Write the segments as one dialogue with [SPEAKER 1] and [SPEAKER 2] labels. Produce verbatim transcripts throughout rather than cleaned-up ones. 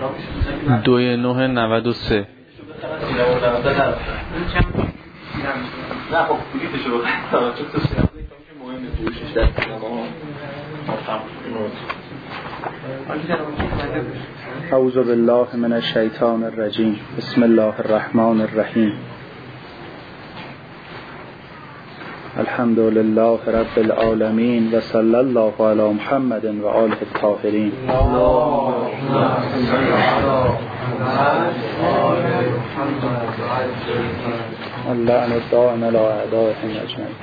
[SPEAKER 1] دوی نه نود و سه.
[SPEAKER 2] نه خب کلیتشو بخواه چون تو سینما که مهمه توشش در سینما
[SPEAKER 3] اعوذ بالله من الشیطان الرجیم. بسم الله الرحمن الرحیم. الحمد لله رب العالمین و صلی الله علی محمد و آله الطاهرین. اللعن الدائم علی اعدائهم اجمعین.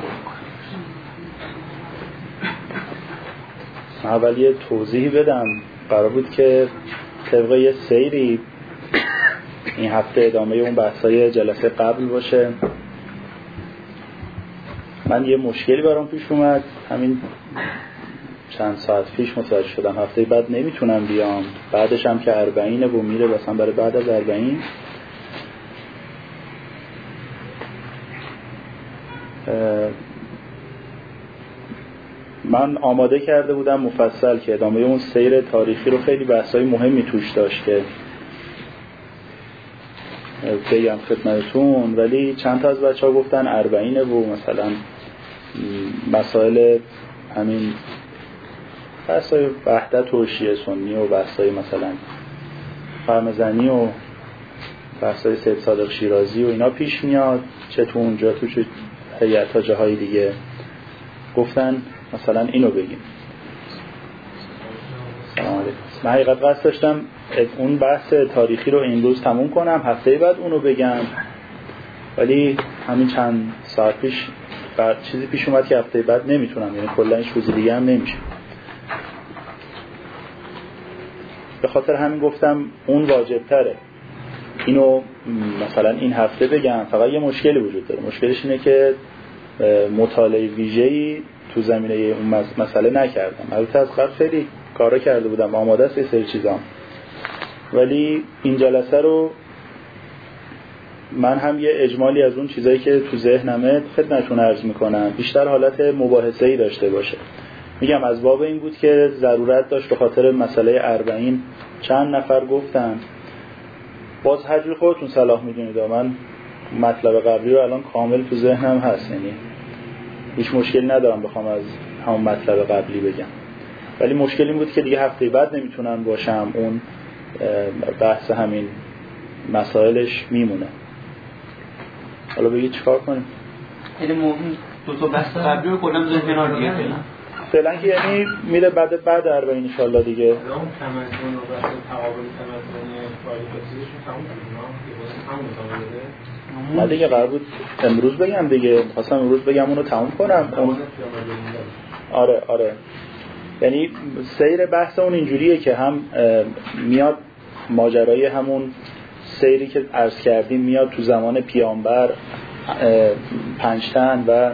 [SPEAKER 3] اول یه توضیحی بدم. قرار بود که طبق یه سیری این هفته ادامه اون بحثای جلسه قبل باشه. من یه مشکلی برام پیش اومد، همین چند ساعت پیش متوجه شدم هفته بعد نمیتونم بیام، بعدش هم که اربعینه و میره مثلا برای بعد از اربعین. من آماده کرده بودم مفصل که ادامه اون سیر تاریخی رو، خیلی بحثای مهمی توش داشت که بگم خدمتتون، ولی چند تا از بچه‌ها گفتن اربعینه و مثلا مسائل همین بحثای وحدت و شیعه سنی و بحثای مثلا فرمزنی و بحثای سید صادق شیرازی و اینا پیش میاد، چه تو اونجا تو چه هیئت جاهای دیگه. گفتن مثلا اینو بگیم. سلام علیکم. من حقیقت قصد داشتم اون بحث تاریخی رو این روز تموم کنم، هفته بعد اونو بگم، ولی همین چند ساعت پیش بعد چیزی پیش اومد که هفته بعد نمیتونم، یعنی کلا هیچ روز دیگه هم نمیشه. به خاطر همین گفتم اون واجب تره اینو مثلا این هفته بگم. فقط یه مشکلی وجود داره. مشکلش اینه که مطالعه ویژه‌ای تو زمینه اون مسئله نکردم. البته از قبل خیلی کارا کرده بودم، آماده است یه سری چیزام، ولی این جلسه رو من هم یه اجمالی از اون چیزایی که تو ذهنمه خدمتتون عرض میکنم، بیشتر حالت مباحثه‌ای داشته باشه. میگم از باب این بود که ضرورت داشت، به خاطر مسئله اربعین چند نفر گفتن. باز هر جور خودتون صلاح میدونید، من مطلب قبلی رو الان کامل تو ذهنم هست، یعنی هیچ مشکلی ندارم بخوام از همون مطلب قبلی بگم، ولی مشکل این بود که دیگه هفته بعد نمیتونم باشم، اون بحث همین مسائلش میمونه. حالا بگید چیکار کنیم؟
[SPEAKER 4] یعنی مهم دو تا بحث قبلی رو کلا بذاریم کنار دیگه فعلا.
[SPEAKER 3] فعلا که یعنی میره بعد بعد اربعین ان شاء الله دیگه.
[SPEAKER 2] اون تمدن و بحث تقابل تمدن کوالیتیوشون تموم شد.
[SPEAKER 3] نه دیگه قرار بود امروز بگم دیگه، خواستم امروز بگم اونو تموم کنم. اون... آره آره، یعنی سیر بحث اون اینجوریه که هم میاد ماجرای همون سیری که عرض کردیم میاد تو زمان پیامبر پنجتن و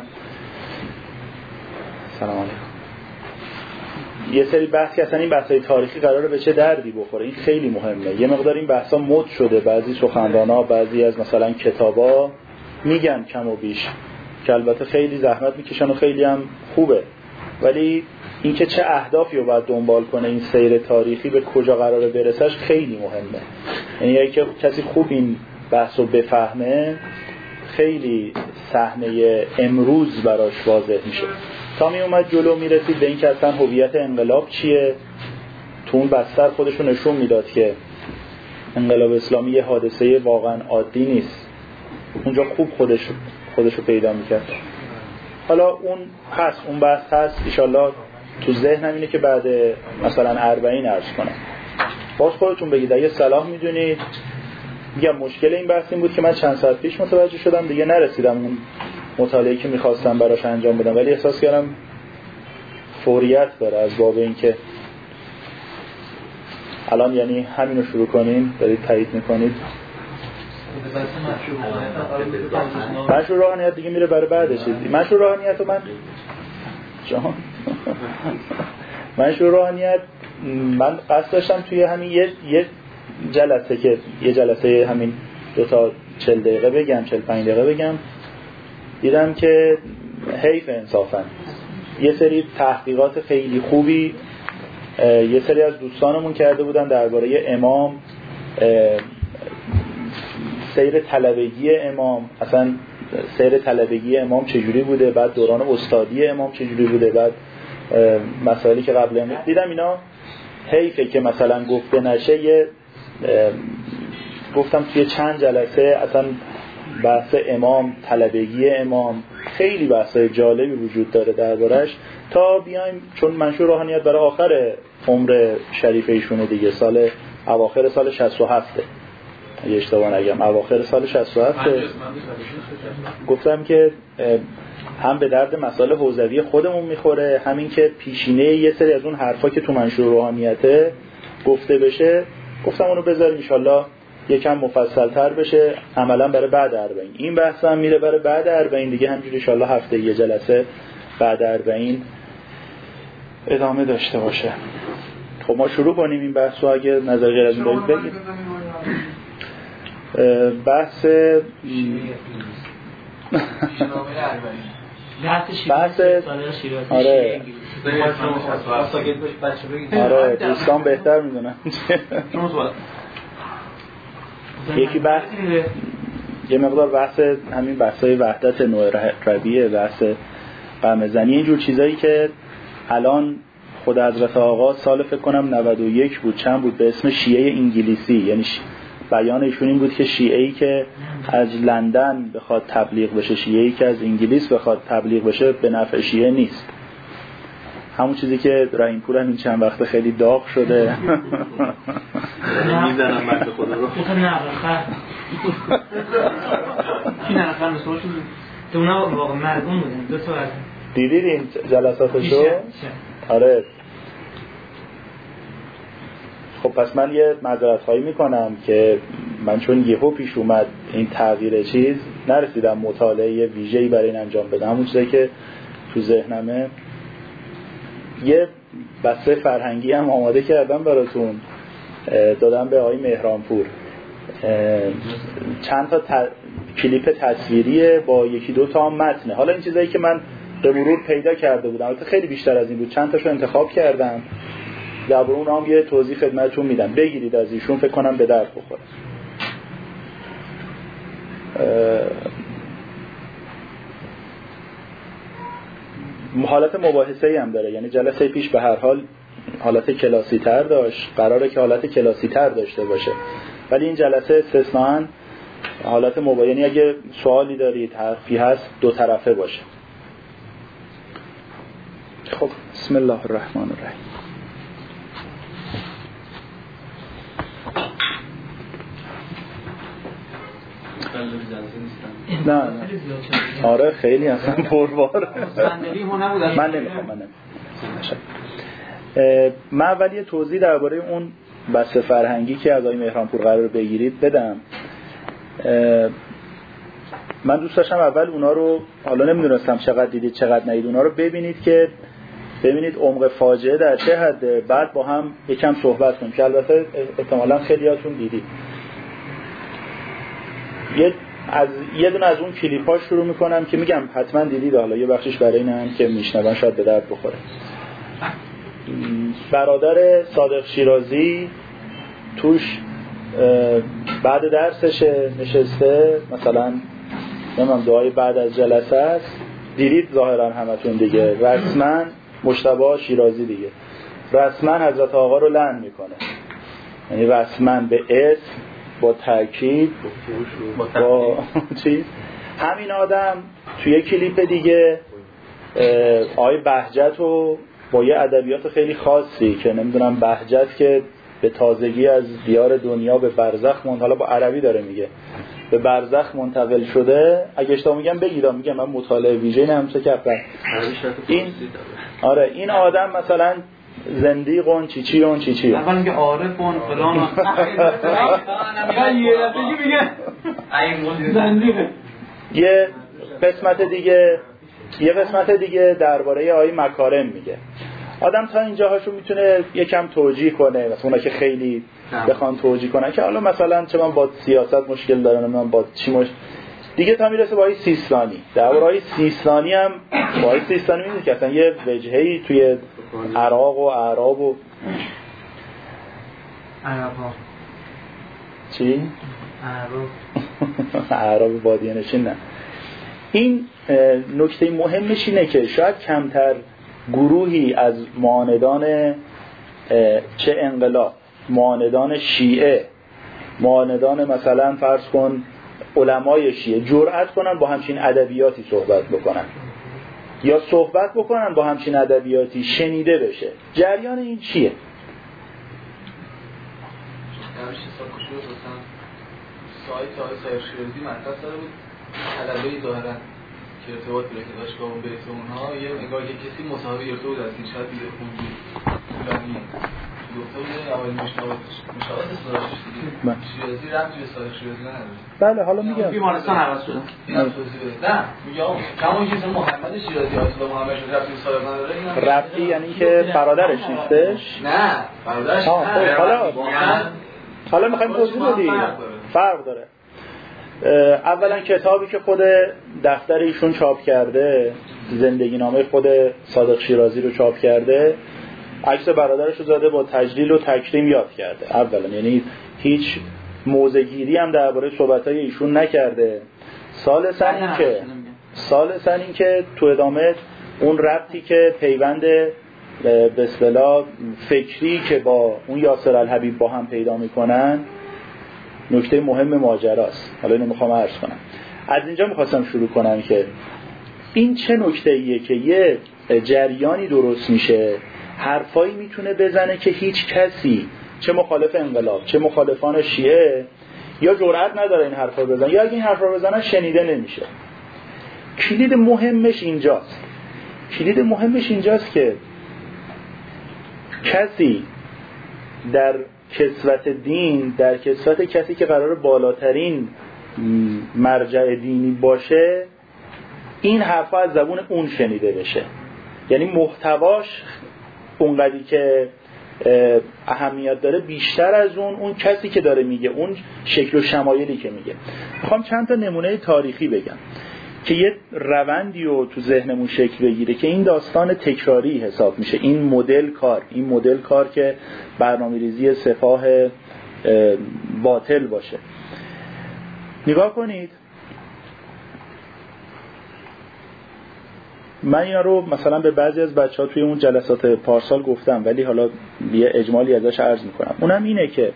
[SPEAKER 3] سلام علیکم، یه سری بحث که اصلا این بحثای تاریخی قراره به چه دردی بخوره. این خیلی مهمه. یه مقدار این بحثا مد شده، بعضی سخنرانا بعضی از مثلا کتابا میگن کم و بیش، که البته خیلی زحمت میکشن و خیلی هم خوبه، ولی اینکه چه اهدافی رو باید دنبال کنه این سیر تاریخی، به کجا قراره برسش، خیلی مهمه. یعنی اگه کسی خوب این بحث رو بفهمه، خیلی صحنه امروز براش واضح میشه. تا می اومد جلو میرسید به این که اصلا هویت انقلاب چیه. تو اون بستر خودشو نشون میداد که انقلاب اسلامی یه حادثه واقعا عادی نیست. اونجا خوب خودش خودشو پیدا میکرد. حالا اون هست، اون بحث هست، انشالله تو ذهنم اینه که بعد مثلا اربعین عرض کنم. باز خودتون بگید اگه صلاح میدونید. میگم مشکل این بحث این بود که من چند ساعت پیش متوجه شدم، دیگه نرسیدم اون مطالعه‌ای که می‌خواستم براش انجام بدم، ولی احساس کردم فوریت داره از باب این که الان یعنی همینو شروع کنین، دارید تایید میکنید. مشروع روحانیت دیگه میره برای بعدش. مشروع روحانیت رو من جان مشروع روحانیت من قصد داشتم توی همین یه یه جلسه که یه جلسه همین دو تا چهل دقیقه بگم، چهل پنج دقیقه بگم، دیدم که حیف انصافا یه سری تحقیقات خیلی خوبی یه سری از دوستانمون کرده بودن درباره امام، سیر طلبگی امام، اصلا سیر طلبگی امام چجوری بوده، بعد دوران استادی امام چجوری بوده، بعد مسائلی که قبل امام دیدم. اینا حیفه که مثلا گفته نشه. یه گفتم توی چند جلسه اصلا بحث امام، طلبگی امام، خیلی بحثای جالبی وجود داره دربارش، تا بیایم چون منشور روحانیت برای آخر عمر شریف ایشونه دیگه، سال اواخر سال شصت و هفت، اگه اشتباه نگم اواخر سال شصت و هفت. گفتم که هم به درد مسائل حوزوی خودمون میخوره، همین که پیشینه یه سری از اون حرفا که تو منشور روحانیته گفته بشه، گفتم اونو بذاریم ان شاءالله یکم مفصل‌تر بشه، عملا برای بعد اربعین. این بحث هم میره برای بعد اربعین دیگه، همینجوری ان شاءالله هفته یه جلسه بعد اربعین ادامه داشته باشه. خب ما شروع کنیم این بحث رو، اگه نظر غیر از این دارید بگید. بحث بحث آره آره دوستان بهتر میدونن. یکی بحث یه مقدار بحث همین بحثای وحدت نوع ربیع، بحث قمه‌زنی، اینجور چیزایی که الان خود حضرت آقا سال فکر کنم نود و یک بود چند بود به اسم شیعه انگلیسی، یعنی بیان ایشون این بود که شیعه‌ای که از لندن بخواد تبلیغ بشه، شیعه‌ای که از انگلیس بخواد تبلیغ بشه به نفع شیعه نیست. همون چیزی که رحیم‌پور هم این چند وقته خیلی داغ شده.
[SPEAKER 2] میزنم مرد خدا رو.
[SPEAKER 4] نه آخه. کی نه آخه مسئول شد. تو اونا واقعا مرگون بودن دو تا از.
[SPEAKER 3] دیدید این جلساتشو؟ آره. خب پس من یه معذرت خواهی میکنم که من چون یهو پیش اومد این تغییر چیز نرسیدم مطالعه ویژه‌ای برای این انجام بدم. همون چیزی که تو ذهنمه یه بسته فرهنگی هم آماده کردم براتون، دادم به آقای مهرانپور، چند تا ت... کلیپ تصویریه با یکی دو تا متنه. حالا این چیزایی که من به مرور پیدا کرده بودم، البته خیلی بیشتر از این بود، چند تاشو انتخاب کردم، درباره اونها هم یه توضیح خدمتتون میدم، بگیرید از ایشون، فکر کنم به درد بخوره. حالت مباحثه‌ای هم داره، یعنی جلسه پیش به هر حال حالت کلاسی تر داشت، قراره که حالت کلاسی تر داشته باشه، ولی این جلسه استثناً حالت مباحثه، یعنی اگه سوالی دارید حرفی هست دو طرفه باشه. خب بسم الله الرحمن الرحیم. نه نه آره خیلی اصلا پربار. من نمیخوام من نمیخوام من اول یه توضیح درباره اون بسته فرهنگی که از آقای مهرانپور قرار بگیرید بدم. من دوست داشتم اول اونا رو، حالا نمیدونستم چقدر دیدید چقدر ندید، اونا رو ببینید که ببینید عمق فاجعه در چه حده، بعد با هم یکم صحبت کنیم که البته احتمالاً خیلیاتون دیدید. یه از یه دونه از اون کلیپ‌ها شروع میکنم که میگم حتما دیدید، حالا یه بخشش برای این هم که میشنون شاید به درد بخوره. برادر صادق شیرازی توش بعد درسش نشسته، مثلا نمیدونم دعای بعد از جلسه است، دیدید ظاهرا همتون دیگه، رسما مجتبی شیرازی دیگه رسما حضرت آقا رو لعن میکنه، یعنی رسما به اسم، با تاکید، با چیز. همین آدم توی کلیپ دیگه آقای بهجت رو با یه ادبیات خیلی خاصی که نمیدونم بهجت که به تازگی از دیار دنیا به برزخ مون، حالا با عربی داره میگه، به برزخ منتقل شده. اگه اشتباه میگم بگید، میگم من مطالعه ویژه‌ای نمیشه کردم. این آره این آدم مثلا زندیقون چیچی اون چیچی
[SPEAKER 4] اول میگه عارفون فلان یه دفعه میگه زندیق.
[SPEAKER 3] یه قسمت دیگه یه قسمت دیگه درباره آقای مکارم میگه. آدم تا اینجاهاشو میتونه یکم توجیه کنه، مثلا اونا که خیلی بخوان توجیه کنن که حالا مثلا چه من با سیاست مشکل دارن، من با چی مش دیگه، تا میرسه با آقای سیستانی. درباره آقای سیستانی هم با آقای سیستانی میگه که اصلا یه وجهه‌ای توی عراق و اعراب و
[SPEAKER 4] عربا
[SPEAKER 3] چی؟
[SPEAKER 4] عرب
[SPEAKER 3] اعراب بادیه نشین نه. این نکته مهمش اینه که شاید کمتر گروهی از معاندان چه انقلاب، معاندان شیعه، معاندان مثلا فرض کن علمای شیعه جرأت کنن با همچین ادبیاتی صحبت بکنن یا صحبت بکنن با همچین ادبیاتی شنیده بشه. جریان این چیه؟
[SPEAKER 2] سایت های سایر شیرازی مطلب داره بود طلبه‌ای ظاهرا که ارتباط داره که داشت با اون بیت اونها یه انگار که کسی مصاحبه گرفته بود از این شاید دیگه خوندی فلانی گفته بود اول مشاورش مشاورش داشتش دیگه شیرازی رفت به سایر شیرازی نداره.
[SPEAKER 3] بله حالا میگم
[SPEAKER 4] بیمارستان عوض شده.
[SPEAKER 2] اینم توضیح بده. نه میگم همون چیز محمد شیرازی آیت الله محمد شیرازی رفت به سایر نداره.
[SPEAKER 3] رفتی یعنی که برادرش نیستش؟
[SPEAKER 2] نه برادرش
[SPEAKER 3] حالا حالا میخوایم توضیح بدیم. فرق داره. اولا کتابی که خود دفتر ایشون چاپ کرده، زندگی نامه خود صادق شیرازی رو چاپ کرده، عکس برادرش رو زده با تجلیل و تکریم یاد کرده. اولا یعنی هیچ موضع‌گیری هم درباره صحبت‌های ایشون نکرده. ثالثاً این که ثالثاً این که تو ادامه اون ربطی که پیوند به اصطلاح فکری که با اون یاسر الحبیب با هم پیدا میکنن نکته مهم ماجراست. حالا اینو میخوام عرض کنم. از اینجا میخواستم شروع کنم که این چه نکته‌ایه که یه جریانی درست میشه، حرفایی میتونه بزنه که هیچ کسی چه مخالف انقلاب چه مخالفان شیعه یا جرئت نداره این حرفا بزنن یا اگه این حرفا بزنن شنیده نمیشه. کلید مهمش اینجاست. کلید مهمش اینجاست که کسی در کسوت دین، در کسوت کسی که قرار بالاترین مرجع دینی باشه، این حرفا از زبون اون شنیده بشه. یعنی محتواش اونقدری که اهمیت داره بیشتر از اون اون کسی که داره میگه، اون شکل و شمایلی که میگه. میخوام چند تا نمونه تاریخی بگم که یه روندی رو تو ذهنمون شکل بگیره که این داستان تکراری حساب میشه. این مدل کار، این مدل کار که برنامه‌ریزی سفاه باطل باشه. نگاه کنید، من اینا رو مثلا به بعضی از بچه‌ها توی اون جلسات پارسال گفتم، ولی حالا یه اجمالی ازش عرض میکنم. اونم اینه که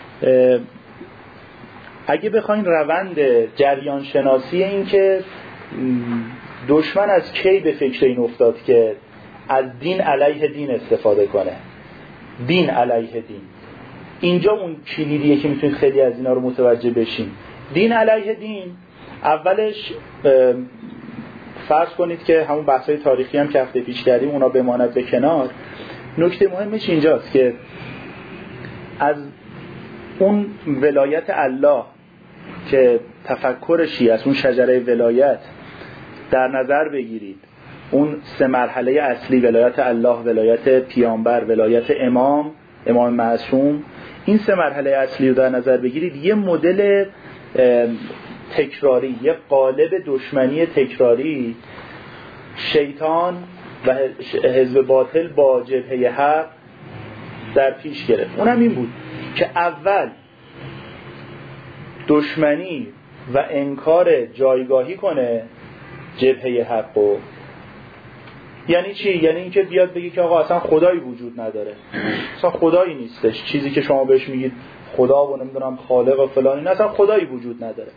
[SPEAKER 3] اگه بخواین روند جریان شناسی این که دشمن از کی به فکر این افتاد که از دین علیه دین استفاده کنه، دین علیه دین، اینجا اون کلیدیه که میتونید خیلی از اینا رو متوجه بشین. دین علیه دین اولش فرض کنید که همون بحث‌های تاریخی هم که هفته پیش کردیم اونا بماند به کنار. نکته مهمش اینجاست که از اون ولایت الله که تفکر شیعه است، اون شجره ولایت در نظر بگیرید، اون سه مرحله اصلی، ولایت الله، ولایت پیامبر، ولایت امام، امام معصوم، این سه مرحله اصلی رو در نظر بگیرید، یه مدل تکراری، یه قالب دشمنی تکراری شیطان و حزب باطل با جبهه حق در پیش گرفت. اونم این بود که اول دشمنی و انکار جایگاهی کنه جبهه حقو. یعنی چی؟ یعنی اینکه بیاد بگی که آقا اصلا خدایی وجود نداره، اصلا خدایی نیستش، چیزی که شما بهش میگید خدا و نمیدونم خالق و فلان، این اصلا خدایی وجود نداره.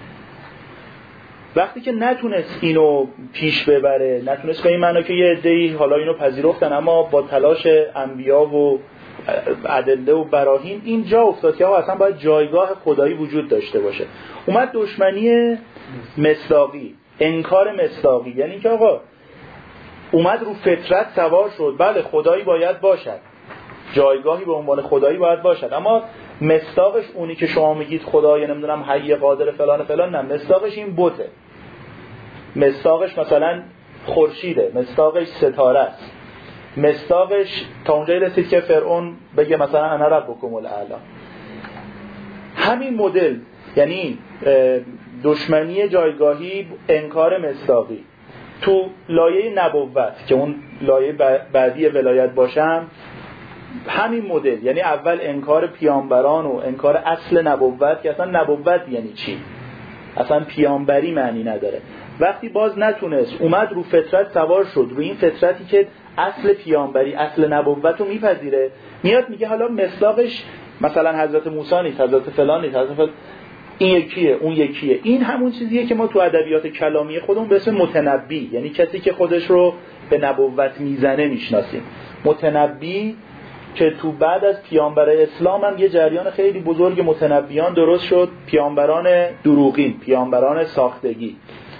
[SPEAKER 3] وقتی که نتونست اینو پیش ببره، نتونست به این معنی که یه عده‌ای حالا اینو پذیرفتن اما با تلاش انبیا و ادله و براهین اینجا افتاد که آقا اصلا باید جایگاه خدایی وجود داشته باشه، اومد دشمنی مصداقی، انکار مصداقی، یعنی که آقا اومد رو فطرت سوار شد، بله خدایی باید باشد، جایگاهی به عنوان خدایی باید باشد، اما مصداقش اونی که شما میگید خدای نمیدونم حی قادر فلان فلان، نه، مصداقش این بته، مصداقش مثلا خورشیده، مصداقش ستاره است، مصداقش تا اونجایی رسید که فرعون بگه مثلا انا ربکم الاعلی. همین مدل، یعنی دشمنی جایگاهی، انکار مصداقی. تو لایه نبوت که اون لایه بعدی ولایت باشم، همین مدل، یعنی اول انکار پیامبران و انکار اصل نبوت که اصلا نبوت یعنی چی، اصلا پیامبری معنی نداره. وقتی باز نتونست اومد رو فطرت سوار شد، رو این فطرتی که اصل پیامبری اصل نبوت رو میپذیره، میاد میگه حالا مصداقش مثلا حضرت موسی نیست، حضرت فلان نیست، حضرت فلان، این یکیه اون یکیه. این همون چیزیه که ما تو ادبیات کلامی خودمون به اسم متنبی، یعنی کسی که خودش رو به نبوت میزنه میشناسیم. متنبی که تو بعد از پیامبر اسلام هم یه جریان خیلی بزرگ متنبیان درست شد، پیامبران دروغین، پیامبران ساختگی.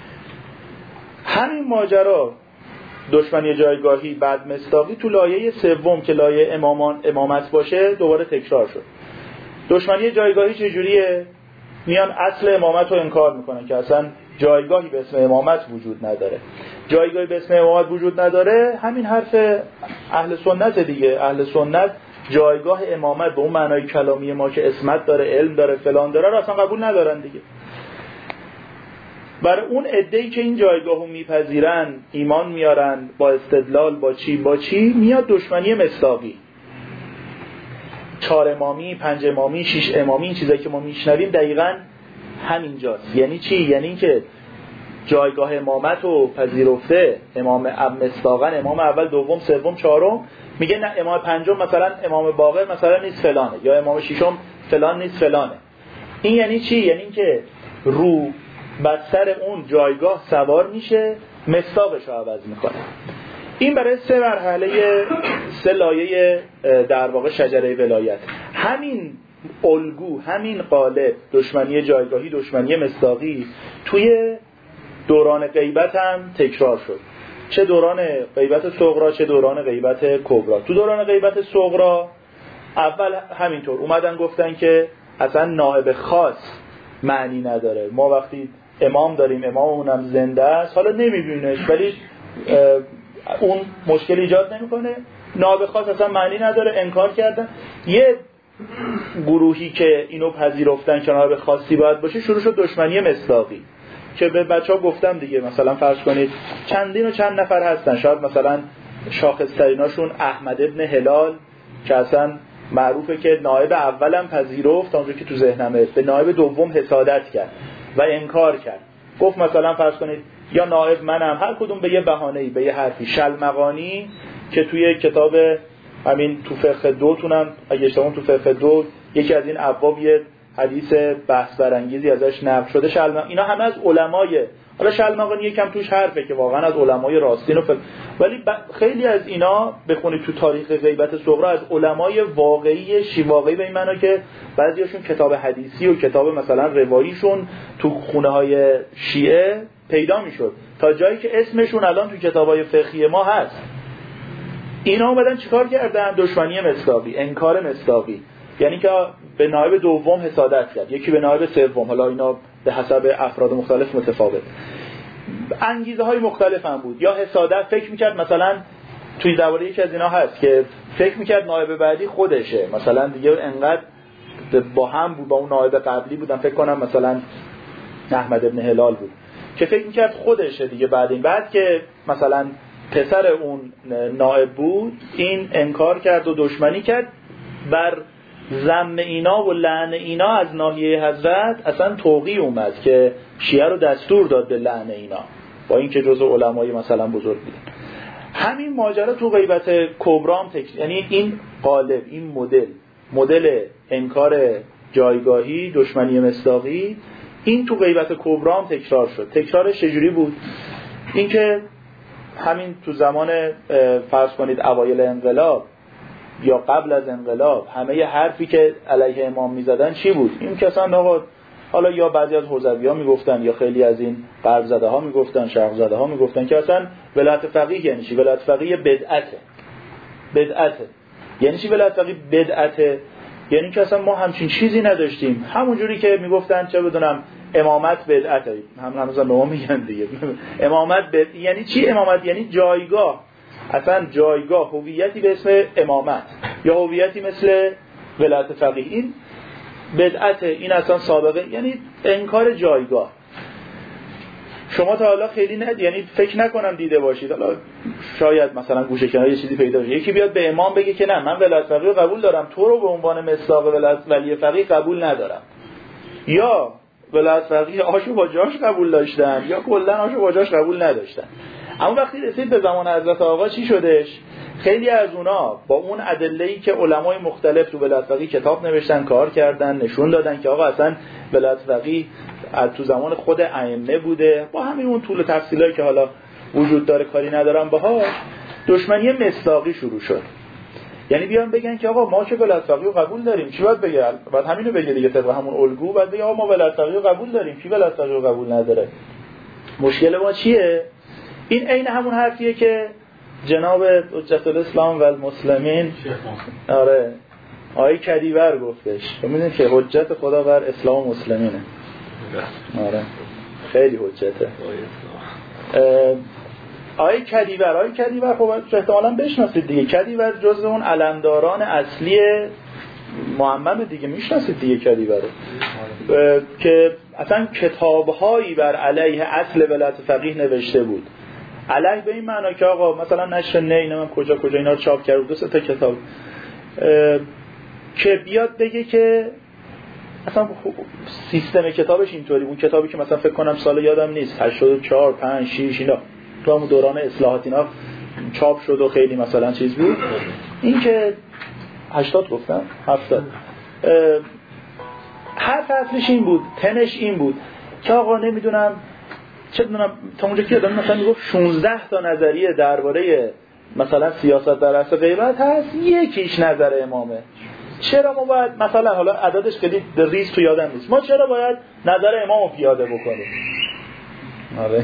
[SPEAKER 3] همین ماجرا دشمنی جایگاهی بعد مصداقی تو لایه سوم که لایه امامان امامت باشه دوباره تکرار شد. دشمنی جایگاهی چجوریه؟ میان اصل امامت رو انکار میکنن که اصلا جایگاهی به اسم امامت وجود نداره. جایگاهی به اسم امامت وجود نداره، همین حرف اهل سنت دیگه. اهل سنت جایگاه امامت به اون معنای کلامی ما که اسمت داره، علم داره، فلان داره رو اصلا قبول ندارن دیگه. برای اون عده‌ای که این جایگاهو میپذیرن، ایمان میارن با استدلال، با چی با چی، میاد دشمنی مصداقی. چهار امامی، پنج امامی، شش امامی، این چیزایی که ما میشنویم دقیقاً همینجاست. یعنی چی؟ یعنی این که جایگاه امامت رو پذیرفته، امام مصداقاً امام اول، دوم، سوم، چهارم، میگه نه امام پنجم مثلا امام باقر مثلا نیست فلانه، یا امام ششم فلان نیست فلانه. این یعنی چی؟ یعنی این که رو بستر اون جایگاه سوار میشه، مصداقش رو عوض میکنه. این برای سه مرحله، سه لایه در واقع شجره ولایت. همین الگو، همین قالب، دشمنی جایگاهی، دشمنی مصداقی، توی دوران غیبت هم تکرار شد. چه دوران غیبت صغرا چه دوران غیبت کبرا. تو دوران غیبت صغرا اول همینطور اومدن گفتن که اصلا نائب خاص معنی نداره. ما وقتی امام داریم، اماممون هم زنده است، حالا نمیبینیمش ولی اون مشکل ایجاد نمیکنه، نائب خاص اصلا معنی نداره، انکار کردن. یه گروهی که اینو پذیرفتن که نائب خاصی باید باشه، شروع شد دشمنی مصداقی که به بچه‌ها گفتم دیگه، مثلا فرض کنید چندین و چند نفر هستن، شاید مثلا شاخص‌تریناشون احمد ابن هلال که اصلا معروفه که نائب اولم پذیرفت، اونجوری که تو ذهنمه، به نائب دوم حسادت کرد و انکار کرد. گفت مثلا فرض کنید یا نائب منم، هر کدوم به یه بهانه‌ای، به یه حرفی. شلمغانی که توی کتاب همین تو فقه دو تونم اگه اشتباه تو فقه دو یکی از این ابواب یه حدیث بحث برانگیزی ازش نقل شده. شلمغانی اینا همه از علمای، حالا شلمغانی یکم توش حرفه که واقعا از علمای راستین و فل... ولی ب... خیلی از اینا بخونید تو تاریخ غیبت صغرا از علمای واقعی، شی واقعی به این معنا که بعضیاشون کتاب حدیثی و کتاب مثلا رواییشون تو خونه‌های شیعه پیدا میشد، تا جایی که اسمشون الان تو کتابای فقهی ما هست. اینا اومدن چیکار کردن؟ دشمنی مصداقی، انکار مصداقی، یعنی که به نائب دوم حسادت کرد، یکی به نائب سوم، حالا اینا به حسب افراد مختلف متفاوت. انگیزه های مختلف هم بود. یا حسادت فکر میکرد، مثلا توی درباره یکی از اینا هست که فکر میکرد نائب بعدی خودشه، مثلا دیگه انقدر با هم بود، با اون نائب قبلی بودن، فکر کنم مثلا احمد ابن هلال بود، که فکر میکرد خودشه دیگه. بعد این بعد که مثلا پسر اون نائب بود، این انکار کرد و دشمنی کرد. بر ذم اینا و لعن اینا از ناحیه حضرت اصلا توقی اومد که شیعه رو دستور داد به لعن اینا، با اینکه جزء علمای مثلا بزرگ بودن. همین ماجرا تو غیبت کبرام تک، یعنی این قالب، این مدل مدل انکار جایگاهی، دشمنی مصداقی، این تو غیبت کبرام تکرار شد. تکرارش چجوری بود؟ این که همین تو زمان فرض کنید اوایل انقلاب یا قبل از انقلاب، همه ی حرفی که علیه امام میزدن چی بود؟ این که اصلا آقا، حالا یا بعضی از حوزوی ها میگفتن یا خیلی از این غرب زده ها میگفتن، شرق زده ها میگفتن که اصلا ولایت فقیه یعنی چی؟ ولایت فقیه بدعته. بدعته یعنی چی ولایت فقیه بدعته؟ یعنی که اصلا ما همچین چیزی نداشتیم. همون جوری که میگفتن چه بدونم امامت بدعته، هم هنوزا به ما میگن دیگه امامت بدعت. یعنی چی امامت؟ یعنی جایگاه، اصلا جایگاه، هویتی به اسم امامت یا هویتی مثل ولایت فقیه. این بدعته، این اصلا سابقه، یعنی انکار جایگاه. شما تا حالا خیلی نه، یعنی فکر نکنم دیده باشید، حالا شاید مثلا گوشه کنار یه چیزی پیدا بشه، یکی بیاد به امام بگه که نه من ولایت فقیه رو قبول دارم، تو رو به عنوان مصداق ولایت ولی فقیه قبول ندارم. یا ولایت فقیه آشو با جاش قبول داشتن یا کلا آشو با جاش قبول نداشتن. اما وقتی رسید به زمان حضرت آقا چی شدش؟ خیلی از اونا با اون ادله‌ای که علمای مختلف تو ولایت فقیه کتاب نوشتن، کار کردن، نشون دادن که آقا اصلا ولایت فقیه از تو زمان خود ائمه بوده، با همین اون طول تفصیلایی که حالا وجود داره کاری ندارم باهاش، دشمنی مصداقی شروع شد. یعنی بیان بگن که آقا ما که ولایت فقیه رو قبول داریم، چی باید بگه؟ بعد همینو بگه دیگه، طبق همون الگو بعد بگه آقا ما ولایت فقیه رو قبول داریم، کی ولایت فقیه رو قبول نداره؟ مشکل ما چیه؟ این عین همون حرفیه که جناب حجت الاسلام و المسلمین آره آیه کدیور گفتش. می‌دونید که حجت خدا بر اسلام و مسلمینه. آره خیلی حجته. آیه کدیور، آیه کدیور خب احتمالاً بشناسید دیگه. کدیور جزو اون علمداران اصلی محمد دیگه، میشناسید دیگه کدیور که اصلا کتاب‌هایی بر علیه اصل ولایت فقیه نوشته بود. علیه به این معنا که آقا مثلا نشر نه اینا من کجا کجا اینا رو چاپ کرد، دو سه تا کتاب که بیاد بگه که اصلا سیستم کتابش اینطوری، اون کتابی که مثلا فکر کنم سال یادم نیست هشتاد و چهار پنج شش اینا تو همون دوران اصلاحات اینا چاپ شد و خیلی مثلا چیز بود، این که هشتاد گفتم هفتاد حرف اصلش این بود، تنش این بود که آقا نمیدونم چه میدونم تا اونجا که آدم مثلا میگفت شانزده تا نظریه درباره مثلا سیاست در عصر غیبت هست، یکیش نظر امامه. چرا ما باید مثلا حالا عددش خیلی ریز تو یادم نیست، ما چرا باید نظر امامو پیاده بکنیم؟ آره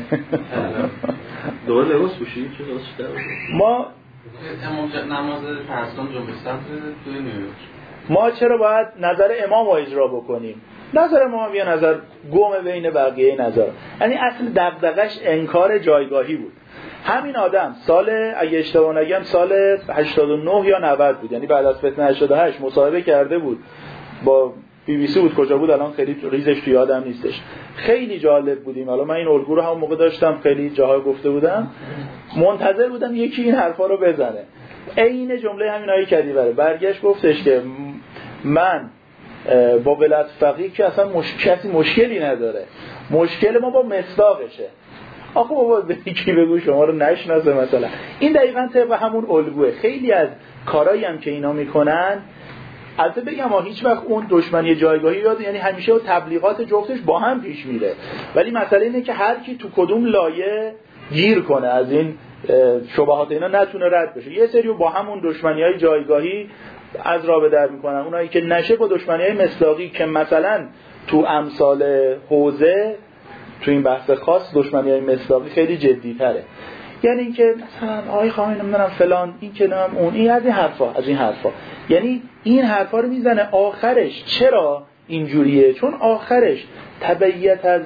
[SPEAKER 4] دوباره لباس پوشی چه واسه
[SPEAKER 2] ما امام نماز پرستان جمعه سبت توی نیویورک،
[SPEAKER 3] ما چرا باید نظر امامو اجرا بکنیم؟ نظر امام یه نظر گم بین بقیه نظر. یعنی اصل دغدغش انکار جایگاهی بود. همین آدم سال اگه اشتباه نگم سال هشتاد و نه یا نود بود، یعنی بعد از فتنه هشتاد و هشت مصاحبه کرده بود با بی بی سی بود، کجا بود الان خیلی ریزش تو یادم نیستش. خیلی جالب بودیم، حالا من این الگو رو همون موقع داشتم، خیلی جاها گفته بودم، منتظر بودم یکی این حرفا رو بزنه. عین جمله همین آیه کدیوره. برگشت گفتش که من با ولایت فقیه که اصلا مشکلی مشکلی نداره، مشکل ما با مصداقشه. آخه بابا به یکی بگو شما رو نشناسه مثلا. این دقیقاً طبق همون الگوه. خیلی از کارایی هم که اینا میکنن، البته بگم ما هیچ وقت اون دشمنی جایگاهی یاد، یعنی همیشه و تبلیغات جفتش با هم پیش میره، ولی مسئله اینه که هر کی تو کدوم لایه گیر کنه از این شبهات اینا نتونه رد بشه. یه سری با همون دشمنی‌های جایگاهی از راه به در میکنن، اونایی که نشه با دشمنی‌های مصداقی که مثلا تو امثال حوزه تو این بحث خاص دشمنی‌های مصداقی خیلی جدی‌تره. یعنی اینکه مثلا آقای خامنه‌ای نمیدونم فلان این که نمیدونم اون این از این حرفا از این حرفا یعنی این حرفا رو میزنه آخرش چرا اینجوریه؟ چون آخرش تبعیت از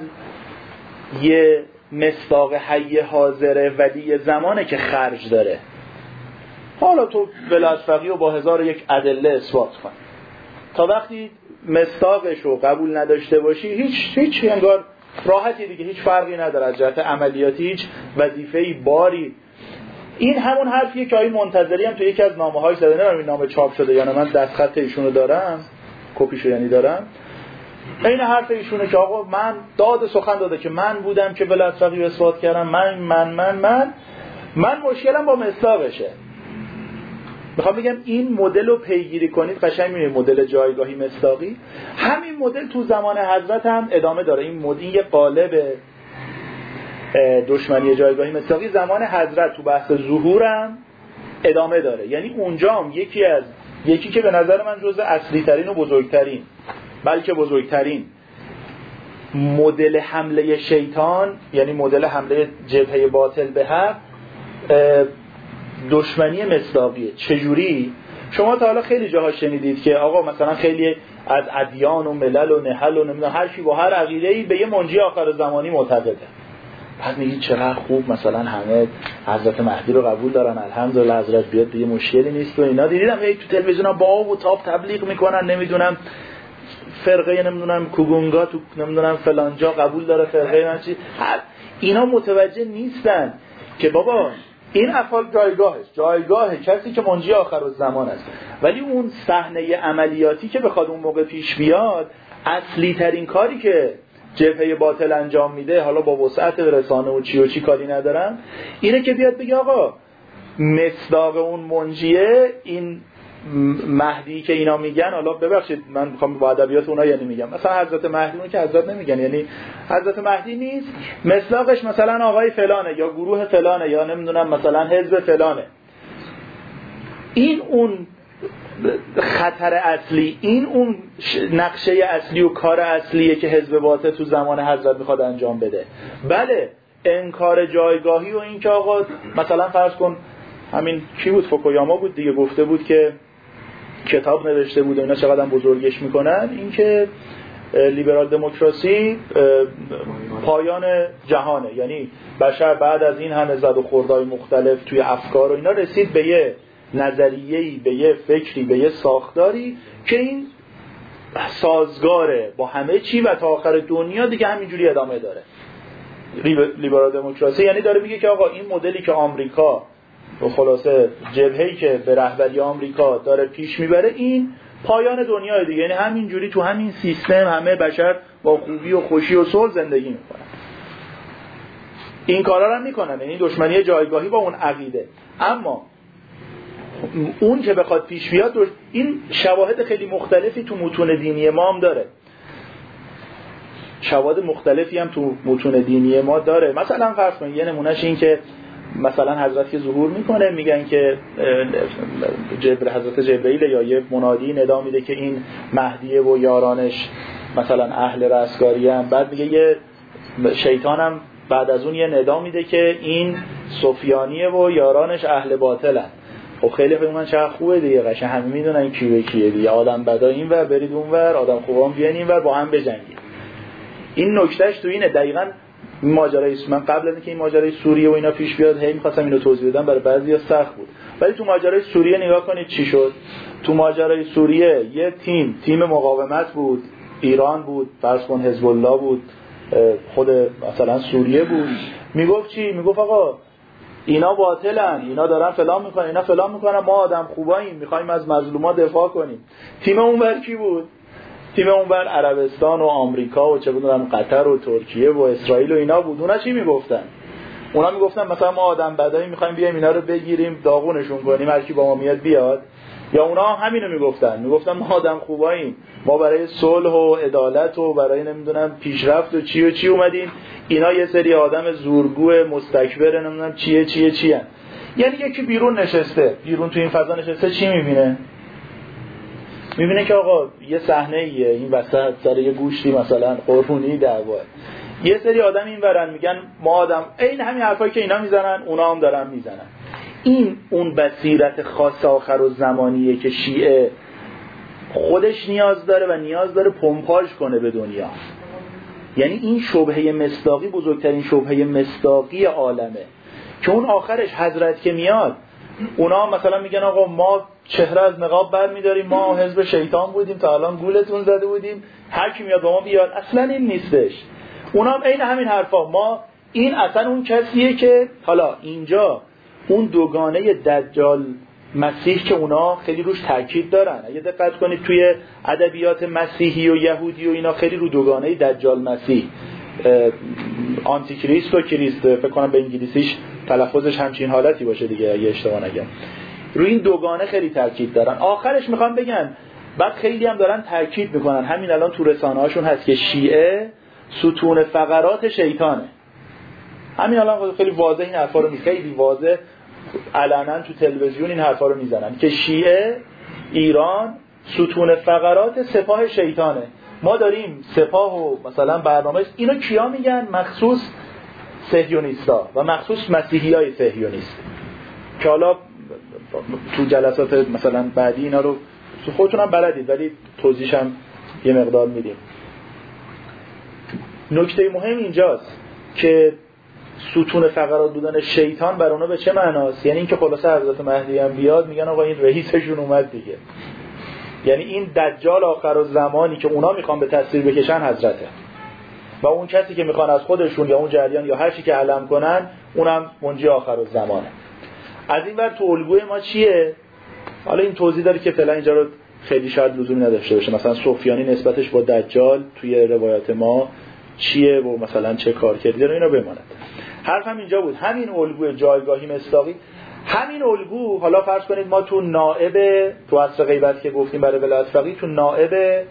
[SPEAKER 3] یه مصداق حی حاضره ولی زمانه که خرج داره. حالا تو ولایت فقیه با هزار و یک ادله اثبات کن، تا وقتی مصداقش رو قبول نداشته باشی هیچ هیچ انگار راحتی دیگه، هیچ فرقی نداره از جهت عملیاتی، هیچ وظیفه‌ای باری. این همون حرفیه که آقای منتظری هم تو یکی از نامه‌هاش زده، نمیدونم این نامه چاپ شده یا نه، من دستخط ایشونو دارم، کپیشو یعنی دارم. این حرف ایشونه که آقا من داد سخن داده که من بودم که ولایت فقیه اثبات کردم، من من من من من مشکلم با مصداقشه. میخوام بگم این مدل رو پیگیری کنید قشنگ میبینید مدل جایگاهی مصداقی، همین مدل تو زمان حضرت هم ادامه داره. این مدل یه قالب دشمنی جایگاهی مصداقی زمان حضرت تو بحث ظهورم ادامه داره. یعنی اونجا هم یکی از یکی که به نظر من جزء اصلی ترین و بزرگترین بلکه بزرگترین مدل حمله شیطان، یعنی مدل حمله جبهه باطل به حق، دشمنی مصداقیه. چجوری؟ شما تا حالا خیلی جاها شنیدید که آقا مثلا خیلی از ادیان و ملل و نهل و نمیدونم هر کی با هر عقیده‌ای به یه منجی آخر زمانی معتقده. بعد میگید چقدر خوب مثلا همه حضرت مهدی رو قبول دارن، الحمدلله حضرت بیاد دیگه مشکلی نیست و اینا. دیدم هی تو تلویزیونا با آب و تاب تبلیغ میکنن، نمیدونم فرقه نمیدونم کوگونگا تو نمیدونم فلان جا قبول داره، فرقه من چی. اینا متوجه نیستن که بابا این افعال جایگاهش جایگاه کسی که منجی آخرالزمان است، ولی اون صحنه عملیاتی که بخواد اون موقع پیش بیاد، اصلی ترین کاری که جبهه باطل انجام میده، حالا با وسعت رسانه و چی و چی کاری ندارم، اینه که بیاد بگه آقا مصداق اون منجیه این مهدی که اینا میگن، حالا ببخشید من میخوام با ادبیات اونها یعنی میگم مثلا حضرت مهدی، اون که حضرت نمیگن، یعنی حضرت مهدی نیست، مصداقش مثلا آقای فلانه یا گروه فلانه یا نمیدونم مثلا حزب فلانه. این اون خطر اصلی، این اون نقشه اصلی و کار اصلیه که حزب باطل تو زمان حضرت میخواد انجام بده. بله انکار جایگاهی و این که آقا مثلا فرض کن همین کی بود، فوکویاما بود دیگه، گفته بود که کتاب نوشته بود و اینا چقدر بزرگش میکنن، این که لیبرال دموکراسی پایان جهانه، یعنی بشر بعد از این همه زد و خوردهای مختلف توی افکار و اینا رسید به یه نظریه‌ای، به یه فکری، به یه ساختاری که این سازگاره با همه چی و تا آخر دنیا دیگه همینجوری ادامه داره. لیبرال دموکراسی یعنی داره میگه که آقا این مدلی که آمریکا و خلاصه جبهه‌ای که به رهبری آمریکا داره پیش میبره، این پایان دنیای دیگه، یعنی همینجوری تو همین سیستم همه بشر با خوبی و خوشی و صلح زندگی میکنن. این کارا رو هم میکنن، یعنی دشمنی جایگاهی با اون عقیده. اما اون که بخواد پیش بیاد، این شواهد خیلی مختلفی تو متون دینی ما هم داره، شواهد مختلفی هم تو متون دینی ما داره. مثلا فرض کن یه نمونهش این که مثلا حضرت که ظهور میکنه، میگن که جبر حضرت جبرئیل یا یه منادی ندا میده که این مهدیه و یارانش مثلا اهل رستگاری هم، بعد میگه یه شیطان هم بعد از اون یه ندا میده که این سفیانیه و یارانش اهل باطلن. خب خیلی فکر من چقدر خوبه دیگه، قشنگ همه میدونن کی به کیه دیگه، آدم بدا این ور برید اون ور، آدم خوبام بیان این ور با هم بجنگید. این نکتهش تو اینه دقیقاً ماجرای من قبل از اینکه این ماجرای سوریه و اینا پیش بیاد هی می‌خواستم اینو توضیح بدم، برای بعضیا سخت بود، ولی تو ماجرای سوریه نگاه کنید چی شد. تو ماجرای سوریه یه تیم تیم مقاومت بود، ایران بود، فرض کن حزب الله بود، خود مثلا سوریه بود، میگفت چی؟ میگفت آقا اینا باطلن، اینا دارن فلان میکنن، اینا فلان میکنن، ما آدم خوباییم، میخوایم از مظلوما دفاع کنیم. تیم اونور کی بود؟ تیم اونور عربستان و آمریکا و چه بدونم قطر و ترکیه و اسرائیل و اینا بود. اونا چی میگفتن؟ اونا میگفتن مثلا ما آدم بدایی میخوایم بیایم اینا رو بگیریم داغونشون کنیم، هر کی با ما میاد بیاد. یا اونا همینو میگفتن، میگفتن ما آدم خوباییم، ما برای صلح و عدالت و برای نمیدونم پیشرفت و چی و چی اومدیم، اینا یه سری آدم زورگو مستکبر نمیدونم چیه چیه چیه. یعنی یکی بیرون نشسته، بیرون تو این فضا نشسته، چی میبینه؟ میبینه که آقا یه صحنه ایه، این وسط سر یه گوشتی مثلا قربونی دعوا، یه سری آدم این ورن میگن ما آدم، این همین حرفایی که اینا میزنن اونا هم دارن میزنن. این اون بصیرت خاص آخر و زمانیه که شیعه خودش نیاز داره و نیاز داره پمپاژ کنه به دنیا. یعنی این شبهه مصداقی بزرگترین شبهه مصداقی عالمه که اون آخرش حضرت که میاد، اونا مثلا میگن آقا ما چهره از نقاب بر میداریم، ما حزب شیطان بودیم تا الان گولتون زده بودیم، هر کی میاد با ما بیاد. اصلا این نیستش. اونا هم عین همین حرفا، ما این اصلا اون کسیه که حالا اینجا اون دوگانه دجال مسیح که اونا خیلی روش تاکید دارن. اگه دقت کنید توی ادبیات مسیحی و یهودی و اینا خیلی رو دوگانه دجال مسیح، آنتی کریست و کریست، فکر کنم به انگلیسیش تلفظش همچین حالتی باشه دیگه اگه اشتباه نگم، روی این دوگانه خیلی تاکید دارن. آخرش میخوام بگن بعد خیلی هم دارن تاکید میکنن، همین الان تو رسانه‌هاشون هست که شیعه ستون فقرات شیطانه. همین الان خیلی واضح این حرفا رو می خیلی واضح علنا تو تلویزیون این حرفا رو میزنن که شیعه ایران ستون فقرات سپاه شیطانه. ما داریم سپاه و مثلا برنامه، اینو کیا میگن؟ مخصوص صهیونیستا و مخصوص مسیحیای صهیونیست که حالا تو جلسات مثلا بعدی اینا رو خودتون هم بلدید ولی توضیحش هم یه مقدار میدیم. نکته مهم اینجاست که ستون فقرات بودن شیطان بر اونا به چه معناست؟ یعنی اینکه خلاصه حضرت مهدی هم بیاد میگن آقا این رئیسشون اومد دیگه. یعنی این دجال آخر الزمانی که اونا میخوان به تصویر بکشن حضرته. و اون کسی که میخوان از خودشون یا اون جریان یا هر چی که علم کنن اونم منجی آخرالزمانه. از این ور تو الگوی ما چیه؟ حالا این توضیح داره که فعلا اینجا رو خیلی شاید لزومی نداشته باشه. مثلا سفیانی نسبتش با دجال توی روایات ما چیه و مثلا چه کار کرده رو اینا بماند. حرفم اینجا بود همین الگوی جایگاهی مصداقی، همین الگو حالا فرض کنید ما تو نائب تو اصل غیبت که گفتیم برای ولایت فقیه، تو نائب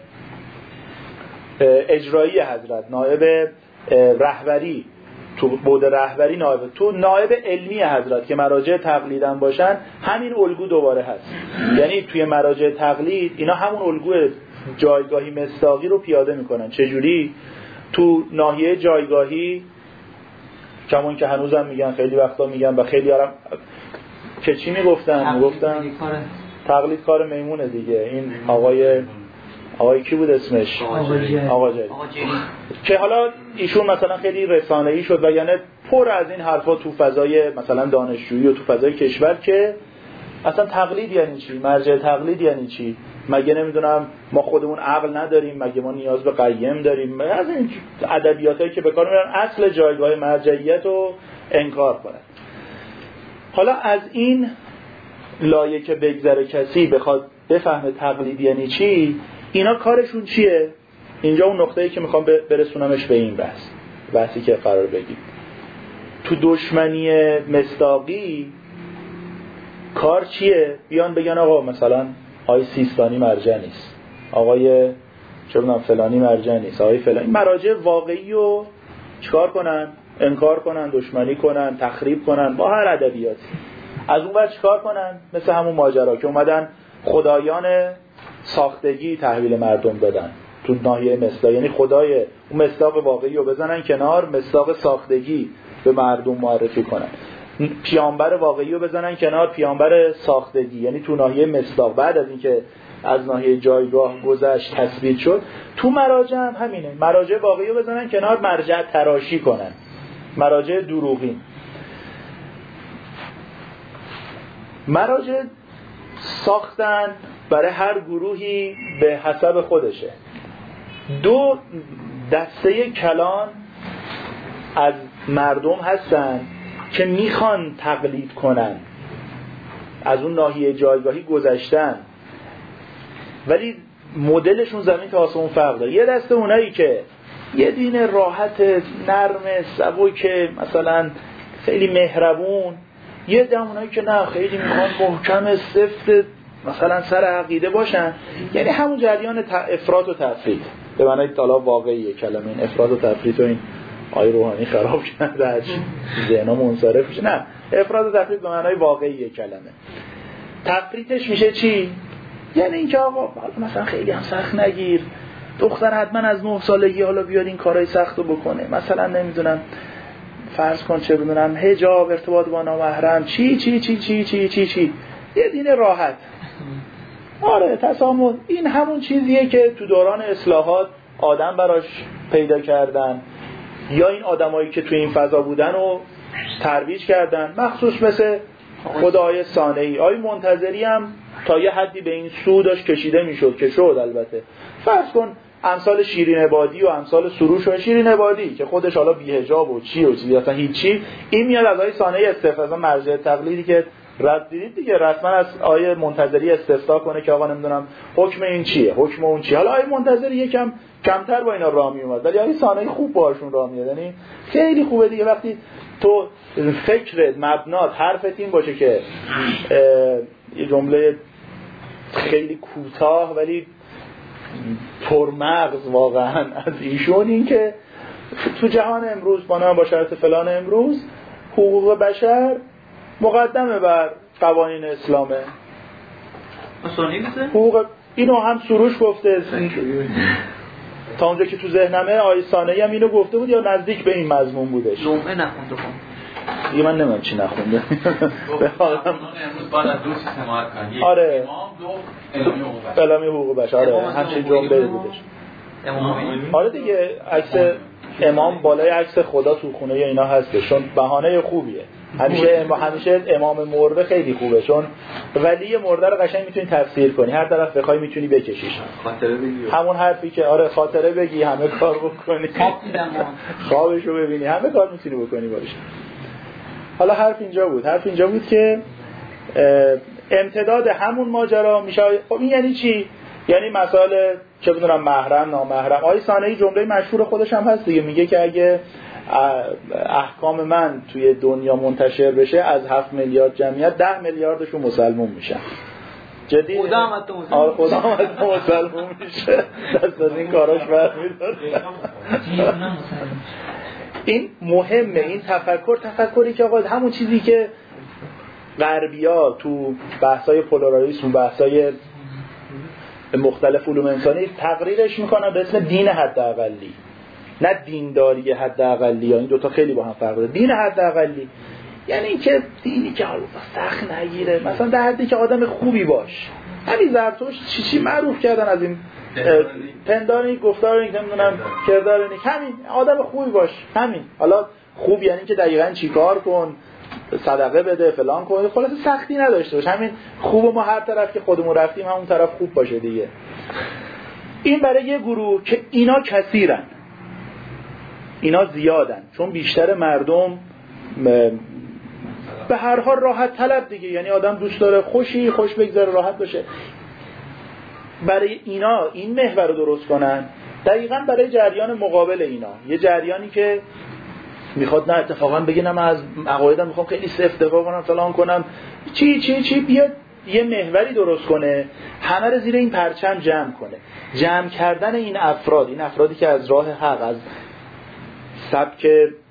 [SPEAKER 3] اجرایی حضرت، نائب رهبری، تو بود رهبری نائب، تو نائب علمی حضرت که مراجع تقلیدن باشن، همین الگو دوباره هست. یعنی توی مراجع تقلید اینا همون الگو جایگاهی مصداقی رو پیاده میکنن. چجوری؟ تو ناحیه جایگاهی کمون که هنوزم میگن، خیلی وقتا میگن و خیلی هارم که چی میگفتن؟ میگفتن تقلید کار میمونه دیگه. این آقای آقای کی بود اسمش؟ آقا جلی. که حالا ایشون مثلا خیلی رسانه‌ای شد و یعنی پر از این حرفا تو فضای مثلا دانشجویی و تو فضای کشور که اصلا تقلید یعنی چی؟ مرجع تقلید یعنی چی؟ مگه نمیدونم ما خودمون عقل نداریم؟ مگه ما نیاز به قیم داریم؟ از این ادبیاتایی که به کار میبرن اصل جایگاه مرجعیت رو انکار کنن. حالا از این لایه که بگذره کسی بخواد بفهمه تقلید یعنی چی، اینا کارشون چیه؟ اینجا اون نقطه‌ای که میخوام برسونمش به این بحث، بحثی که قرار بگیم تو دشمنی مصداقی کار چیه؟ بیان بگن آقا مثلا آقای سیستانی مرجع نیست، آقای چه بدونم فلانی مرجع نیست، آقای فلانی. مراجع واقعی رو چیکار کنن؟ انکار کنن، دشمنی کنن، تخریب کنن با هر ادبیاتی. از اون ور چیکار کنن؟ مثل همون ماجرا که اومدن خدایان ساختگی تحویل مردم دادن تو ناحیه مصداق، یعنی خدای اون مصداق واقعی رو بزنن کنار، مصداق ساختگی به مردم معرفی کنن. پیامبر واقعی رو بزنن کنار، پیامبر ساختگی، یعنی تو ناحیه مصداق. بعد از اینکه از ناحیه جایگاه گذشت تثبیت شد، تو مراجع هم همینه، مراجع واقعی رو بزنن کنار، مرجع تراشی کنن، مراجع دروغین. مراجع ساختن برای هر گروهی به حسب خودشه. دو دسته کلان از مردم هستن که میخوان تقلید کنن، از اون ناحیه جایگاهی گذشتن، ولی مدلشون زمین تا آسمون فرق داره. یه دسته اونایی که یه دین راحت، نرم، سبک، مثلا خیلی مهربون، یه دسته اونایی که نه خیلی میخوان محکم سفت مثلا سر عقیده باشن. یعنی همون جریان افراط و تفرید به معنای طلا واقعیه کلمه. این افراط و تفرید و این آی روحانی خراب کرده هر چی ذهنم منصرف میشه. نه، افراط و تفرید به معنای واقعیه کلمه. تفریطش میشه چی؟ یعنی اینکه آقا مثلا خیلی هم سخت نگیر، دختر حتما از نه سالگی حالا بیاد این کارهای سختو بکنه، مثلا نمیدونم فرض کن چه بدونم حجاب، ارتباط با نامحرم، چی چی چی چی چی چی چی یه دین راحت. آره تسامح. این همون چیزیه که تو دوران اصلاحات آدم براش پیدا کردن، یا این آدمایی که تو این فضا بودن و ترویج کردن، مخصوص مثل خدای صانعی. آی منتظری هم تا یه حدی به این سو داشت کشیده میشد که شد. البته فرض کن امثال شیرین عبادی و امثال سروش و شیرین عبادی که خودش حالا بی حجاب و چی و چی اصلا هیچی، این میاد از آی صانعی استفاده، مرجع تقلیدی که رد دیدید دیگه، رسما از آیه منتظری استفسار کنه که آقا نمیدونم حکم این چیه، حکم اون چیه. حالا آیه منتظری یکم کمتر با اینا راه می اومد، ولی آیه صانعی خوب باشون راه میاد. یعنی خیلی خوبه دیگه وقتی تو فکرت، مبنات، حرفت این باشه که یه جمله خیلی کوتاه ولی پرمغز واقعا از ایشون، این که تو جهان امروز با با شرط فلان امروز حقوق بشر مقدمه بر قوانین اسلامه. حقوق اینو هم سروش گفته، تا اونجا که تو ذهنمه آیه ثانیه هم اینو گفته بود یا نزدیک به این مضمون بودش.
[SPEAKER 4] لومه نخونده خون
[SPEAKER 3] دیگه من نمیم چی نخونده.
[SPEAKER 1] امروز بعد از دو چیز حمایت کنن،
[SPEAKER 3] آره
[SPEAKER 1] امام دو
[SPEAKER 3] اعلامیه حقوق بشر، آره همچین جمله بودش. آره دیگه عکس امام بالای عکس خدا تو خونه اینا هستش، چون بهانه خوبیه. همیشه همیشه امام مرده خیلی خوبه، چون ولی مرده رو قشنگ میتونی تفسیر کنی، هر طرف بخوای میتونی بکشیش.
[SPEAKER 1] خاطره بگی،
[SPEAKER 3] همون حرفی که آره خاطره بگی، همه کار بکنی،
[SPEAKER 4] خواب دیدم
[SPEAKER 3] خوابشو ببینی، همه کار میتونی بکنی باشه. حالا حرف اینجا بود، حرف اینجا بود که امتداد همون ماجرا میشه. خب این یعنی چی؟ یعنی مسائل چه بدونم محرم نامحرم. آقای صانعی جمله مشهور خودش هم هست دیگه، میگه که اگه احکام من توی دنیا منتشر بشه از هفت میلیارد جمعیت ده میلیاردشون مسلمون میشن. جدی
[SPEAKER 4] خدا هم تو مسلمون
[SPEAKER 3] آره خدا هم تو مسلمون میشه، دست از این کاراش برمی‌داره. این مهمه، این تفکر تفکری که آقا همون چیزی که غربی‌ها تو بحث‌های پولارالیسم، بحث‌های مختلف علوم انسانی تقریرش میکنن به اسم دین حداقلی، نه دینداری حداقلی. این دوتا خیلی با هم فرق داره. دین حداقلی یعنی اینکه دینی که حالا سخت نگیره، مثلا در حدی که آدم خوبی باش. همین زرتشت چی چی معروف کردن از این پنداری، گفتار نیک، نمیدونم کردار نیک، همین آدم خوبی باش. همین حالا خوب یعنی که دقیقاً چیکار کن، صدقه بده، فلان کن، خلاص سختی نداشته باش. همین خوب ما هر طرف که خودمون رفتیم همون طرف خوب باشه دیگه. این برای یه گروه که اینا کثیرن، اینا زیادن، چون بیشتر مردم به هر حال راحت طلب دیگه، یعنی آدم دوست داره خوشی خوش بگذره، راحت باشه. برای اینا این محور رو درست کنن، دقیقاً برای جریان مقابل اینا، یه جریانی که میخواد نه اتفاقا بگه نه من از عقایدم میخوام خیلی سفت دفاع کنم فلان کنم، چی چی چی بیاد یه محوری درست کنه، همه رو زیر این پرچم جمع کنه. جمع کردن این افراد، این افرادی که از راه حق، از سبک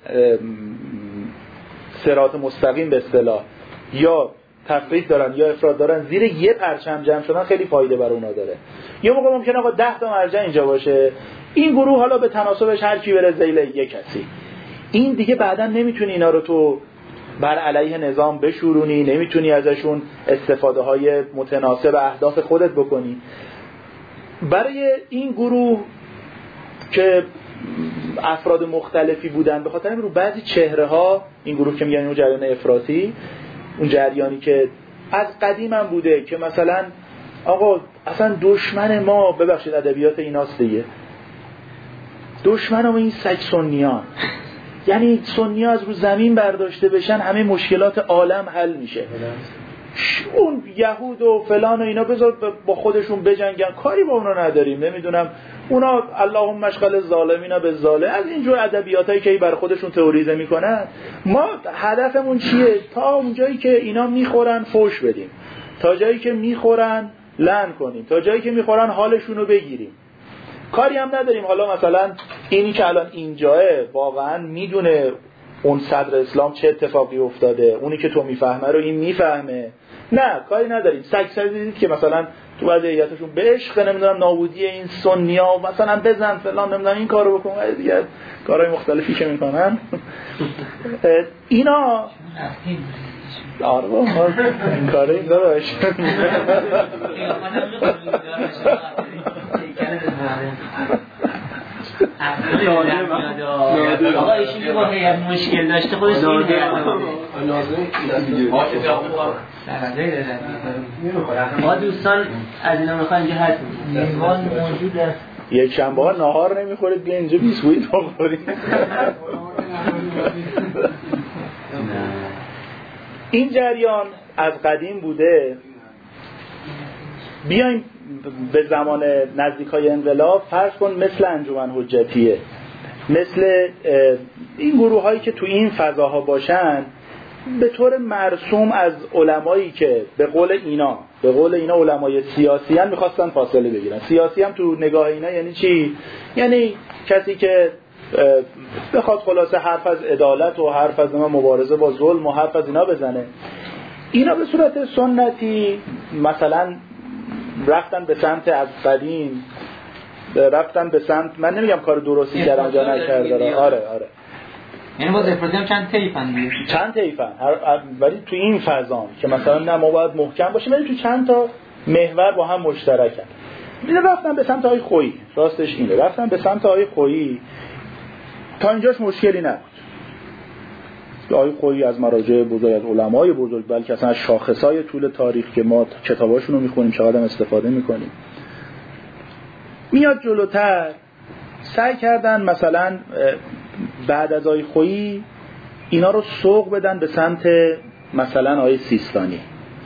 [SPEAKER 3] صراط مستقیم به اصطلاح یا تفریط دارن یا افراد دارن، زیر یه پرچم جمع شدن خیلی فایده برای اونا داره. یه موقع ممکنه آقا ده تا مرجع اینجا باشه، این گروه حالا به تناسبش هر کی بره ذیل یک کسی، این دیگه بعداً نمیتونی اینا رو تو بر علیه نظام بشورونی، نمیتونی ازشون استفاده های متناسب اهداف خودت بکنی. برای این گروه که افراد مختلفی بودن، به خاطر این رو بعضی چهره ها، این گروه که میگن اون جریان افراطی، اون جریانی که از قدیم هم بوده که مثلا آقا اصلا دشمن ما، ببخشید ادبیات ایناست دیگه، دشمن ما این سگ سنیان، یعنی سنی ها از رو زمین برداشته بشن همه مشکلات عالم حل میشه. اون یهود و فلان و اینا بذار با خودشون بجنگن، کاری با اونا نداریم، نمیدونم اونا اللهم اشغل ظالمینا بالظالم، از اینجور ادبیاتایی که بر خودشون تئوریزه میکنن. ما هدفمون چیه؟ تا اونجایی که اینا میخورن فوش بدیم، تا جایی که میخورن لعن کنیم، تا جایی که میخورن حالشون رو بگیریم. کاری هم نداریم حالا مثلا اینی که الان اینجاه واقعا میدونه اون صدر اسلام چه اتفاقی افتاده، اونی که تو میفهمه رو این میفهمه، نه کاری نداریم. سگ سگ دیدید که مثلا تو بعضی ایتاشون به عشق نمیدونم نابودی این سنیا مثلا بزن فلان نمیدونم این کارو بکن، دیگه کارهای مختلفی که میکنن اینا آره با این کاره این داشت.
[SPEAKER 4] آقا ایشون که با هیئت مشکل داشته خودش این هیئت ما دوستان از اینا میخوایم که هست میوان موجود است.
[SPEAKER 3] یک شنبه ها نهار نمیخورید بیا اینجا بیسکویت بخورید. این جریان از قدیم بوده. بیایم به زمان نزدیکای انقلاب فرض کن مثل انجمن حجتیه، مثل این گروه هایی که تو این فضاها باشن، به طور مرسوم از علمایی که به قول اینا به قول اینا علمای سیاسی هم میخواستن فاصله بگیرن. سیاسی هم تو نگاه اینا یعنی چی؟ یعنی کسی که بخواد خلاصه حرف از عدالت و حرف از مبارزه با ظلم و حرف از اینا بزنه. اینا به صورت سنتی مثلا رفتن به سمت از قدیم، رفتن به سمت، من نمیگم کار درستی کردن یا نکردن، آره آره
[SPEAKER 4] یعنی باز افرادی هم چند طیفن دیگه،
[SPEAKER 3] چند طیفن، ولی تو این فضا که مثلا نه ما باید محکم باشیم، ولی تو چند تا محور با هم مشترکن. اینا رفتن به سمت های خویی، راستش اینه، رفتن به سمت های خویی. تا اینجاش مشکلی نبود، آقای خویی از مراجع بزرگ، از علمای بزرگ، بلکه اصلا از شاخصای طول تاریخ که ما کتاباشون رو میخونیم چقدر هم استفاده میکنیم. میاد جلوتر سعی کردن مثلا بعد از آقای خویی اینا رو سوق بدن به سمت مثلا آقای سیستانی.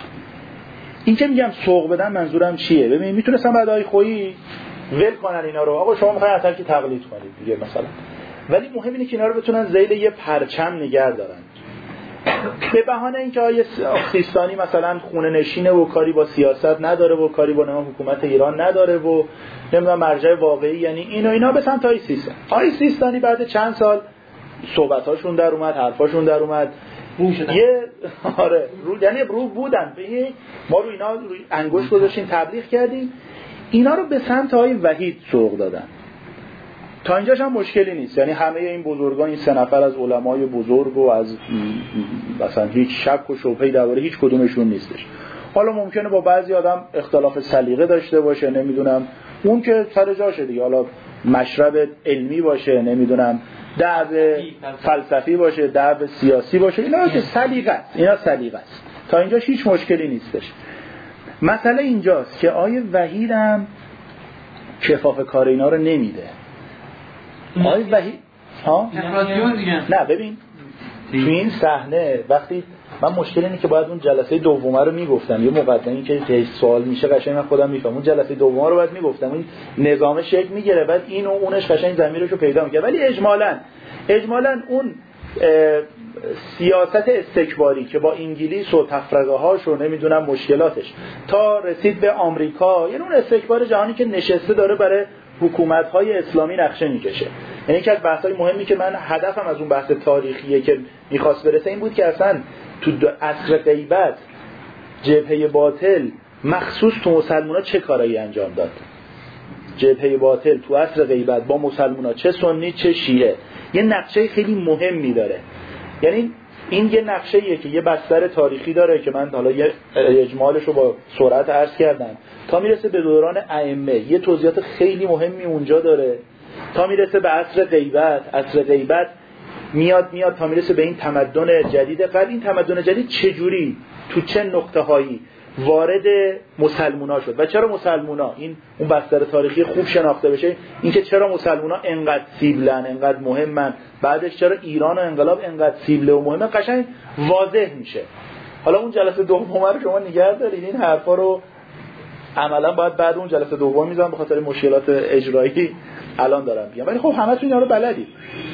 [SPEAKER 3] این که میگم سوق بدن منظورم چیه؟ ببین میتونستن بعد آقای خویی ول کنن اینا رو، آقا شما میخواین اصلا که تقلید کنید دیگه مثلا، ولی مهم اینه که اینا رو بتونن ذیل یه پرچم نگه دارن. به بهانه اینکه آقای سیستانی مثلا خونه نشینه و کاری با سیاست نداره و کاری با نظام حکومت ایران نداره و نمیدونم مرجع واقعی، یعنی اینو اینا به سمت آقای سیستانی. آقای سیستانی بعد چند سال صحبتاشون در اومد، حرفاشون در اومد، رو شدن. یه آره رو، یعنی رو بودن به ما رو اینا روی انگشت گذاشتیم تبلیغ کردیم، اینا رو به سمت آقای وحید سوق دادن. تا اینجاش هم مشکلی نیست، یعنی همه این بزرگان، این سه نفر از علمای بزرگ و از مثلا هیچ شک و شبهه‌ای درباره هیچ کدومشون نیستش. حالا ممکنه با بعضی آدم اختلاف سلیقه داشته باشه، نمیدونم اون که سر جاشه دیگه، حالا مشرب علمی باشه، نمیدونم دعو فلسفی باشه، دعو سیاسی باشه، اینا که سلیقه است، اینا سلیقه است. تا اینجاش هیچ مشکلی نیستش. مسئله اینجاست که آیه وحید هم کفاف کار اینا رو نمیده. آیه وحید ها نه ببین تو این صحنه وقتی من مشکل اینه که باید اون جلسه دومه رو میگفتم، یه مقدمه‌ای که هیچ سوال میشه قشنگ من خودم میفهمم، اون جلسه دومه رو باید میگفتم، این نظام شکل میگیره بعد این و اونش قشنگ ضمیرشو پیدا میکنه. ولی اجمالاً اجمالاً اون سیاست استکباری که با انگلیس و تفرقه هاش و نمیدونم مشکلاتش تا رسید به آمریکا، یعنی اون استکبار جهانی که نشسته داره برای حکومت‌های اسلامی نقشه میکشه. یعنی یکی از بحث‌های مهمی که من هدفم از اون بحث تاریخیه که می‌خواست برسه این بود که اصلا تو عصر غیبت جبهه باطل مخصوص تو مسلمان‌ها چه کارایی انجام داد. جبهه باطل تو عصر غیبت با مسلمان‌ها چه سنی چه شیعه یه نقشه خیلی مهمی داره. یعنی این یه نقشه‌ایه که یه بستر تاریخی داره که من حالا یه اجمالش رو با سرعت عرض کردم تا میرسه به دوران ائمه، یه توضیحات خیلی مهمی اونجا داره تا میرسه به عصر غیبت. عصر غیبت میاد میاد تا میرسه به این تمدن جدید. قبل این تمدن جدید چجوری تو چه نقطه‌هایی وارد مسلمونا شد و چرا مسلمونا، این اون بستر تاریخی خوب شناخته بشه، اینکه چرا مسلمونا انقدر سیبلن، انقدر مهمن، بعدش چرا ایران و انقلاب انقدر سیبله و مهمه، قشنگ واضح میشه. حالا اون جلسه دوم رو شما نگه دارید، این حرفا رو عملا باید بعد اون جلسه دوم میذارم به خاطر مشکلات اجرایی الان دارم میگم، ولی خب همتون اینا رو بلدید.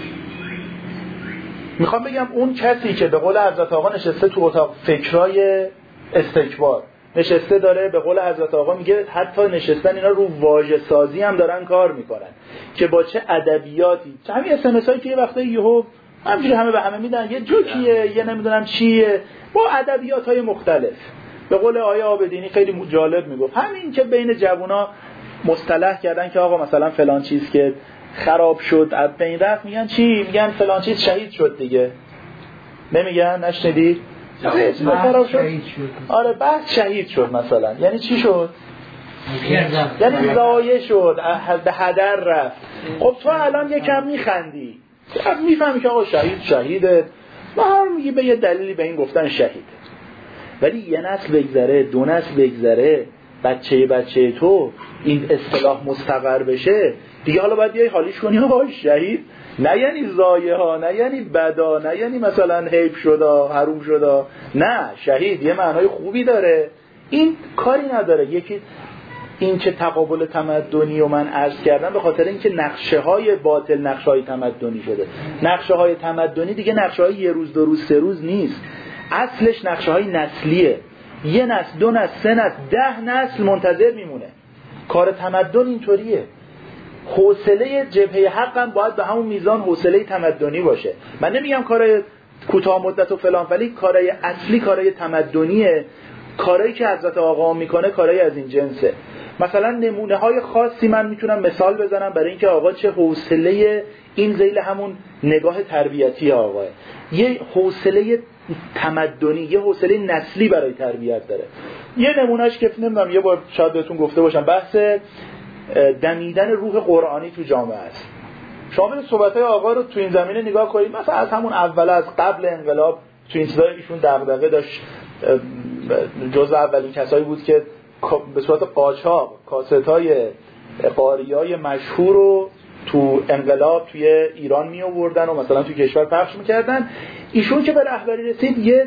[SPEAKER 3] میخوام بگم اون کسی که به قول حضرت آقا نشسته تو اتاق فکرای استکبار نشسته داره، به قول حضرت آقا میگه حتی نشستن اینا رو واژه سازی هم دارن کار میکنن که با چه ادبیاتی، همین اس ام اس هایی که یه وقته یهو همینجوری همه به همه میدن، یه جوکیه یه نمیدونم چیه، با ادبیات های مختلف. به قول آیه آبدینی خیلی جالب میگفت همین که بین جوونا مصطلح کردن که آقا مثلا فلان چیز که خراب شد از بین رفت، میگن چی؟ میگن فلان چیز شهید شد دیگه. نمیگن؟ نشنیدی؟ خراب شد. آره بحث شهید شد مثلا. یعنی چی شد؟ یعنی ضایع شد، به هدر رفت. خب تو الان یکم میخندی، میفهمی که آقا شهید شهیده و هر میگی به یه دلیلی به این گفتن شهید. ولی یه نسل بگذره، دو نسل بگذره، بچه بچه تو این اصطلاح مستقر بشه دیگه، حالا باید بیای حالیش کنی آقا شهید نه یعنی ضایع ها، نه یعنی بدا، نه یعنی مثلا حیف شده حروم شده، نه، شهید یه معنای خوبی داره. این کاری نداره. یکی این که تقابل تمدنی و من عرض کردم به خاطر اینکه نقشه های باطل نقشه های تمدنی شده. نقشه های تمدنی دیگه نقشه های یه روز دو روز سه روز نیست، اصلش نقشه های نسلیه. یه نسل، دو نسل، سه نسل، ده نسل منتظر میمونه. کار تمدن اینطوریه. حوصله جبهه حق هم باید به همون میزان حوصله تمدنی باشه. من نمیگم کارهای کوتاه مدت و فلان، ولی کارهای اصلی کارهای تمدنیه. کارهایی که حضرت آقا میکنه کارهای از این جنسه. مثلا نمونه های خاصی من میتونم مثال بزنم برای اینکه آقا چه حوصله، این ذیل همون نگاه تربیتی آقاه، یه حوصله تمدنی، یه حوصله نسلی برای تربیت داره. یه نمونهش که نمیدونم یه بار شاید بهتون گفته باشم، بحث دمیدن روح قرآنی تو جامعه است. شما برید صحبت‌های آقا رو تو این زمینه نگاه کنید، مثلا از همون اول، از قبل انقلاب تو این چیزا ایشون دغدغه داشت، جزء اولین کسایی بود که به صورت قاچاق کاست‌های قاریای مشهور رو تو انقلاب توی ایران می آوردن و مثلا تو کشور پخش می‌کردن. ایشون که به رهبری رسید یه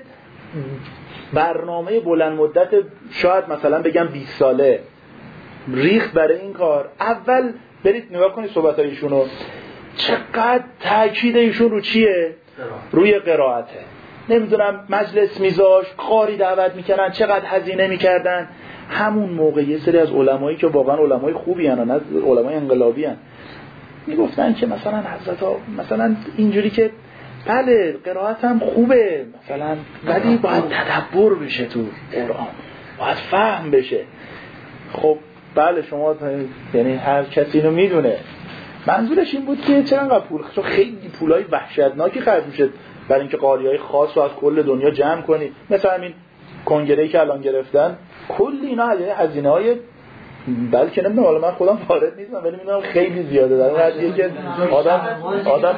[SPEAKER 3] برنامه بلند مدت، شاید مثلا بگم بیست ساله ریخت برای این کار. اول برید نگاه کنید صحبت‌های ایشون رو، چقدر تاکید ایشون رو چیه؟ روی قرائته. نمیدونم مجلس میذاش، قاری دعوت میکردن، چقدر هزینه میکردن. همون موقع یه سری از علمایی که واقعا علمای خوبی هستن، نه علمای انقلابی هستن، میگفتن که مثلا حضرت ها مثلا اینجوری که بله قرائت هم خوبه مثلا، ولی باید تدبر بشه تو قرآن، باید فهم بشه. خب بله شما یعنی هر کسی اینو میدونه. منظورش این بود که چرا انقدر پول، چون خیلی پولای وحشتناکی خرج میشه برای اینکه قاریای خاص رو از کل دنیا جمع کنی. مثلا همین کنگره‌ای که الان گرفتن، کل اینا هزینه‌های، بلکه نمیدونم، حالا من خودم وارد نیستم ولی میدونم خیلی زیاده در حدیه که آدم آدم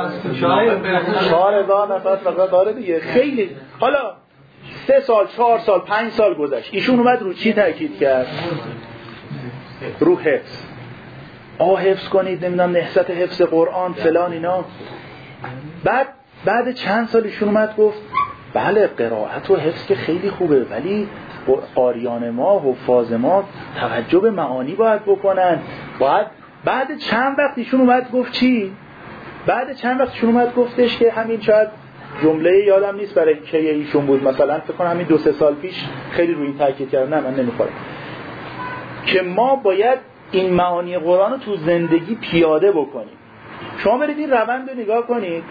[SPEAKER 3] چهار هزار نفر فقط داره دیگه. خیلی. حالا سه سال، چهار سال، پنج سال گذشت، ایشون اومد رو چی تاکید کرد؟ رو حفظ. آه حفظ کنید، نمیدونم نهضت حفظ قرآن فلان اینا. بعد بعد چند سال ایشون اومد گفت بله قرائت و حفظ که خیلی خوبه، ولی قاریان ما، حفاظ ما توجه به معانی باید بکنن. باید. بعد چند وقت ایشون اومد گفت چی؟ بعد چند وقت ایشون اومد گفتش که همین شاید جمله یادم نیست برای کی ایشون بود، مثلا فکر کنم همین دو سه سال پیش خیلی روی این تاکید کردن، نه من نمیخوام، که ما باید این معانی قرآن رو تو زندگی پیاده بکنیم. شما برید این روند رو نگاه کنید.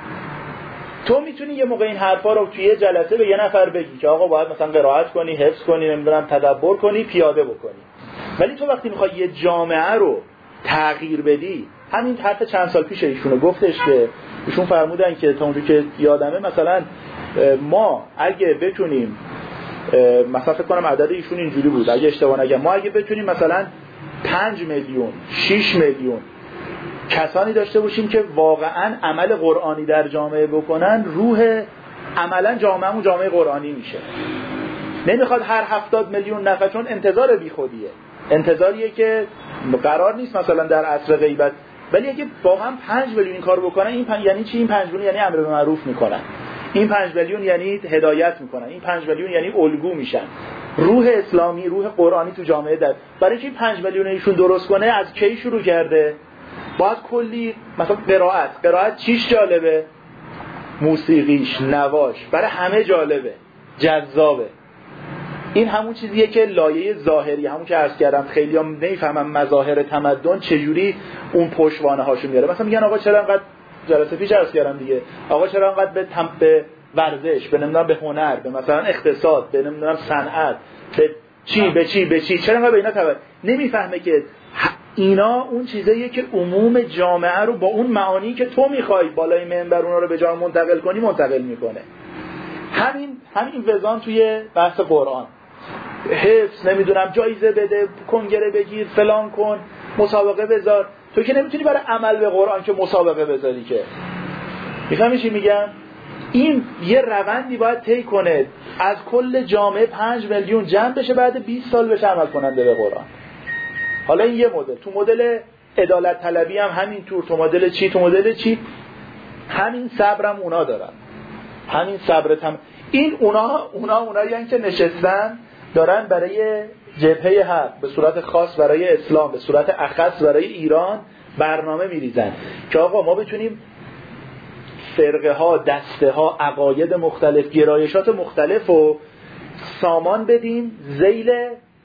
[SPEAKER 3] تو میتونی یه موقع این حرفا رو توی یه جلسه به یه نفر بگی که آقا باید مثلا قرائت کنی، حفظ کنی، نمیدونم تدبر کنی، پیاده بکنی. ولی تو وقتی میخوای یه جامعه رو تغییر بدی، همین حرف چند سال پیش ایشونو گفتش که ایشون فرمودن که تا اونجا که یادمه مثلا ما اگه بتونیم، مثلا فکر کنم عدد ایشون اینجوری بود اگه اشتباه نگم، ما اگه بتونیم مثلا پنج میلیون شش میلیون کسانی داشته باشیم که واقعا عمل قرآنی در جامعه بکنن، روح عملا جامعهمون جامعه قرآنی میشه. نمیخواد هر هفتاد میلیون نفر، چون انتظار بیخودیه، انتظاریه که قرار نیست مثلا در عصر غیبت، ولی اگه واقعا پنج میلیون این کارو بکنن، این پنج یعنی چی؟ این پنج میلیون یعنی امر به معروف میکنن، این پنج میلیون یعنی هدایت میکنن، این پنج میلیون یعنی الگو میشن. روح اسلامی، روح قرآنی تو جامعه در. برای چی پنج میلیون ایشون درست کنه؟ از کی شروع کرده؟ باید کلی مثلا قرائت، قرائت چیش جالبه؟ موسیقیش، نواش، برای همه جالبه، جذابه. این همون چیزیه که لایه ظاهری، همون که عرض کردم خیلی هم نمیفهمم مظاهر تمدن چجوری اون پشتوانه هاشو میاره. مثلا میگن آقا چرا انقدر، جلسه پیش عرض کردم دیگه، آقا چرا انقدر به تم... به ورزش، به نمیدونم به هنر، به مثلا اقتصاد، به نمیدونم صنعت، به چی به چی به چی، چرا انقدر به اینا توجه نمیفهمه که اینا اون چیزاییه که عموم جامعه رو با اون معانی که تو میخوای بالای منبر اونا رو به جا منتقل کنی منتقل میکنه. همین همین وزان توی بحث قرآن، حفظ، نمیدونم جایزه بده، کنگره بگیر، فلان کن، مسابقه بذار. تو که نمیتونی برای عمل به قرآن که مسابقه بذاری که. میفهمی چی میگم؟ این یه روندی باید طی کنه، از کل جامعه پنج میلیون جمع بشه، بعد بیست سال بشه عمل کننده به قرآن. حالا این یه مدل. تو مدل عدالت طلبی هم همینطور، تو مدل چی تو مدل چی همین صبرم اونا دارن، همین صبرت هم این اونا اونا اونایی یعنی که نشستن دارن برای جبهه حق به صورت خاص برای اسلام، به صورت اخص برای ایران برنامه میریزن که آقا ما بتونیم فرقه ها، دسته ها، عقاید مختلف، گرایشات مختلف رو سامان بدیم زیل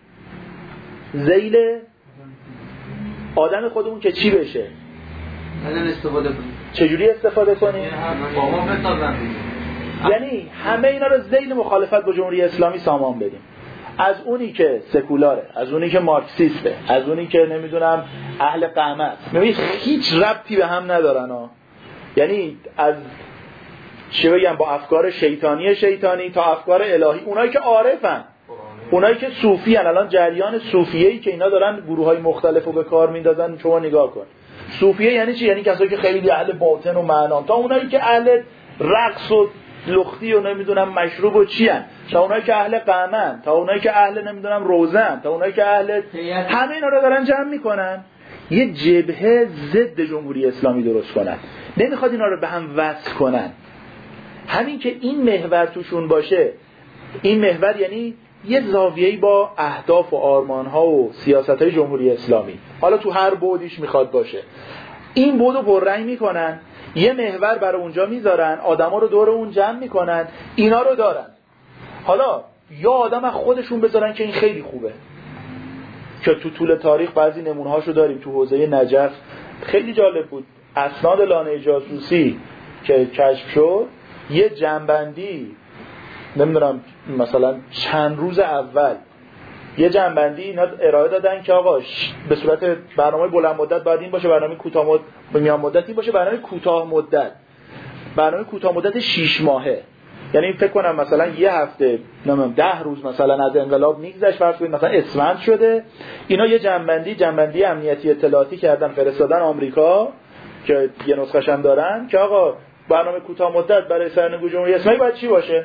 [SPEAKER 3] زیل آدم خودمون که چی بشه؟
[SPEAKER 4] الان استفاده کنیم.
[SPEAKER 3] چجوری استفاده کنیم؟
[SPEAKER 1] با ما بسازن.
[SPEAKER 3] یعنی همه اینا رو زیل مخالفت با جمهوری اسلامی سامان بدیم. از اونی که سکولاره، از اونی که مارکسیسته، از اونی که نمیدونم اهل قمت، میبینید هیچ ربطی به هم ندارن ها. یعنی از چه بگم، با افکار شیطانی شیطانی تا افکار الهی، اونایی که عارفن، اونایی که صوفی هن. الان جریان صوفیه‌ای که اینا دارن گروه‌های مختلفو به کار میندازن، شما نگاه کن. صوفیه یعنی چی؟ یعنی کسایی که خیلی اهل باطن و معنا، تا اونایی که اهل رقص و لختی و نمیدونم مشروب و چی ان، تا اونایی که اهل قمن، تا اونایی که اهل نمیدونم روزن، تا اونایی که اهل همه اینا رو دارن جمع میکنن یه جبهه ضد جمهوری اسلامی درست کنن. نمیخواد اینا رو به هم وصل کنن. همین که این محور توشون باشه، این محور یعنی یه زاویه‌ای با اهداف و آرمان‌ها و سیاست‌های جمهوری اسلامی، حالا تو هر بعدیش میخواد باشه، این بعدو پررنگ میکنن، یه محور برای اونجا میذارن، آدما رو دور اون جمع میکنن، اینا رو دارن. حالا یا آدم از خودشون بذارن که این خیلی خوبه، که تو طول تاریخ بعضی نمونه‌هاشو داریم. تو حوزه نجف خیلی جالب بود، اسناد لانه جاسوسی که کشف شد، یه جنبندی نمیدونم مثلا چند روز اول یه جنبندی اینا ارائه دادن که آقا به صورت برنامه بلند مدت باید این باشه، برنامه کوتاه مدت میان مدت این باشه، برنامه کوتاه مدت برنامه کوتاه مدت شش ماهه. یعنی فکر کنم مثلا یه هفته نمیدونم ده روز مثلا از انقلاب میگذشت، فرض کنید مثلا اسفند شده، اینا یه جنبندی جنبندی امنیتی اطلاعاتی کردن فرستادن آمریکا که یه نسخه‌ش هم دارن که آقا برنامه کوتاه مدت برای سرنگون جمهوری اسلامی باید چی باشه.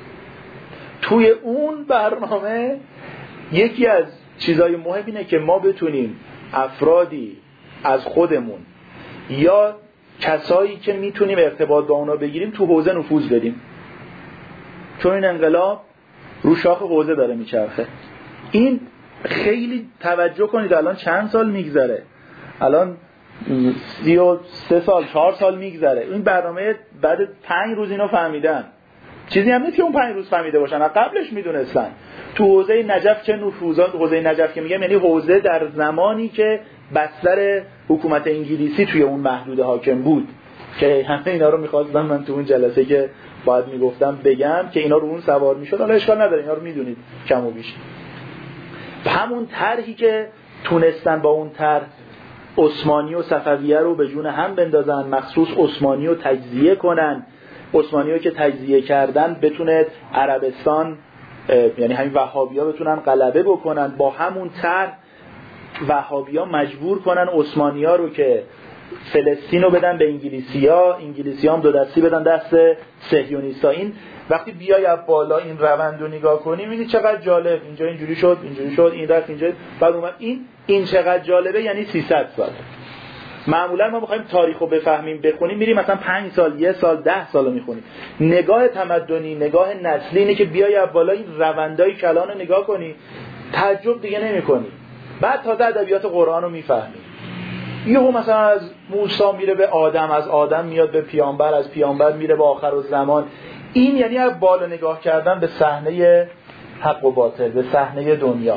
[SPEAKER 3] توی اون برنامه یکی از چیزای مهم اینه که ما بتونیم افرادی از خودمون یا کسایی که میتونیم ارتباط با اونا بگیریم تو حوزه نفوذ بدیم، چون این انقلاب رو شاخ حوزه داره میچرخه. این خیلی توجه کنید، الان چند سال میگذره، الان سی و سه سال چهار سال میگذره، این برنامه بعد پنج روز اینو فهمیدن، چیزی هم نیست که اون پنج روز فهمیده باشن، قبلش میدونستن. تو حوزه نجف چه نفوذات، حوزه نجف که میگم یعنی حوزه در زمانی که بستر حکومت انگلیسی توی اون محدوده حاکم بود، که همه اینا رو میخواستم من تو اون جلسه که باید میگفتم بگم که اینا رو اون سوار میشد. حالا اشکال نداره، اینا رو میدونید کم و بیش. و همون طرحی که تونستن با اون طرح عثمانی و صفویه رو به جون هم بندازن، مخصوص عثمانی رو تجزیه کنن، عثمانی رو که تجزیه کردن بتونه عربستان یعنی همین وهابی‌ها بتونن غلبه بکنن، با همون طرح وهابی‌ها مجبور کنن عثمانی‌ها رو که فلسطین رو بدن به انگلیسی‌ها، انگلیسی‌ها هم دو دستی بدن دست صهیونیست‌ها. این وقتی بیای از بالا این روند رو نگاه کنی می‌بینی چقدر جالب، اینجا اینجوری شد، اینجوری شد، این رفت اینجا، بعد اومد این این چقدر جالبه، یعنی سیصد سال. معمولا ما بخوایم تاریخو بفهمیم بخونیم میریم مثلا پنج سال، یک سال، ده سالو میخونیم. نگاه تمدنی، نگاه نسلی اینه که بیای از بالا این روندای کلان رو نگاه کنی، تعجب دیگه نمی‌کنی. بعد تازه ادبیات قرآن رو میفهمی. یهو مثلا از موسی میره به آدم، از آدم میاد به پیامبر، از پیامبر میره به آخرالزمان. این یعنی از بالا نگاه کردن به صحنه حق و باطل، به صحنه دنیا.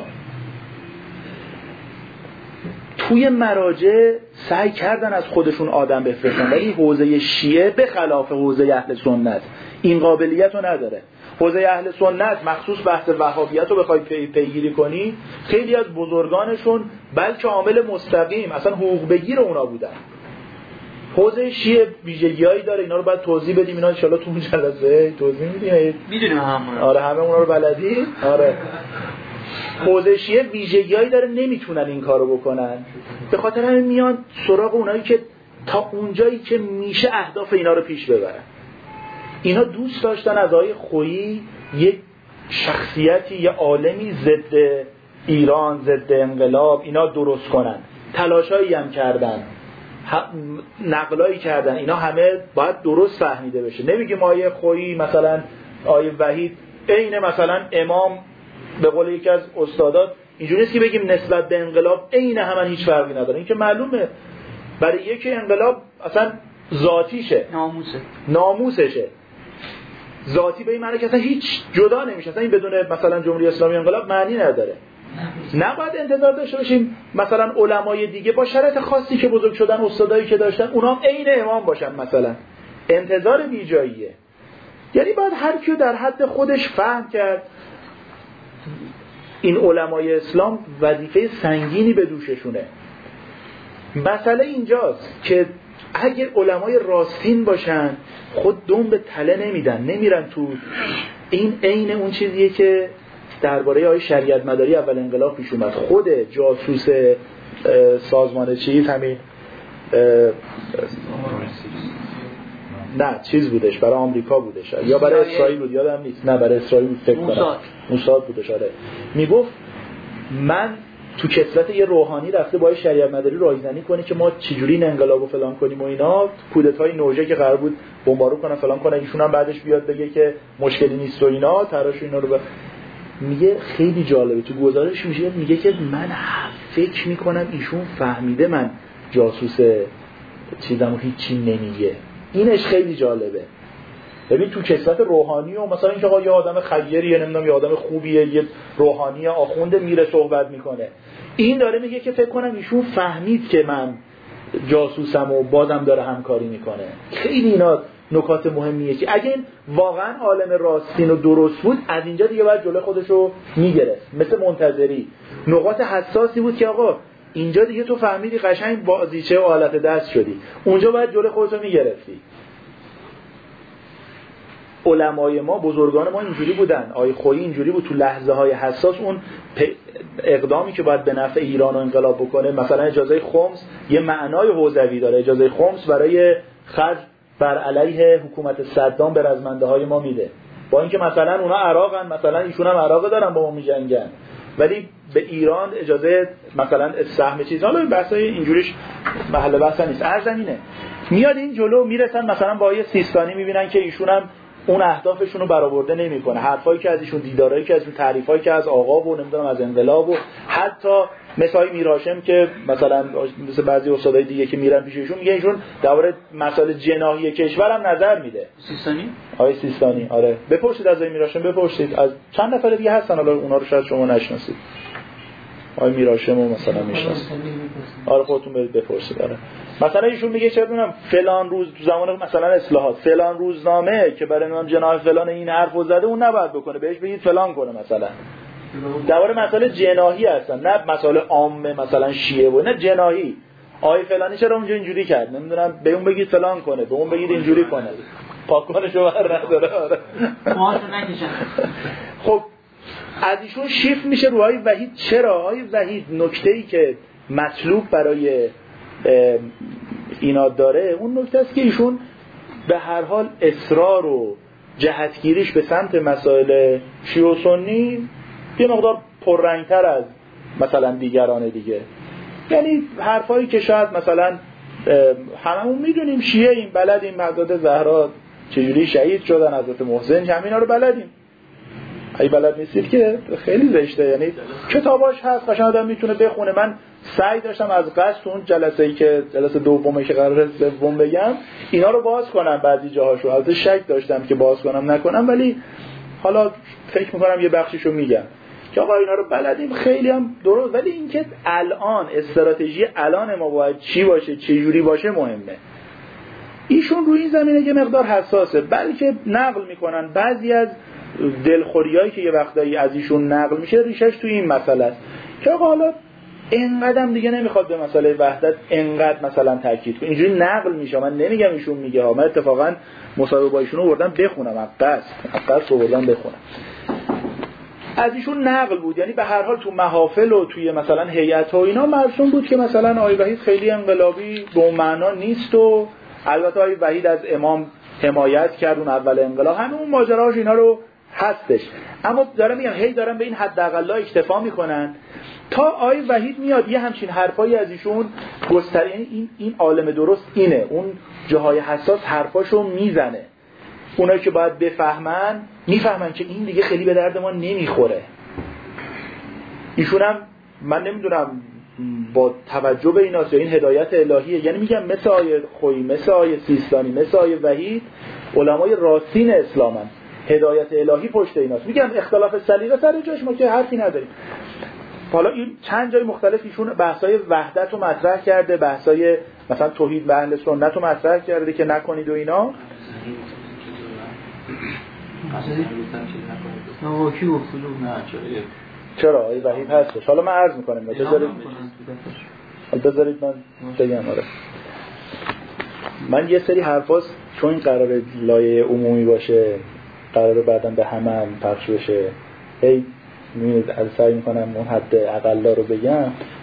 [SPEAKER 3] توی مراجع سعی کردن از خودشون آدم بفرستن، ولی حوزه شیعه به خلاف حوزه اهل سنت این قابلیت رو نداره. حوزه اهل سنت مخصوص بحث وهابیت رو بخوای پی پیگیری کنی، خیلی از بزرگانشون بلکه عامل مستقیم اصلا حقوق بگیر اونا بودن. حوزه شیعه ویژگی‌هایی داره، اینا رو باید توضیح بدیم، اینا ان شاء الله تو جلسه توضیح میدیم.
[SPEAKER 4] میدونیم همون.
[SPEAKER 3] آره همه اونا رو بلدی؟ آره. حوزه شیعه ویژگی‌هایی داره، نمیتونن این کارو بکنن. به خاطر همین میان سراغ اونایی که تا اونجایی که میشه اهداف اینا رو پیش ببرن. اینا دوست داشتن از آقای خویی یک شخصیتی، یه عالمی ضد ایران، ضد انقلاب اینا درست کنن. تلاشایی هم کردن، نقلایی کردن، اینا همه باید درست فهمیده بشه. نمیگیم آقای خویی مثلا آقای وحید عین مثلا امام به قول یکی از استادات اینجوری نیست که بگیم نسبت به انقلاب عین همن هیچ فرقی نداره. این که معلومه برای یکی انقلاب اصلا ذاتیشه،
[SPEAKER 4] ناموسه،
[SPEAKER 3] ناموسشه ذاتی، به این معنی که اصلا هیچ جدا نمیشه، اصلا این بدون مثلا جمهوری اسلامی انقلاب معنی نداره. نباید انتظار داشته باشیم مثلا علمای دیگه با شرایط خاصی که بزرگ شدن، استادایی که داشتن اونام عین امام باشن مثلا، انتظار بیجاییه. یعنی باید هر کیو در حد خودش فهم کرد. این علمای اسلام وظیفه سنگینی به دوششونه. مسئله اینجاست که اگر علمای راستین باشن خود دم به تله نمیدن، نمیرن تو. این عین اون چیزیه که درباره آیه شریعت مداری اول انقلاب پیش اومد. خود جاسوس سازمان چیز همین نه چیز بودش، برای آمریکا بودش یا برای اسرائیل بود یادم نیست، نه برای اسرائیل بود فکر کنم، موساد بودش. آره میگفت من تو کسرت یه روحانی رفته با شریعت مداری رایزنی کنه که ما چجوری این انقلابو فلان کنیم و اینا، کودتای نوژه که قرار بود بمبارو کنن فلان کنن، ایشون هم بعدش بیاد بگه که مشکلی نیست و اینا، تراش اینا رو ب... میگه خیلی جالبه تو گزارش میشه میگه که من فکر میکنم ایشون فهمیده من جاسوس چیزمو هیچی نمیگه. اینش خیلی جالبه. ببین تو کسرت روحانی و مثلا اینکه آقا یه آدم خیریه نمیدونم یه آدم خوبیه یه روحانی آخونده میره صحبت میکنه، این داره میگه که فکر کنم ایشون فهمید که من جاسوسم و بازم داره همکاری میکنه. خیلی اینا نکات مهمیه که اگه این واقعا عالم راستین و درست بود از اینجا دیگه باید جلوی خودش رو میگرفت. مثل منتظری نقاط حساسی بود که آقا اینجا دیگه تو فهمیدی قشنگ بازیچه و آلت دست شدی، اونجا باید جلوی خودت رو میگرفتی. علمای ما بزرگان ما اینجوری بودن، آیه خویی اینجوری بود تو لحظه های حساس اون اقدامی که باید به نفع ایران رو انقلاب بکنه، مثلا اجازه خمس یه معنای حوزوی داره، اجازه خمس برای خرج بر علیه حکومت صدام به رزمنده های ما میده، با اینکه مثلا اونا عراقن، مثلا ایشون هم عراق دارن با ما میجنگن، ولی به ایران اجازه مثلا سهم چیز، حالا بحثای اینجوریش محل بحث نیست. ارزمینه میاد این جلو میرسن مثلا با یه سیستانی میبینن که ایشون هم اون اهدافشون رو برآورده نمیکنه، حرفایی که از ایشون، دیدارایی که از اون، تعریفایی که از آقا و نمیدونم از انقلاب و حتی مثلا میراشم که مثلا مثل بعضی استادای دیگه که میرن پیش ایشون میگه ایشون درباره مسائل جناحی کشورم نظر میده.
[SPEAKER 4] سیستانی؟
[SPEAKER 3] آقای سیستانی. آره بپرسید از میراشم، بپرسید از چند نفر دیگه هستن، حالا اونا رو شاید شما نشناسید. آقای میراشم رو مثلا میشناسید. آره خودتون برید بپرسید. آره مثلا ایشون میگه چه بدونم فلان روز تو زمان مثلا اصلاحات فلان روزنامه که برای نام جناح فلان این حرفو زده اون نباید بکنه، بهش بگید فلان کنه. مثلا درباره مسائل جناحی هستن، نه مسائل عامه مثلا شیعه و نه جناحی. آقای فلانی چرا اونجا اینجوری کرد نمیدونم، به اون بگید فلان کنه، به اون بگید اینجوری کنه، پاکانشو بر نداره. آره خب از ایشون شیفت میشه رو آقای وحید. چرا آقای وحید نکته‌ای که مطلوب برای اینا داره اون نکته است که ایشون به هر حال اصرار و جهتگیریش به سمت مسائل شیعه و سنی یه مقدار پررنگتر از مثلا دیگران دیگه. یعنی حرفایی که شاید مثلا هممون میدونیم، شیعه این بلدیم حضرت زهرا چجوری شهید شدن، حضرت محسن، همینا رو بلدیم. اگه بلد نیستید که خیلی زشته. یعنی کتاباش هست قشنگ آدم میتونه بخونه. من سعی داشتم از قصد اون جلسه‌ای که جلسه دومه که قراره سوم بگم اینا رو باز کنم، بعضی جاهاشو البته شک داشتم که باز کنم نکنم، ولی حالا فکر میکنم یه بخشیشو میگم که آقا اینا رو بلدیم خیلی هم درست، ولی اینکه الان استراتژی الان ما باید چی باشه چه جوری باشه مهمه. ایشون روی این زمینه یه مقدار حساسه، بلکه نقل میکنن بعضی از دلخوریایی که یه وقتایی از ایشون نقل میشه ریشش توی این مسئله است که آقا حالا اینقدرم دیگه نمیخواد به مسئله وحدت اینقدر مثلا تاکید کنه. اینجوری نقل میشه، من نمیگم ایشون میگه ها، من اتفاقا مصاحبه با ایشون رو بردم بخونم، عقص عقص رو بردم بخونم، از ایشون نقل بود. یعنی به هر حال تو محافل و توی مثلا هیئت و اینا مرسوم بود که مثلا آقای وحید خیلی انقلابی به اون معنا نیست و البته آقای وحید از امام حمایت کرد اون اول انقلاب، همه اون ماجراش اینا رو هستش. اما دارم میگم هی دارم به این حداقلا اکتفا میکنن تا آقای وحید میاد یه همچین حرفایی از ایشون گستره. یعنی این این عالم درست اینه، اون جاهای حساس حرفاشو میزنه، اونایی که باید بفهمن میفهمن که این دیگه خیلی به درد ما نمیخوره. ایشون هم من نمیدونم با توجه به ایناست یا این هدایت الهیه، یعنی میگم مثل آیه خویی، مثل آیه سیستانی، مثل آیه وحید علمای راستین اسلامن، هدایت الهی پشت ایناست. میگم اختلاف سلیقه سر جاش، ما که حرفی نداریم. حالا این چند جای مختلف ایشون بحثای وحدت رو مطرح کرده، بحثای مثلا توحید و اهل سنت رو مطرح کرده که نکنید و اینا.
[SPEAKER 4] نواکی و فلو نه
[SPEAKER 3] چرا آیه وحید هستش. حالا من عرض میکنم بذارید حالا بذارید من بگم. آره من یه سری حرفاست چون این قراره لایه عمومی باشه، قراره بعداً به همه هم پخش بشه، هی می‌بینید از سعی میکنم اون حد اقلا رو بگم.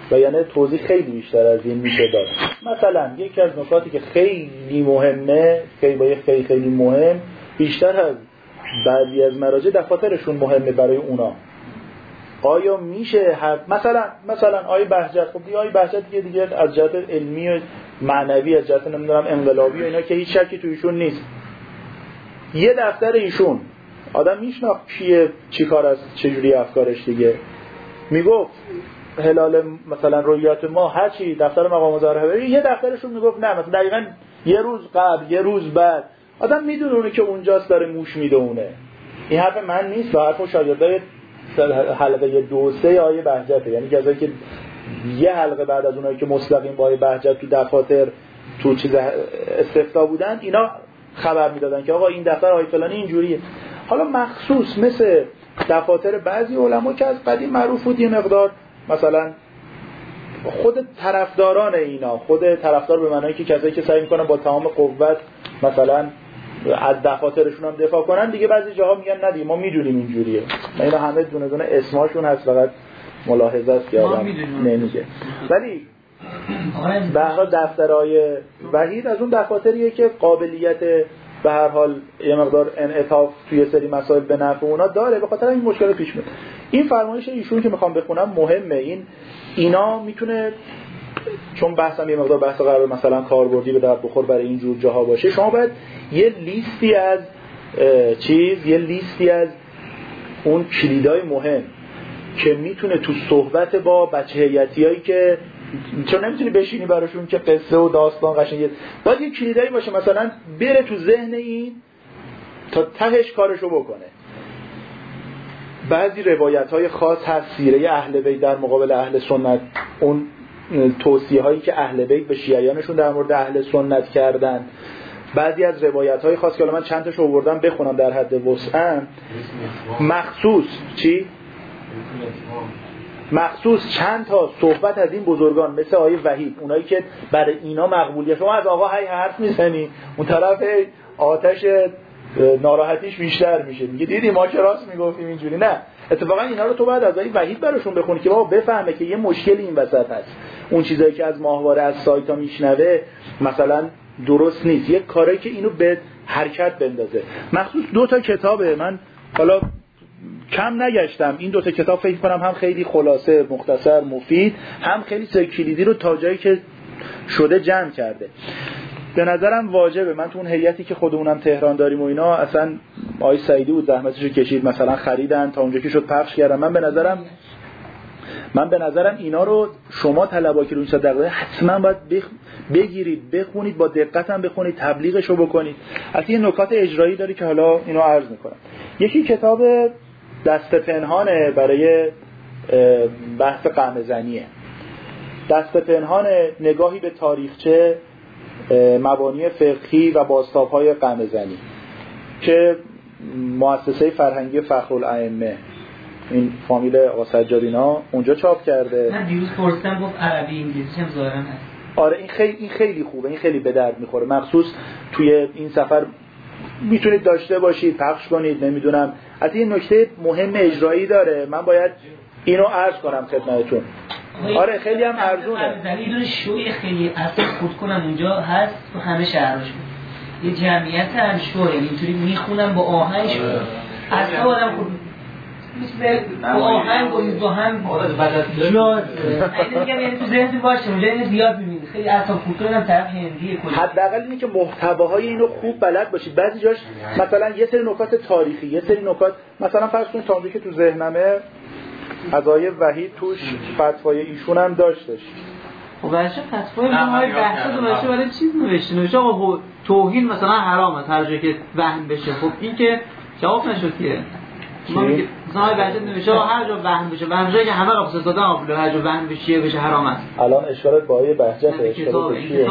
[SPEAKER 3] و یعنی توضیح خیلی بیشتر از این میشه داد. مثلا یکی از نکاتی که خیلی مهمه، خیلی خیلی خیلی مهم، بیشتر از بعضی از مراجع دفاترشون مهمه برای اونا. آیا میشه هر مثلا مثلا آیه بهجت، خب دیگه آیه بهجت دیگه دیگه از جهت علمی و معنوی، از جهت نمیدونم انقلابی و اینا که هیچ شکی تویشون نیست. یه دفتر ایشون آدم میشناخت کیه، چی کار است، چجوری افکارش دیگه. میگفت هلال مثلا رویات ما هر چی دفتر مقام ظاهر یه دفترشون میگفت نه مثلا دقیقاً یه روز قبل یه روز بعد آدم میدونه که اونجاست داره موش میدونه. این حرف من نیست، و حرف شاگردای حلقه دو سه آیه بهجته، یعنی کسایی که یه حلقه بعد از اونایی که مستقیم با آیه بهجت تو دفاتر تو چیز استفتا بودن، اینا خبر میدادن که آقا این دفتر آیه فلانی اینجوریه. حالا مخصوص مثل دفاتر بعضی علما که از قدیم معروف بود، یه مقدار مثلا خود طرفداران اینا، خود طرفدار به معنی که کسایی که سعی میکنن با تمام قوت مثلا از دفاترشون هم دفاع کنن، دیگه بعضی جاها میگن نه دیگه ما میدونیم اینجوریه. اینا همه دونه دونه اسماشون هست، فقط ملاحظه است که آدم نمیگه. ولی به هر حال دفترهای وحید از اون دفاتریه که قابلیت به هر حال یه مقدار انعطاف توی سری مسائل به نفع اونا داره، به خاطر این مشکل پیش میاد. این فرمایش ایشون که میخوام بخونم مهمه. این اینا میتونه، چون بحثم یه مقدار بحث قرار مثلا کاربردی به درد بخور برای این جور جاها باشه، شما باید یه لیستی از چیز یه لیستی از اون کلیدای مهم که میتونه تو صحبت با بچه هیئتیایی که چون نمیتونی بشینی براشون که قصه و داستان قشنگه، باید یه کلیدایی باشه مثلا بره تو ذهن این تا تهش کارشو بکنه. بعضی روایت‌های خاص هست سیره اهل بیت در مقابل اهل سنت، اون توصیه هایی که اهل بیت به شیعیانشون در مورد اهل سنت کردن. بعضی از روایت‌های خاص که الان من چند تاشو آوردم بخونم در حد وسعم، مخصوص چی؟ مخصوص چند تا صحبت از این بزرگان مثل آیه وحید، اونایی که برای اینا مقبولیه. شما از آقا هی حرف میزنی، اون طرف آتش ناراحتیش بیشتر میشه، میگه دیدی ما که راست میگفتیم اینجوری. نه، اتفاقا اینا رو تو بعد از آیه وحید براشون بخونی که بابا بفهمه که یه مشکلی این وسط هست. اون چیزایی که از ماهواره از سایت ها میشنوه مثلا درست نیست، یه کاری که اینو به حرکت بندازه. مخصوص دو تا کتابه، من حالا کم نگشتم، این دو تا کتاب فکر کنم هم خیلی خلاصه، مختصر، مفید، هم خیلی سرکلیدی رو تا جایی که شده جمع کرده. به نظرم واجبه. من تو اون هیئتی که خودمونم تهران داریم و اینا، اصلا آقای سعیدی بود زحمتشو کشید مثلا خریدن تا اونجا که شد پخش کردن. من به نظرم من به نظرم اینا رو شما طلبا که رو این دقیقه حتما باید بخ... بگیرید، بخونید، با دقت هم بخونید، تبلیغشو بکنید. از این نکات اجرایی داری که حالا اینو عرض میکنم. یکی کتاب دست پنهانه برای بحث قمه‌زنیه. دست پنهان نگاهی به تاریخچه، مبانی فقهی و بازتاب‌های قمه‌زنی که مؤسسه فرهنگی فخرالائمه، این فامیل آقا سجادینا اونجا چاپ کرده.
[SPEAKER 4] من دیروز پرسیدم گفت عربی انگلیسی هم ظاهرا هست.
[SPEAKER 3] آره این خیلی این خیلی خوبه، این خیلی به درد میخوره. مخصوص توی این سفر میتونید داشته باشید، پخش کنید. نمیدونم از این نکته مهم اجرایی داره، من باید اینو عرض کنم خدمتتون. آره خیلی هم ارزونه.
[SPEAKER 4] یه دونه شوی خیلی اصلا خود کنم اونجا هست تو همه شهرهاش. یه جمعیت هم شو، یعنی اینطوری میخونم با آهنگ شو. اصلا آدم خود مثل با آهنگ و با هم جاز. این دیگه یعنی تو ذهن باشه اونجا اینو زیاد می‌بینید. خیلی اصلا خود کنم طرف هندیه کلی.
[SPEAKER 3] حداقل اینه که محتواهای اینو خوب بلد باشید. بعضی جاش مثلا یه سری نکات تاریخی، یه سری نکات مثلا فرض کنید تا اونجایی که تو ذهنمه از آیه وحید توش فتوای ایشون هم داشتش.
[SPEAKER 5] خب بچه فتوای ما بحث تو باشه ولی چیز نوشته نوشته آقا توهین مثلا حرامه هر جایی که وهم بشه. خب این که جواب نشد که ما میگه مثلا آیه بحث نوشته هر جا وهم بشه، وهم جایی که همه را خصوص دادن آبله هر جا وهم بشه بشه حرام است.
[SPEAKER 3] الان اشارت با آیه بهجت اشاره چیه؟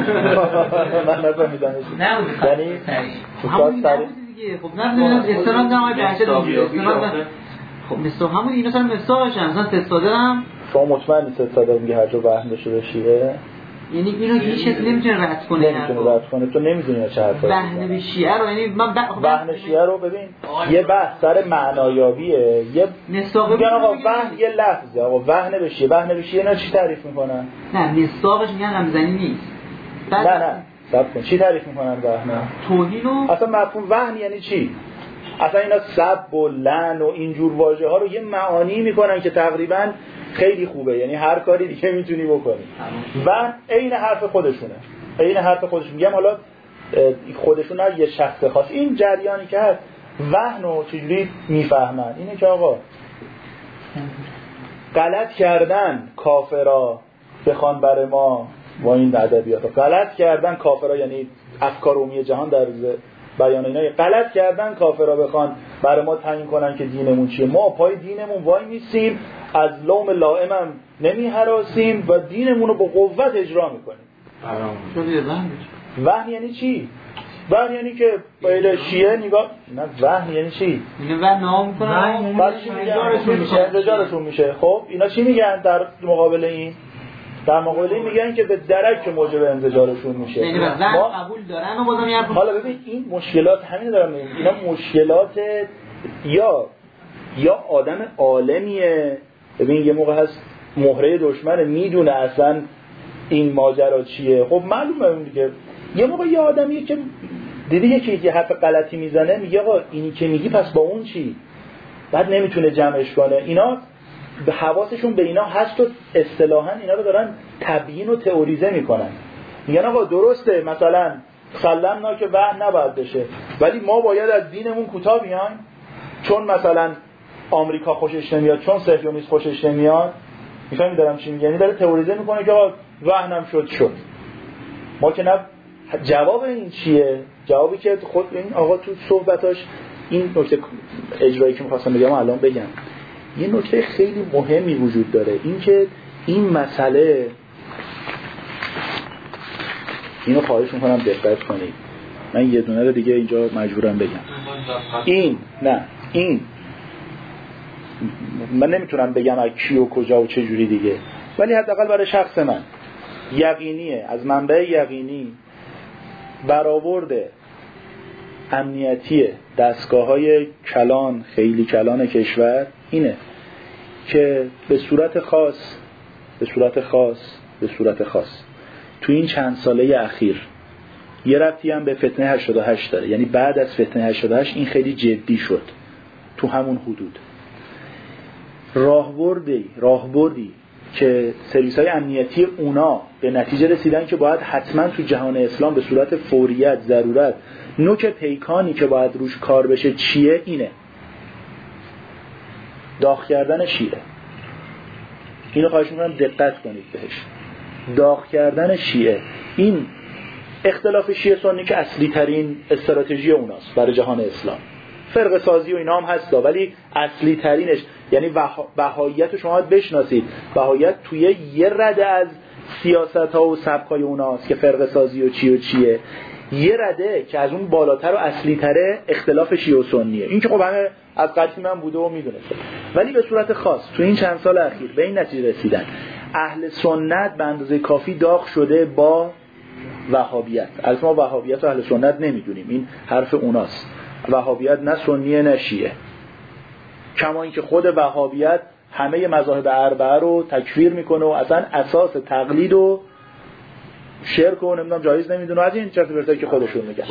[SPEAKER 3] من نفهمیدم.
[SPEAKER 4] نه
[SPEAKER 3] یعنی
[SPEAKER 5] همون دیگه. خب نه نه استناد نه آیه بهجت استناد. خب مثلا همون اینا مثلا مثالش مثلا تصادر هم
[SPEAKER 3] شما مطمئنی تصادر میگه هر جا وهم بشه بشیه؟
[SPEAKER 5] یعنی اینو که هیچ کسی نمیتونه رد کنه.
[SPEAKER 3] نمیتونه رد کنه. تو نمیدونی چه حرفی
[SPEAKER 5] وهن به شیعه رو، یعنی من
[SPEAKER 3] وهن شیعه رو ببین یه بحث سر معنایابیه. یه میگن آقا وهن یه لفظه، آقا وهن به شیعه، وهن به شیعه اینا چی تعریف میکنن؟
[SPEAKER 5] نه مصداقش میگن همزنی نیست.
[SPEAKER 3] نه نه صبر کن، چی تعریف میکنن وهن؟
[SPEAKER 5] توهین و
[SPEAKER 3] اصلا مفهوم وهن یعنی چی؟ اصلا اینا سب و لعن و اینجور واژه ها رو یه معانی میکنن که تقریبا خیلی خوبه، یعنی هر کاری دیگه میتونی بکنی. وهن عین حرف خودشونه، عین حرف خودشون. میگم حالا خودشون نه یه شخص خاص، این جریانی که هست وهن رو چجوری میفهمن؟ اینه که آقا غلط کردن کافرا بخوان بر ما با این ادبیات، غلط کردن کافرا یعنی افکار عمومی جهان در بیان اینا، غلط کردن کافرا بخوان برای ما تعیین کنن که دینمون چیه. ما پای دینمون وای میسیم، از لوم لائمم نمی هراسیم و دینمون رو با قوت اجرا میکنیم. وهن یعنی چی؟ وهن یعنی که باید شیعه نگاه نه، وهن یعنی چی؟
[SPEAKER 5] میگه وهن نام میکنن
[SPEAKER 3] بعد چی میگن؟ انزجارشون میشه. خب اینا چی میگن در مقابل این؟ در مقابل این میگن که به درک موجب انزجارشون میشه.
[SPEAKER 5] یعنی ما قبول دارن و بازم میگن
[SPEAKER 3] حالا ببین این مشکلات همین دارم میگم، اینا مشکلات یا یا آدم عالمیه. ببین یه موقع هست مهره دشمن میدونه اصلا این ماجرا چیه، خب معلومه دیگه. یه موقع یه آدمیه که دیدی یکی که حرف غلطی میزنه میگه آقا اینی که میگی پس با اون چی، بعد نمیتونه جمعش کنه. اینا به حواسشون به اینا هست و اصطلاحاً اینا رو دارن تبیین و تئوریزه میکنن. میگن آقا درسته مثلا سلمنا که وهن نباید بشه، ولی ما باید از دینمون کوتاه بیایم چون مثلا آمریکا خوشش نمیاد، چون صهیونیسم خوشش نمیاد. میفهمی دارم چی میگم؟ یعنی داره تئوریزه میکنه که آقا وهنم شد شد. ما که نه. جواب این چیه؟ جوابی که خود این آقا تو صحبتاش این نکته اجرایی که می‌خواستم بگم الان بگم. یه نکته خیلی مهمی وجود داره، این که این مسئله، اینو خواهش میکنم دقت کنید، من یه دونه رو دیگه اینجا مجبورم بگم. این نه این من نمیتونم بگم از کی و کجا و چه جوری دیگه، ولی حداقل برای شخص من یقینیه، از منبع یقینی برآورد امنیتی دستگاه‌های کلان، خیلی کلان کشور اینه که به صورت خاص به صورت خاص به صورت خاص تو این چند ساله اخیر یه ربطی هم به فتنه هشتاد و هشت داره. یعنی بعد از فتنه هشتاد و هشت این خیلی جدی شد تو همون حدود. راهبردی راهبردی که سرویس‌های امنیتی اونا به نتیجه رسیدن که باید حتما تو جهان اسلام به صورت فوریت ضرورت نوک پیکانی که باید روش کار بشه چیه؟ اینه داغ کردن شیعه. اینو خواهش می‌کنم دقت کنید بهش. داغ کردن شیعه، این اختلاف شیعه سنی که اصلی ترین استراتژی اوناست برای جهان اسلام. فرقه سازی و اینا هم هست ولی اصلی ترینش یعنی بهاییت رو شما باید بشناسید. بهاییت توی یه رده از سیاست ها و سبکای اوناست که فرقه سازی و چی و چیه، یه رده که از اون بالاتر و اصلی تره اختلاف شیعه و سنیه. این که خب همه از قدیم من بوده و میدونسته، ولی به صورت خاص تو این چند سال اخیر به این نتیجه رسیدن اهل سنت به اندازه کافی داغ شده با وهابیت. از ما وهابیت و اهل سنت نمیدونیم، این حرف اوناست. وهابیت نه سنیه نه شیعه، کما اینکه خود وهابیت همه مذاهب اربعه رو تکفیر میکنه و اصلا اساس تقلید و شرک و نمیدونم جایز نمیدونه، از این چرت و پرتایی که خودشون میگن.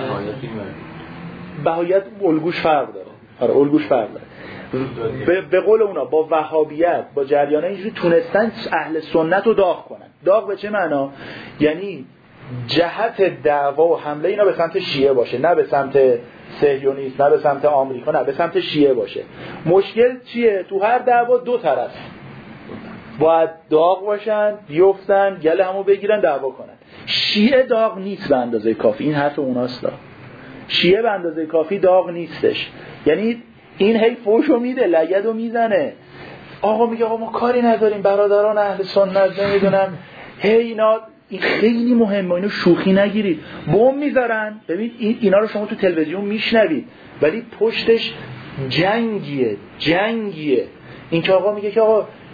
[SPEAKER 3] بهاییت الگوش فرق داره. آره الگوش فرق داره. به, به قول اونا با وهابیت با جریان اینجوری تونستن اهل سنت رو داغ کنن. داغ به چه معنا؟ یعنی جهت دعوا و حمله اینا به سمت شیعه باشه، نه به سمت صهیونیسم، نه به سمت آمریکا، نه به سمت شیعه باشه. مشکل چیه؟ تو هر دعوا دو طرف باید داغ باشن، بیفتن، گله همو بگیرن، دعوا کنن. شیعه داغ نیست به اندازه کافی. این حرف اوناست. شیعه به اندازه کافی داغ نیستش. یعنی این هی فوشو میده، لگدو میزنه. آقا میگه آقا ما کاری نداریم، برادران اهل سنت نمیدونم هی اینا. این خیلی مهمه، اینو شوخی نگیرید. بم میذارن. ببین این اینا رو شما تو تلویزیون میشنوید ولی پشتش جنگیه جنگیه. این که آقا میگه که آقا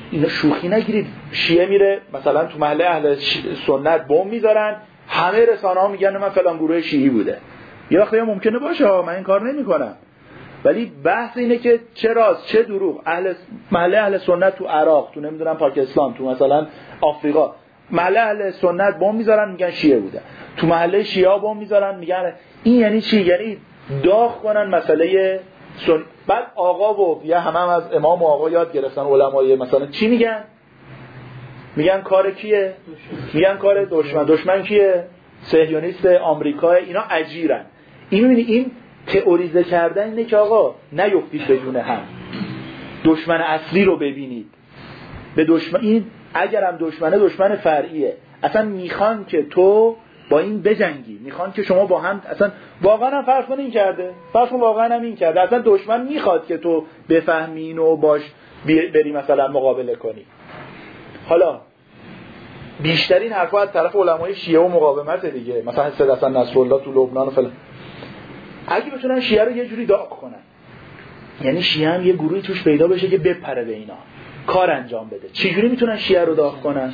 [SPEAKER 3] اینا شوخی نگیرید. شیعه میره مثلا تو محله اهل سنت بمب میذارن، همه رسانه ها میگن من فلان گروه شیعی بوده. یه وقتی ممکنه باشه، من این کار نمیکنم، ولی بحث اینه که چه راست چه دروغ. اهل محله اهل سنت تو عراق، تو نمیدونم پاکستان، تو مثلا آفریقا، محله اهل سنت بمب میذارن میگن شیعه بوده، تو محله شیعه بمب میذارن میگن. این یعنی چی؟ یعنی داغ کنن مسئله سن. بعد آقا و یا همه هم از امام و آقا یاد گرفتن علمای مثلا چی میگن؟ میگن کار کیه؟ میگن کار دشمن. دشمن کیه؟ صهیونیست آمریکا. اینا اجیرن. این میبینی این تئوریزه کردن اینه که آقا نیفتید به جون هم، دشمن اصلی رو ببینید. به دشمن این اگرم دشمنه دشمن فرعیه، اصلا میخوان که تو با این بجنگی، میخوان که شما با هم اصلا واقعا هم فرض کن این کرده، فرض کن واقعا هم این کرده، اصلا دشمن میخواد که تو بفهمی اینو باش بری مثلا مقابله کنی. حالا بیشترین حرفا از طرف علمای شیعه و مقاومت دیگه، مثلا سید حسن نصرالله تو لبنان و فلان. اگه بتونن شیعه رو یه جوری داغ کنن، یعنی شیعه هم یه گروهی توش پیدا بشه که بپره به اینا، کار انجام بده. چجوری میتونن شیعه رو داغ کنن؟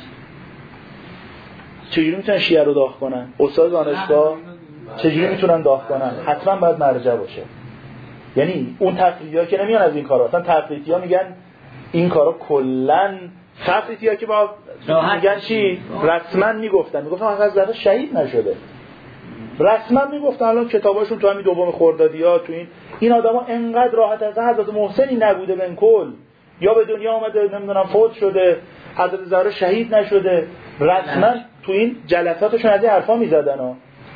[SPEAKER 3] چجوری میتونن شیعه رو داغ کنن؟ استاد دانشگاه چجوری میتونن داغ کنن؟ حتما باید مرجع باشه. یعنی اون تفریطی‌ها که نمیان از این کارا، اصلا تفریطی‌ها میگن این کارا کلاً، تفریطی‌ها که با میگن چی؟ رسما میگفتن میگفتن آقا زاده شهید نشده، رسما میگفتن. الان کتاباشون تو همین دوم خردادی‌ها تو این این آدما انقدر راحت از حضرت محسنی نبوده بن کل، یا به دنیا آمده نمیدونم فوت شده، حضرت زهرا شهید نشده، رسما تو این جلساتشون از این حرفا میزدن ها.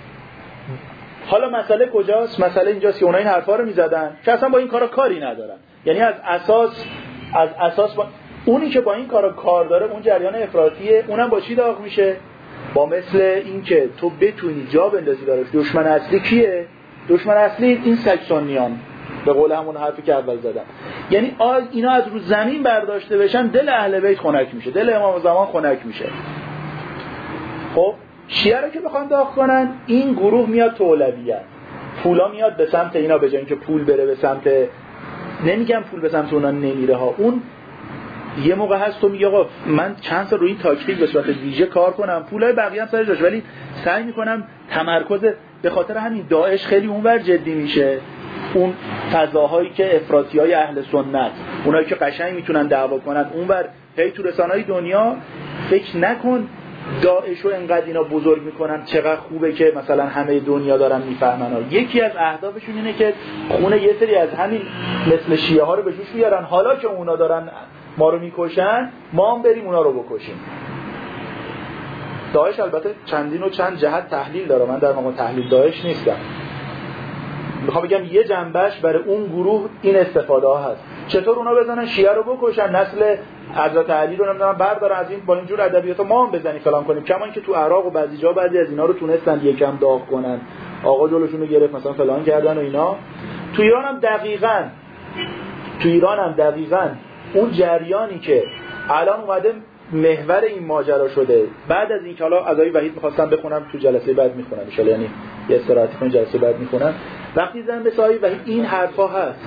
[SPEAKER 3] حالا مسئله کجاست؟ مسئله اینجاست که اونا این حرفا رو میزدن که اصلا با این کارا کاری ندارن. یعنی از اساس از اساس با... اونی که با این کارا کار داره اون جریان افراطیه، اونم با چی داغ میشه؟ با مثل این که تو بتونی جا بندازی دارش. دشمن اصلی کیه؟ دشمن اصلی این سکسونیان، به قول همون حرفی که اول زدم. یعنی اینا از رو زمین برداشته بشن، دل اهل بیت خنک میشه، دل امام زمان خنک میشه. خب شیعه رو که بخوان داغ کنن، این گروه میاد تو اولویت، پولا میاد به سمت اینا، به جای اینکه پول بره به سمت، نمیگم پول به سمت اونا نمیره ها، اون یه موقع هست تو میگه آقا من چند سال روی این تاکتیک به صورت ویژه کار کنم، پولای بقیه هم سرش داشت، ولی سعی میکنم تمرکز. به خاطر همین داعش خیلی اونور جدی میشه، اون فضاهایی که افراطیای اهل سنت، اونایی که قشنگ میتونن دعوا کنن اونور، هی تو رسانه‌های دنیا فکر نکن داعش رو انقدر اینا بزرگ میکنن چقدر خوبه که مثلا همه دنیا دارن میفهمن ها. یکی از اهدافشون اینه که خونه یه سری از همین مثل شیعه ها رو به جوش بیارن، حالا که اونا دارن ما رو میکشن ما هم بریم اونا رو بکشیم. داعش البته چندین و چند جهت تحلیل داره، من در مقام تحلیل داعش نیستم، میخوام بگم یه جنبش برای اون گروه این استفاده ها هست، چطور اونا بزنن شیعه رو بکشن، نسل حضرت علی رو نمیدونم بردارن، از این با اینجور ادبیات ما هم بزنیم فلان کنیم. کما اینکه تو عراق و بعضی جا بعضی از اینا رو تونستن یکم داغ کنن، آقا جلوشون رو گرفت مثلا فلان کردن و اینا. تو ایران هم دقیقاً تو ایران هم دقیقاً اون جریانی که الان اومده محور این ماجرا شده، بعد از این که حالا عزای وحید می‌خواستم بخونم تو جلسه بعد میخونم ان شاء الله، یعنی یه استراحتی کنم جلسه بعد میخونم، وقتی زدم به سایه وحید این حرفا هست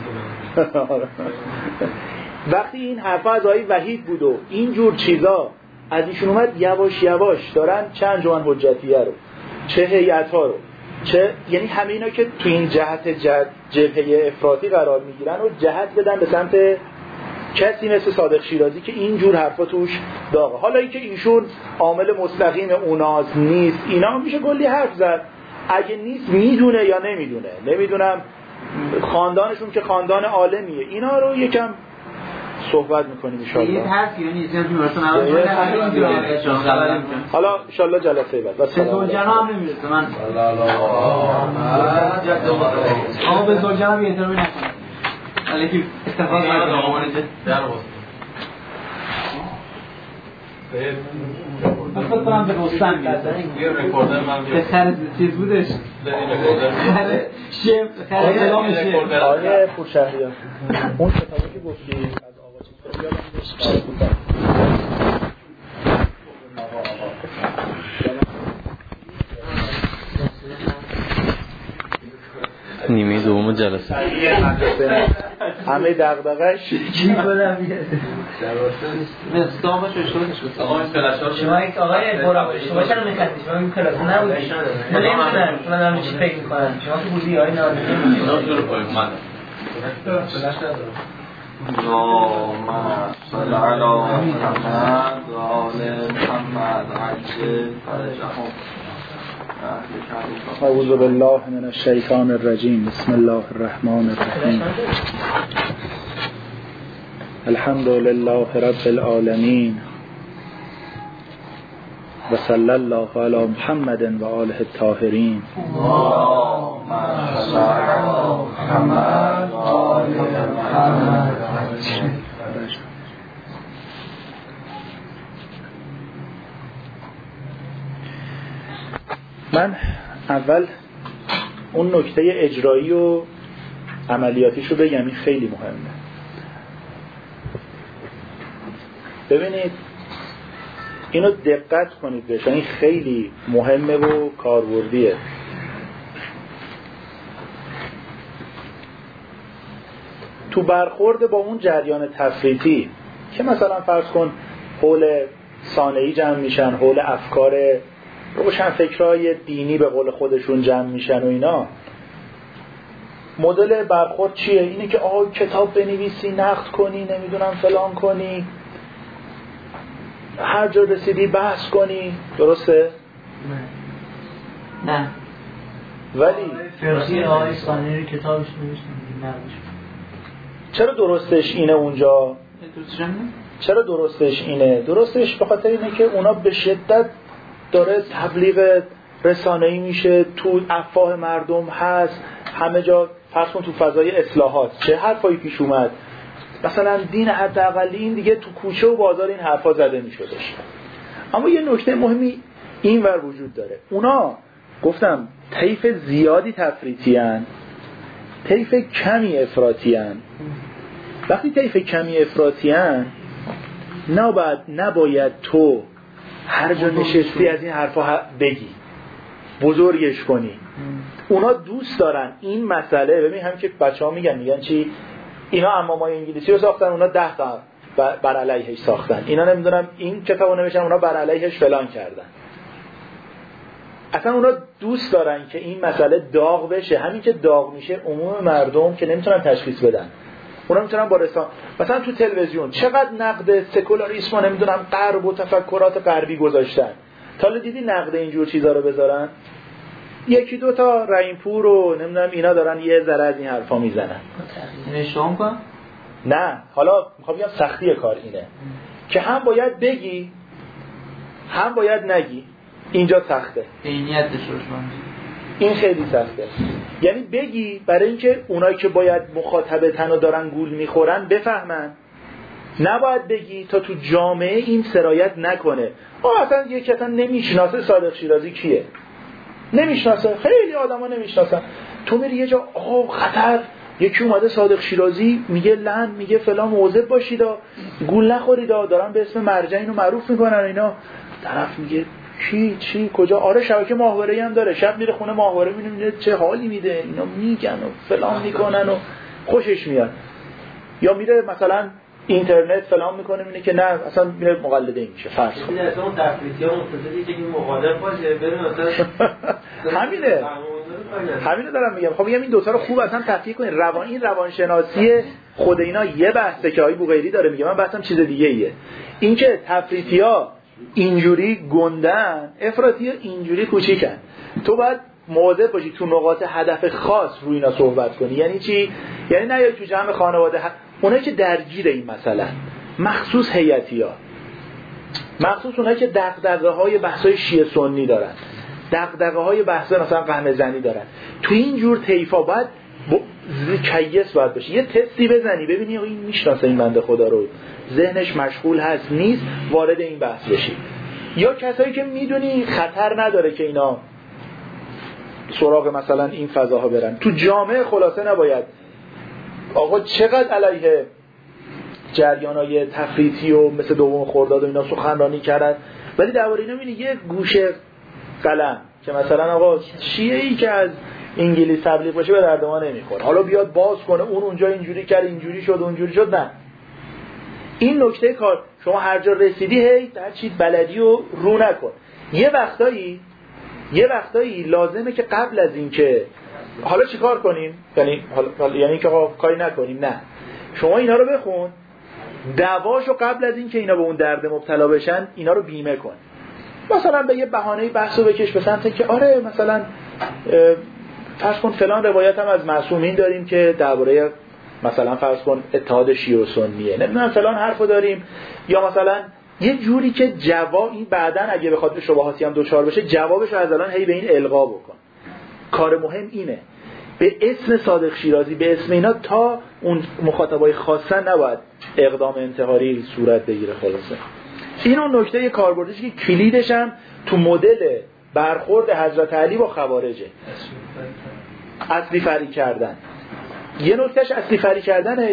[SPEAKER 3] وقتی این حرفا از آقای وحید بود و این جور چیزا از ایشون اومد، یواش یواش دارن چه انجمن حجتیه رو، چه هیئت‌ها رو، چه یعنی همه اینا که تو این جهت جبهه افراطی قرار میگیرن و جهت بدن به سمت کسی مثل صادق شیرازی که این جور حرفا توش داغه. حالا اینکه ایشون عامل مستقیم اوناست نیست، اینا هم میشه کلی حرف زد. اگه نیست میدونه یا نمیدونه، نمیدونم خاندانشون که خاندان عالمیه، اینا رو یکم صحبت میکنیم ان شاء الله.
[SPEAKER 5] این حرفی نیست که مثلا
[SPEAKER 3] حالا ان شاء الله جلسه بعد.
[SPEAKER 5] بس زوجنا هم نمیرسه من لا لا آقا به زوجنا هم احترامی نکنم، ولی اتفاق نیفتاد آقا در واسه من خود کنم به رستم میرسه به خرد چیز بودش خرد شیف خرد کلام شیف
[SPEAKER 3] آقای پورشهریان اون کتابی که گفتی از آقا چیز یادم میاد
[SPEAKER 6] نیمه دوم جلسه
[SPEAKER 3] همه دغدغه‌اش
[SPEAKER 4] چی کنم
[SPEAKER 5] مستاقش اشتباهش بود.
[SPEAKER 1] آقا این فلاشات
[SPEAKER 4] شما یک آقای برا شما چرا می‌خندید؟ شما این کلاس نبودید. من نمی‌دونم من دارم چی فکر می‌کنم. شما تو بودی آقای نادری
[SPEAKER 1] دکتر پای من
[SPEAKER 2] فلاش ندارم. اللهم صل علی محمد و آل محمد عجل فرجهم.
[SPEAKER 3] اعوذ بالله من الشیطان الرجیم. بسم الله الرحمن الرحیم. الحمد لله رب العالمین و صلی الله علی محمد و آله الطاهرین.
[SPEAKER 2] اللهم صل علی محمد و آل محمد.
[SPEAKER 3] من اول اون نکته اجرایی و عملیاتیشو بگم، این خیلی مهمه. ببینید اینو دقت کنید بهش، این خیلی مهمه و کاربردیه. تو برخورد با اون جریان تفریطی که مثلا فرض کن حول صانعی جمع میشن، حول افکار روشن فکرهای دینی به قول خودشون جمع میشن و اینا، مدل برخورد چیه؟ اینه که آه کتاب بنویسی، نقد کنی، نمیدونم فلان کنی، هر جا رسیدی بحث کنی. درسته؟
[SPEAKER 4] نه نه
[SPEAKER 3] ولی
[SPEAKER 4] فرقی آقای صانعی کتابش نوشتن.
[SPEAKER 3] چرا درستش اینه اونجا؟ چرا درستش اینه؟ درستش به خاطر اینه که اونا به شدت داره تبلیغ رسانه‌ای میشه، تو افواه مردم هست، همه جا. فرض کن تو فضای اصلاحات چه حرفایی پیش اومد، مثلا دین حداقلی این دیگه تو کوچه و بازار این حرفا زده میشدش. اما یه نکته مهمی این ور وجود داره، اونا گفتم طیف زیادی تفریطی ان، طیف کمی افراطی ان. وقتی طیف کمی افراطی ان، نباید نباید تو هر جا نشستی از این حرفا بگی، بزرگش کنی. اونا دوست دارن این مسئله. ببین هم که بچه‌ها میگن میگن چی؟ اینا امامای انگلیسی رو ساختن، اونا ده تا بر علیهش ساختن. اینا نمیدونم این کتابو نوشتن، اونا بر علیهش فلان کردن. اصلا اونا دوست دارن که این مسئله داغ بشه. همین که داغ میشه عموم مردم که نمیتونن تشخیص بدن، اونا میتونن با رسان مثلا تو تلویزیون چقدر نقد سکولاریسم و نمیدونم غرب و تفکرات غربی گذاشتن. تا حالا دیدی نقد اینجور چیزا رو بذارن؟ یکی دو تا رحیمپور و نمیدونم اینا دارن یه ذره از این حرفا میزنن.
[SPEAKER 5] نشون کن؟
[SPEAKER 3] نه، حالا میخوام بگم سختی کار اینه که هم باید بگی هم باید نگی. اینجا سخته.
[SPEAKER 5] عینیت داشته
[SPEAKER 3] این خیلی سخته. یعنی بگی برای اینکه اونایی که باید مخاطبتن و دارن گول میخورن بفهمن. نباید بگی تا تو جامعه این سرایت نکنه. آه اصلا یکی اصلا نمیشناسه صادق شیرازی کیه، نمیشناسه، خیلی آدما نمیشناسن. تو میری یه جا آه خطر، یکی اومده صادق شیرازی میگه لن، میگه فلان مواظب باشید، گول نخورید، دارن به اسم مرجع اینو معروف میکنن اینا. طرف میگه چی چی کجا؟ آره شبکه ماهواره‌ای هم داره، شب میره خونه ماهواره میبینه چه حالی میده، اینا میگن و فلان میکنن و خوشش میاد. یا میره مثلا اینترنت فلان میکنه، میبینه که نه اصلا میره مقلده این میشه. فرض کن
[SPEAKER 7] اصلا اون تفریطی‌ها مقتصدی که این مخالف باشه بره مثلا
[SPEAKER 3] همینه همینه دارم میگم. خب میگم این دوتا رو خوب اصلا تفکیک کنید. روان این روانشناسی خود اینا یه بحثه که آقای بوقیری داره میگه، من بحثم چیز دیگه ایه. این که تفریطی‌ها اینجوری گندن، افراطی‌ها اینجوری کوچیکن. تو باید مواظب باشی تو نقاط هدف خاص روی اینا صحبت کنی. یعنی چی؟ یعنی نه تو جمع خانواده ه... اونایی که درگیر این مسئله، مخصوص هیئتی‌ها، مخصوص اونایی که دغدغه‌های بحث‌های شیعه سنی دارن، دغدغه‌های بحث مثلا قهمه زنی دارن، تو این جور طیفا باید ب... کیس باید بشی. یه تستی بزنی ببینی این میشناسه این بنده خدا رو، ذهنش مشغول هست نیست، وارد این بحث بشی. یا کسایی که میدونی خطر نداره که اینا سراغ مثلا این فضاها برن. تو جامعه خلاصه نباید آقا چقدر علیه جریانای تفریطی و مثل دوم خرداد و اینا سخنرانی کردن، ولی درباره اینا میبینی یه گوشه قلم که مثلا آقا شیعه‌ای که از انگلیس تبلیغ بشه به درد ما نمیخوره. حالا بیاد باز کنه اون اونجا اینجوری کرد اینجوری شد اونجوری شد، نه. این نکته کار شما هر جا رسیدی هی هر چی بلدی و رو نکن. یه وقتایی یه وقتایی لازمه که قبل از این که حالا چیکار کنیم، یعنی حالا یعنی که کاری نکنیم، نه، شما اینا رو بخون، دواشو قبل از این که اینا به اون درد مبتلا بشن اینا رو بیمه کن. مثلا به یه بهانه‌ای بحثو بکش به سمت که آره مثلا فرض کن فلان روایت هم از معصومین داریم که درباره مثلا فرض کن اتحاد شیعه و سنیه، نمیدونم فلان حرفو داریم، یا مثلا یه جوری که جواب این بعدن اگه بخواد به شبهاتی هم دوچار بشه جوابشو از الان هی به این القا بکن. کار مهم اینه به اسم صادق شیرازی به اسم اینا تا اون مخاطبای خاصن نباید اقدام انتحاری صورت بگیره. خلاصه این اون نکته کاربردش که کلیدش هم تو مدل برخورد حضرت علی با خوارجه، اصلی فری کردن. یه نکتهش اصلی فری کردنه.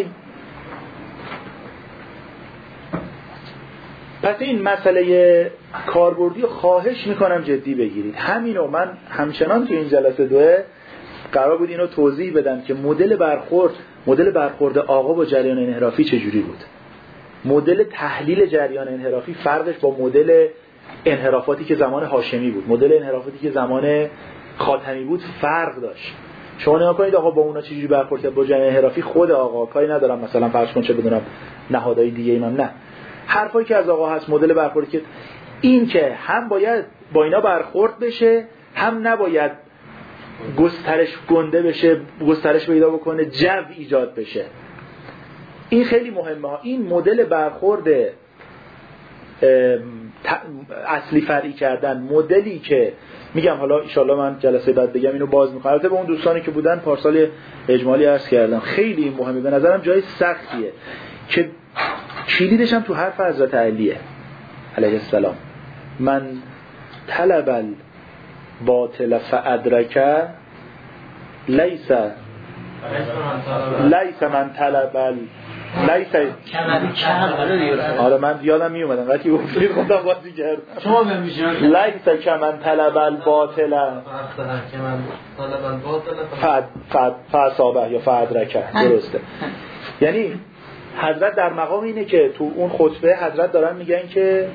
[SPEAKER 3] پس این مسئله کاربردی رو خواهش میکنم جدی بگیرید. همینو من همچنان تو این جلسه دوه قرار بود اینو توضیح بدم که مدل برخورد مدل برخورد آقا با جریان انحرافی چجوری بود. مدل تحلیل جریان انحرافی فرقش با مدل انحرافاتی که زمان هاشمی بود، مدل انحرافاتی که زمان خاتمی بود فرق داشت. شما نگاه کنید آقا با اونا چجوری برخورد کرد با جریان انحرافی. خود آقا کاری ندارم مثلا فرض کن چه بدونم نهادهای دیگه ایم هم، نه، حرفایی که از آقا هست مدل برخوردی که این که هم باید با اینا برخورد بشه هم نباید گسترش گنده بشه، گسترش پیدا بکنه، جو ایجاد بشه. این خیلی مهمه ها. این مدل برخورد اصلی فرعی کردن، مدلی که میگم حالا ایشالله من جلسه بعد بگم اینو باز میکنم. البته به اون دوستانی که بودن پارسال اجمالی عرض کردم خیلی این مهمه، به نظرم جای سختیه که کلیدش هم تو حرف حضرت علیه علیه السلام. من طلب الباطل فادرک لیس لیس من طلب ال لیس آره من یادم می اومدم وقتی گفتید خودم بازی کردم.
[SPEAKER 5] شما بمیشین
[SPEAKER 3] لیس کمن طلب الباطل فد فد فاصابه یا فادرک، درسته. یعنی حضرت در مقام اینه که تو اون خطبه حضرت دارن میگن که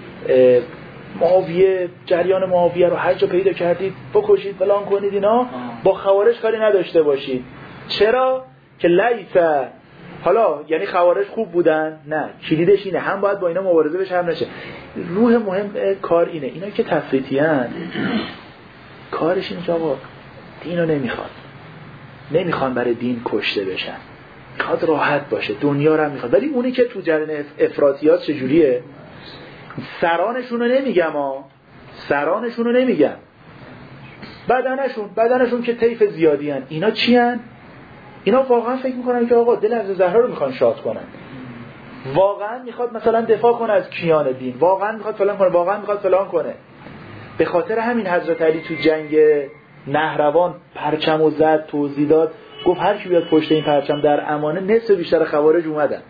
[SPEAKER 3] معاویه جریان معاویه رو هر جا پیدا کردید بکشید فلان کنید، اینا با خوارج کاری نداشته باشید. چرا؟ که لیس حالا یعنی خوارج خوب بودن؟ نه، کلیدش اینه هم باید با اینا مبارزه بشه هم نشه. روح مهم کار اینه. اینا که تفریطیان کارش اینه که آقا دینو نمیخواد، نمیخوان برای دین کشته بشن، میخواد راحت باشه، دنیا رو هم میخواد. ولی اونی که تو جریان افراطیات چجوریه؟ سرانشون رو نمیگم ها، سرانشون رو نمیگم، بدنشون بدنشون که طیف زیادی هن. اینا چی هن؟ اینا واقعا فکر میکنن که آقا دل حضرت زهرا رو میخوان شاد کنن، واقعا میخواد مثلا دفاع کنه از کیان دین، واقعا میخواد فلان کنه، واقعا میخواد فلان کنه. به خاطر همین حضرت علی تو جنگ نهروان پرچم و زد، توضیح داد، گفت هر کی بیاد پشت این پرچم در امانه. نصف بیشتر خوارج اومدن.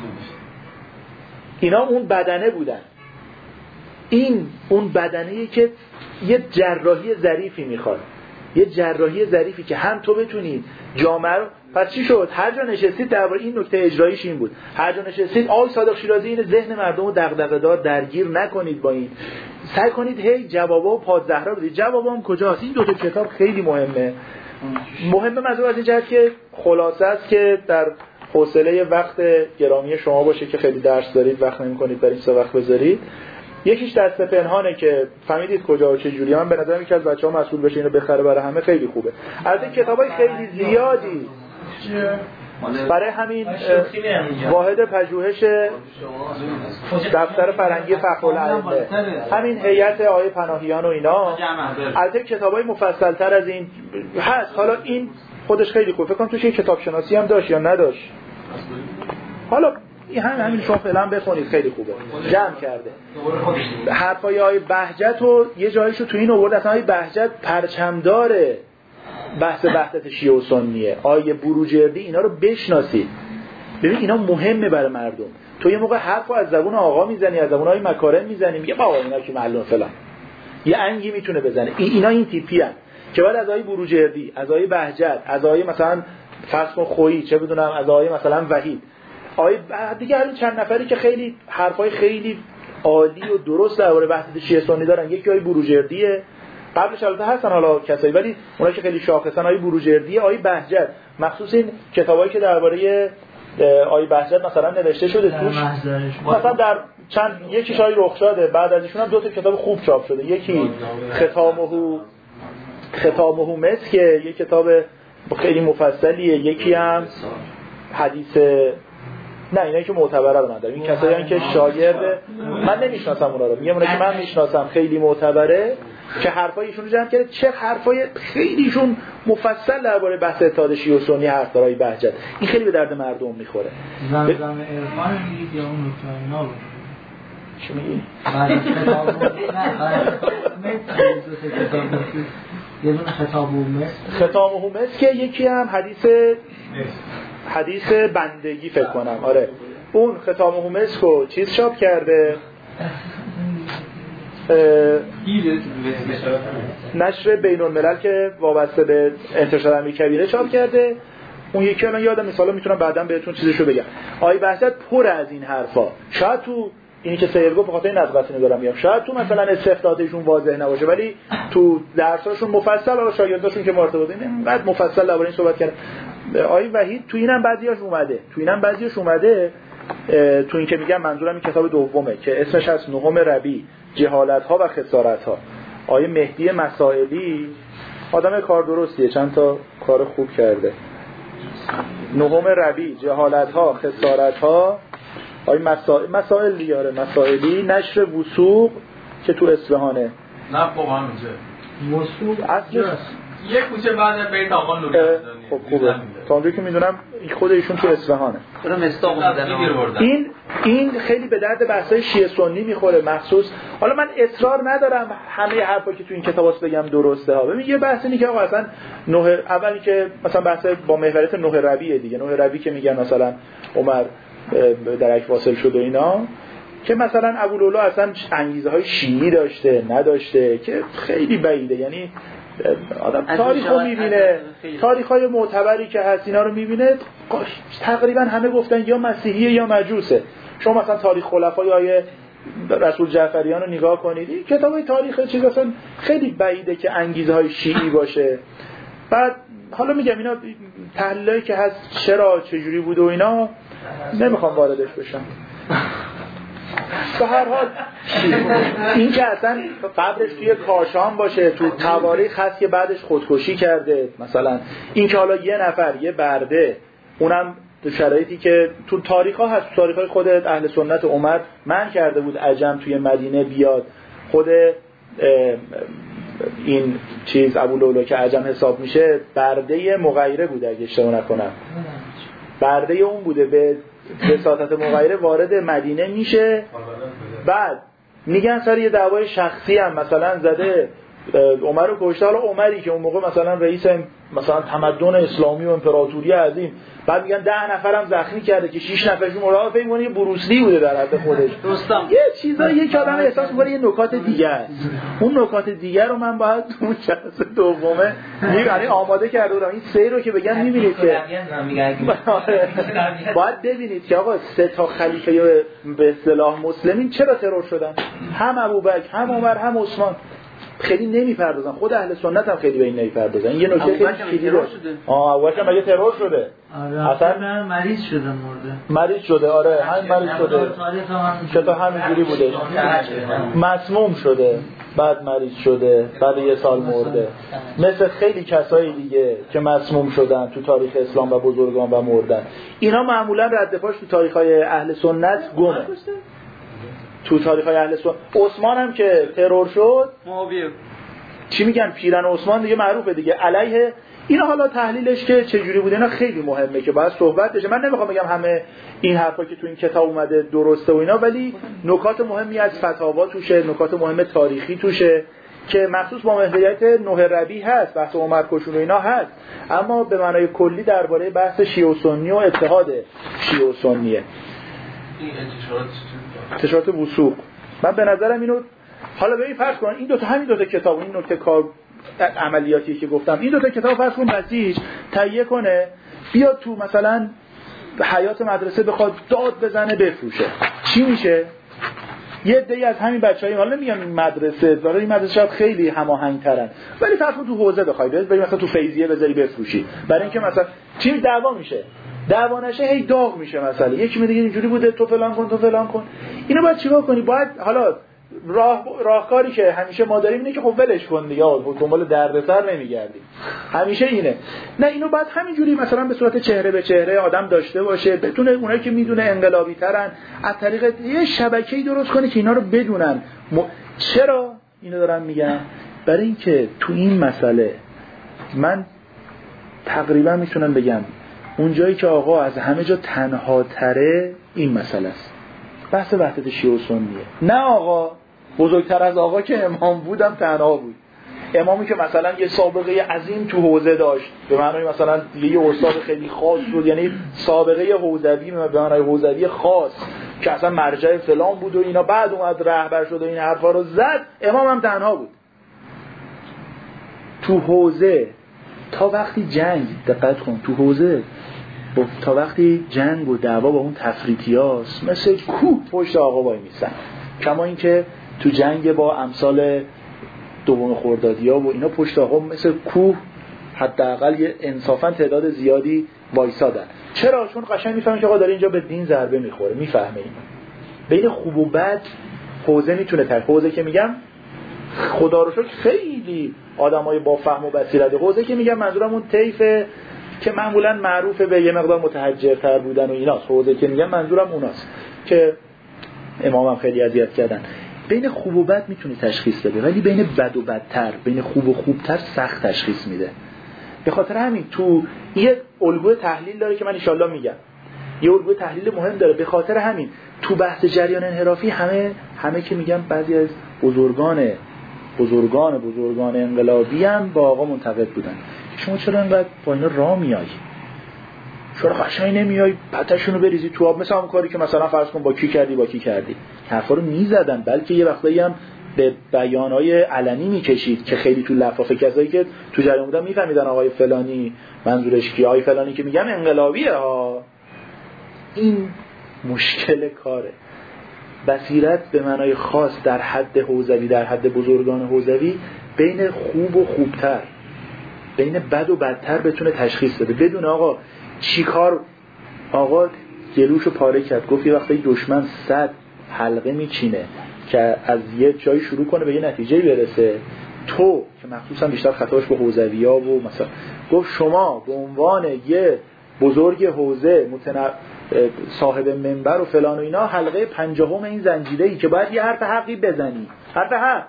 [SPEAKER 3] اینا اون بدنه بودن. این اون بدنه‌ای که یه جراحی ظریفی میخواد، یه جراحی ظریفی که هم تو بتونی جامعه رو. پس چی شد؟ هر جا نشستید درباره این نکته اجراییش این بود، هر جا نشستید آقای صادق شیرازی این ذهن مردم رو دغدغه‌دار درگیر نکنید با این، سعی کنید هی جوابا و پادزهرا بدید. جوابا هم کجاست؟ این دو تا کتاب خیلی مهمه. مهمه مثلا از این جهت که خلاصه است که در حوصله وقت گرامی شما باشه که خیلی درس دارید، وقت نمی‌کنید برای این سه وقت بذارید. یکیش دست پنهانه که فهمیدید کجا و چه جوری. من به نظرم یکی از بچه‌ها مسئول بشه اینو بخره برای همه، خیلی خوبه. از این کتابای خیلی زیادی برای همین واحد پژوهش دفتر فرنگی فخرالائمه، همین هیئت آقای پناهیان و اینا، البته کتابای مفصل‌تر از این هست. حالا این خودش خیلی خوبه. فکر کنم توش کتاب شناسی هم داشت یا نداشت. حالا این هم همین شما فعلا بخونید، خیلی خوبه، جمع کرده. حرفای آقای بهجت و یه جایشو تو این آورد. اصلا آقای بهجت پرچمداره بحث وحدت شیعه و سنیه. آقای بروجردی اینا رو بشناسید. ببین اینا مهمه برای مردم. تو یه موقع حرفو از زبون آقا میزنی، از زبون آقای مکارم میزنی، میگه بابا اینا که معلومه فلان، یه انگی میتونه بزنه. این اینا این تیپی هن. که بعد از آقای بروجردی، از آقای بهجت، از آقای مثلا فرض کن خویی، چه بدونم از آقای مثلا وحید، آقای دیگه همین چند نفری که خیلی حرفای خیلی عالی و درست درباره بحث شیعه سنی دارن. یکی آقای بروجردیه، قبلش البته هستن حالا کسایی، ولی اونایی که خیلی شاخصن آقای بروجردی، آقای بهجت، مخصوص این کتابایی که درباره آقای بهجت مثلا نوشته شده توش، مثلا در چند یکی شای رخشاده، بعد از ایشون هم دو تا کتاب خوب چاپ شده، یکی ختامه ختامه مسکه، یک کتاب خیلی مفصلیه، یکی هم حدیث، نه اینایی که معتبره رو من دارم، این کسایی هستن که شاگرد من نمیشناسم اونا رو، میگم اونایی که من میشناسم خیلی معتبره که حرفای ایشون رو جمع کرده، چه حرفای خیلیشون مفصل درباره بحث اتحاد شیعه و سنی حرف داره بهجت. این خیلی به درد مردم میخوره.
[SPEAKER 5] زمزم عرفان میگید یا اون نکته بود؟
[SPEAKER 3] چی میگی؟
[SPEAKER 5] بعد از خطاب نه بعد یه دونه خطاب و مصر،
[SPEAKER 3] خطاب و مصر که یکی هم حدیث حدیث بندگی فکر کنم، آره اون خطاب و مصر رو چیز چاپ کرده، نشر بین الملل که وابسته به انتشار امیرکبیره چاپ کرده. اون یکی الان یادم مثلا میتونم بعداً بهتون چیزشو بگم. آقای بهجت پر از این حرفا، شاید تو اینی که سیر گفت بخاطر این نزغت ندارم میگم، شاید تو مثلا استفادهشون واضح نباشه، ولی تو درساشون مفصل، حالا شاگرداشون که مارته بودن اینقدر مفصل درباره این صحبت کردن. آقای وحید تو اینم بعضیاش اومده، تو اینم بعضیاش اومده، تو این که میگم منظورم این کتاب دومه که اسمش هست نهم ربیع، جهالت‌ها و خسارت‌ها. آقای مهدی مسائلی آدم کار درستیه، چند تا کار خوب کرده. نهم ربیع، جهالت‌ها، خسارت‌ها. آقای مسائل مسائل دیاره، مسائلی، نشر وثوق که تو اصفهانه.
[SPEAKER 1] نه خب همینجا
[SPEAKER 3] وثوق اصلش
[SPEAKER 1] یک کوچه بعد بیت آقا نوری‌زاده.
[SPEAKER 3] خب خوبه. تا اونجایی که میدونم خود ایشون تو اصفهانه. این این خیلی به درد بحث‌های شیعه سنی میخوره مخصوص. حالا من اصرار ندارم همه حرفا که تو این کتاباست بگم درسته ها. ببین یه بحث اینه که آقا اصلا نه اولی که مثلا بحث با محوریت نه ربیع دیگه، نه ربیع که میگن مثلا عمر درک واصل شد و اینا، که مثلا ابوالعلا اصلا انگیزه های شیعی داشته نداشته که خیلی بعیده. یعنی آدم تاریخ رو میبینه، تاریخ های معتبری که هست اینا رو میبینه، تقریبا همه گفتن یا مسیحیه یا مجوسه. شما مثلا تاریخ خلفای آیه رسول جعفریان رو نگاه کنید، این کتاب های تاریخ چیز اصلا خیلی بعیده که انگیزه های شیعی باشه. بعد حالا میگم اینا تحلیلایی که هست چرا چجوری بوده و اینا نمیخوام واردش بشم. به هر حال این که اصلا قبرش توی کاشان باشه، تو تواریخ هست که بعدش خودکشی کرده، مثلا این که حالا یه نفر یه برده، اونم تو شرایطی که تو تاریخ ها هست، تو تاریخ های خود اهل سنت عمر من کرده بود عجم توی مدینه بیاد، خود این چیز ابوالعلا که عجم حساب میشه برده مغیره بوده اگه اشتباه نکنم، برده اون بوده، به وساطت مغیره وارد مدینه میشه. بعد میگن سر یه دعوای شخصی هم مثلا زده عمر رو کشته، حالا عمری که اون موقع مثلا رئیس مثلا تمدن اسلامی و امپراتوری عظیم، بعد میگن ده نفرم زخمی کرده که شش نفرشون مراد فکر می‌کنه یه بروسلی بوده در حد خودش. دوستان یه چیزا یک آدم احساس می‌کنه یه نکات دیگه است. اون نکات دیگه رو من باید اون جلسه دومه میگم آماده کرده بودم. این سه رو که بگم می‌بینید که باید ببینید که آقا سه تا خلیفه به اصطلاح مسلمین چرا ترور شدن؟ هم ابوبکر، هم عمر، هم عثمان. خیلی نمیپردازن، خود اهل سنت هم خیلی به این نمیپردازن. این یه نکته خیلی کلیدی شده. آه ابوبکر مگه ترور شده؟
[SPEAKER 5] آره اصلا مریض شده مرده.
[SPEAKER 3] مریض شده آره، همین مریض شده. چطور همینجوری بوده؟ مسموم شده، بعد مریض شده، بعد یه سال مرده. مثل خیلی کسای دیگه که مسموم شدن تو تاریخ اسلام و بزرگان و مردن. اینا معمولا رد پاش تو تاریخ‌های اهل سنت گمه. تو تاریخ های اهل سنت. عثمان هم که ترور شد،
[SPEAKER 5] معاویه
[SPEAKER 3] چی میگن پیرن عثمان دیگه معروفه دیگه علیه اینا. حالا تحلیلش که چجوری بوده اینا خیلی مهمه که باید صحبت بشه. من نمیخوام بگم همه این حرفا که تو این کتاب اومده درسته و اینا، ولی نکات مهمی از فتاوا توشه، نکات مهم تاریخی توشه که مخصوص با محوریت نه ربیع هست، بحث عمر کشون و اینا هست، اما به معنای کلی درباره بحث شیعه و سنی و اتحاد شیعه و سنیه.
[SPEAKER 1] این انتشارات
[SPEAKER 3] انتشارات وثوق. من به نظرم اینو حالا ببین فرض کن این دو تا همین دو تا کتاب، این نکته کار عملیاتی که گفتم، این دو تا کتاب فرض کن بسیج تهیه کنه، بیاد تو مثلا حیات مدرسه بخواد داد بزنه بفروشه، چی میشه؟ یه عده‌ای از همین بچه‌ای، حالا نمیگم این مدرسه، برای این مدرسه شاید خیلی هماهنگ‌ترن، ولی فرض کن تو حوزه بخوای بری مثلا تو فیضیه بذاری بفروشی، برای اینکه مثلا چی دعوا میشه، دعوا نشه هی داغ میشه، مثلا یکی میگه اینجوری بوده تو فلان کن تو فلان کن. اینو باید چیکار کنی؟ باید حالا راه راهکاری که همیشه ما داریم اینه که خب ولش کن دیگه، دنبال دردسر نمیگردیم، همیشه اینه. نه، اینو بعد همینجوری مثلا به صورت چهره به چهره آدم داشته باشه، بتونه اونایی که میدونه انقلابی ترن از طریق یه شبکه‌ای درست کنه که اینا رو بدونن. م... چرا اینو دارم میگم؟ برای اینکه تو این مسئله من تقریبا میتونم بگم اون جایی که آقا از همه جا تنها تره این مسئله است، بحث وحدت شیعه و سنیه. نه آقا، بزرگتر از آقا که امام بودم تنها بود، امامی که مثلا یه سابقه عظیم تو حوزه داشت، به معنای مثلا یه استاد خیلی خاص بود، یعنی سابقه حوزوی به معنای حوزوی خاص که اصلا مرجع فلان بود و اینا، بعد اومد رهبر شد و این حرفا رو زد، امام هم تنها بود تو حوزه. تا وقتی جنگ، دقت کن، تو حوزه تا وقتی جنگ و دعوا با اون تفریطیاست مثل کوه پشت آقا وای میسن، کما اینکه تو جنگ با امثال دوم خردادیا و اینا پشت آقا مثل کوه حداقل یه انصافا تعداد زیادی وایسادن. چرا؟ چون قشنگ میفهمن که آقا داره اینجا به دین ضربه میخوره، میفهمه اینو. بین خوب و بد حوزه میتونه تر حوزه که میگم خدا رو شکر خیلی آدمای با فهم و بصیرت، حوزه که میگم منظورم اون طیفه که معمولا معروفه به یه مقدار متحجرتر بودن و ایناست، حوزه که میگم منظورم اوناست که امام هم خیلی اذیت کردن. بین خوب و بد میتونی تشخیص بده، ولی بین بد و بدتر، بین خوب و خوبتر سخت تشخیص میده. به خاطر همین تو یه الگوی تحلیل داره که من ان شاءالله میگم، یه الگوی تحلیل مهم داره. به خاطر همین تو بحث جریان انحرافی همه همه که میگم بعضی از بزرگان بزرگان بزرگان انقلابی هم با آقا منتقد بودن. شما چرا اینقدر با اینا راه میای؟ چرا قشنگ نمیای پتاشونو بریزی تو آب؟ مثلا اون کاری که مثلا فرض کن با کی کردی با کی کردی، حرفا رو میزدن، بلکه یه وقتایی هم به بیانای علنی میکشید که خیلی تو لفافه کسایی که تو جریان بودن میفهمیدن آقای فلانی منظورش کیه، آقای فلانی که میگم انقلابیه ها. این مشکل کاره. بصیرت به معنای خاص در حد حوزوی، در حد بزرگان حوزوی، بین خوب و خوبتر، بین بد و بدتر بتونه تشخیص بده، بدون آقا چی کار. آقا جلوشو پاره کرد، گفت یه وقتی دشمن صد حلقه میچینه که از یه جایی شروع کنه به یه نتیجه برسه، تو که مخصوصا بیشتر خطاش به حوزوی‌ها و مثلا گفت شما به عنوان یه بزرگ حوزه متن... صاحب منبر و فلان و اینا حلقه پنجم این زنجیره‌ای که باید یه حرف حقی بزنی، حرف حق،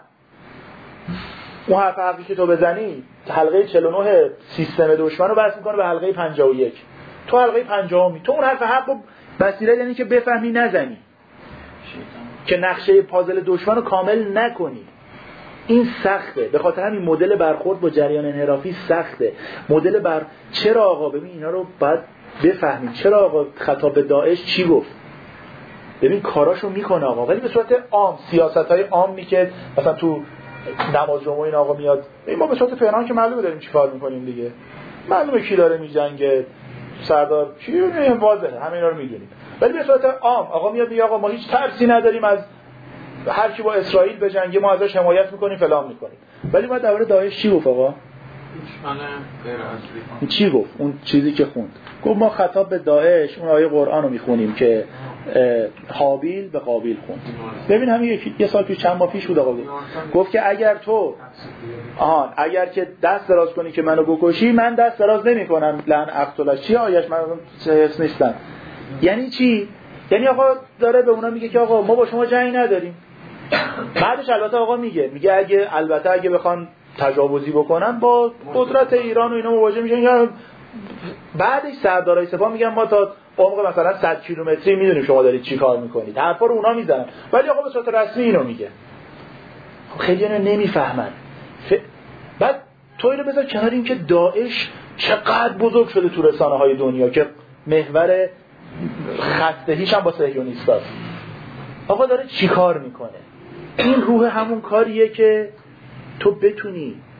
[SPEAKER 3] اون حرف حقی که تو بزنی حلقه چهل و نه سیستم دشمن رو بس میکنه به حلقه پنجاه و یک، تو حلقه پنجاهمی، تو اون حرف حق رو بصیرت یعنی که بفهمی نزنی، که نقشه پازل دشمن رو کامل نکنی. این سخته. به خاطر همین مدل برخورد با جریان انحرافی سخته. مدل بر چرا آقا ببین اینا رو باید بفهمیم، چرا آقا خطاب به داعش چی گفت، ببین کاراشو میکنه آقا، ولی به صورت عام، سیاست‌های عامی که مثلا تو نماز جمعه این آقا میاد، ما به صورت فعلا که معلومه داریم چی کار میکنیم دیگه، معلومه کی داره میجنگه، سردار چی میگه، واضحه، همه اینا رو میدونیم. ولی به صورت عام آقا میاد میگه آقا ما هیچ ترسی نداریم از هر کی با اسرائیل بجنگه، ما ازش حمایت میکنیم فلان میکنیم. ولی بعد درباره داعش چی گفت آقا؟
[SPEAKER 1] دشمن غیر اصلی.
[SPEAKER 3] چی گفت؟ اون چیزی که خوند، گفت ما خطاب به داعش اون آیه قرآن رو میخونیم که حابیل به قابیل خوند. ببین همین یکی یه سال پیش چند ماه پیش بود آقا گفت. گفت که اگر تو آهان اگر که دست دراز کنی که منو بکشی، من دست دراز نمیکنم لعن اقتلش. چی آیش؟ من حس نیستم. یعنی چی؟ یعنی آقا داره به اونا میگه که آقا ما با شما جنگ نداریم. بعدش البته آقا میگه میگه اگه البته اگه بخوان تجاوزی بکنن با قدرت ایران و اینا مواجه میشن، یا بعدش سردارای سپاه میگن ما تا عمق مثلا صد کیلومتری میدونیم شما دارید چی کار میکنید، حرفا رو اونا میزنن، ولی آقا به صورت رسمی اینو میگه. خب خیلی اینا نمیفهمن. ف... بعد تو اینو بذار کنار این که داعش چقدر بزرگ شده تو رسانه های دنیا که محور خستهیش هم با صهیونیستاست. آقا داره چی کار میکنه؟ این روح همون کاریه که تو بتونی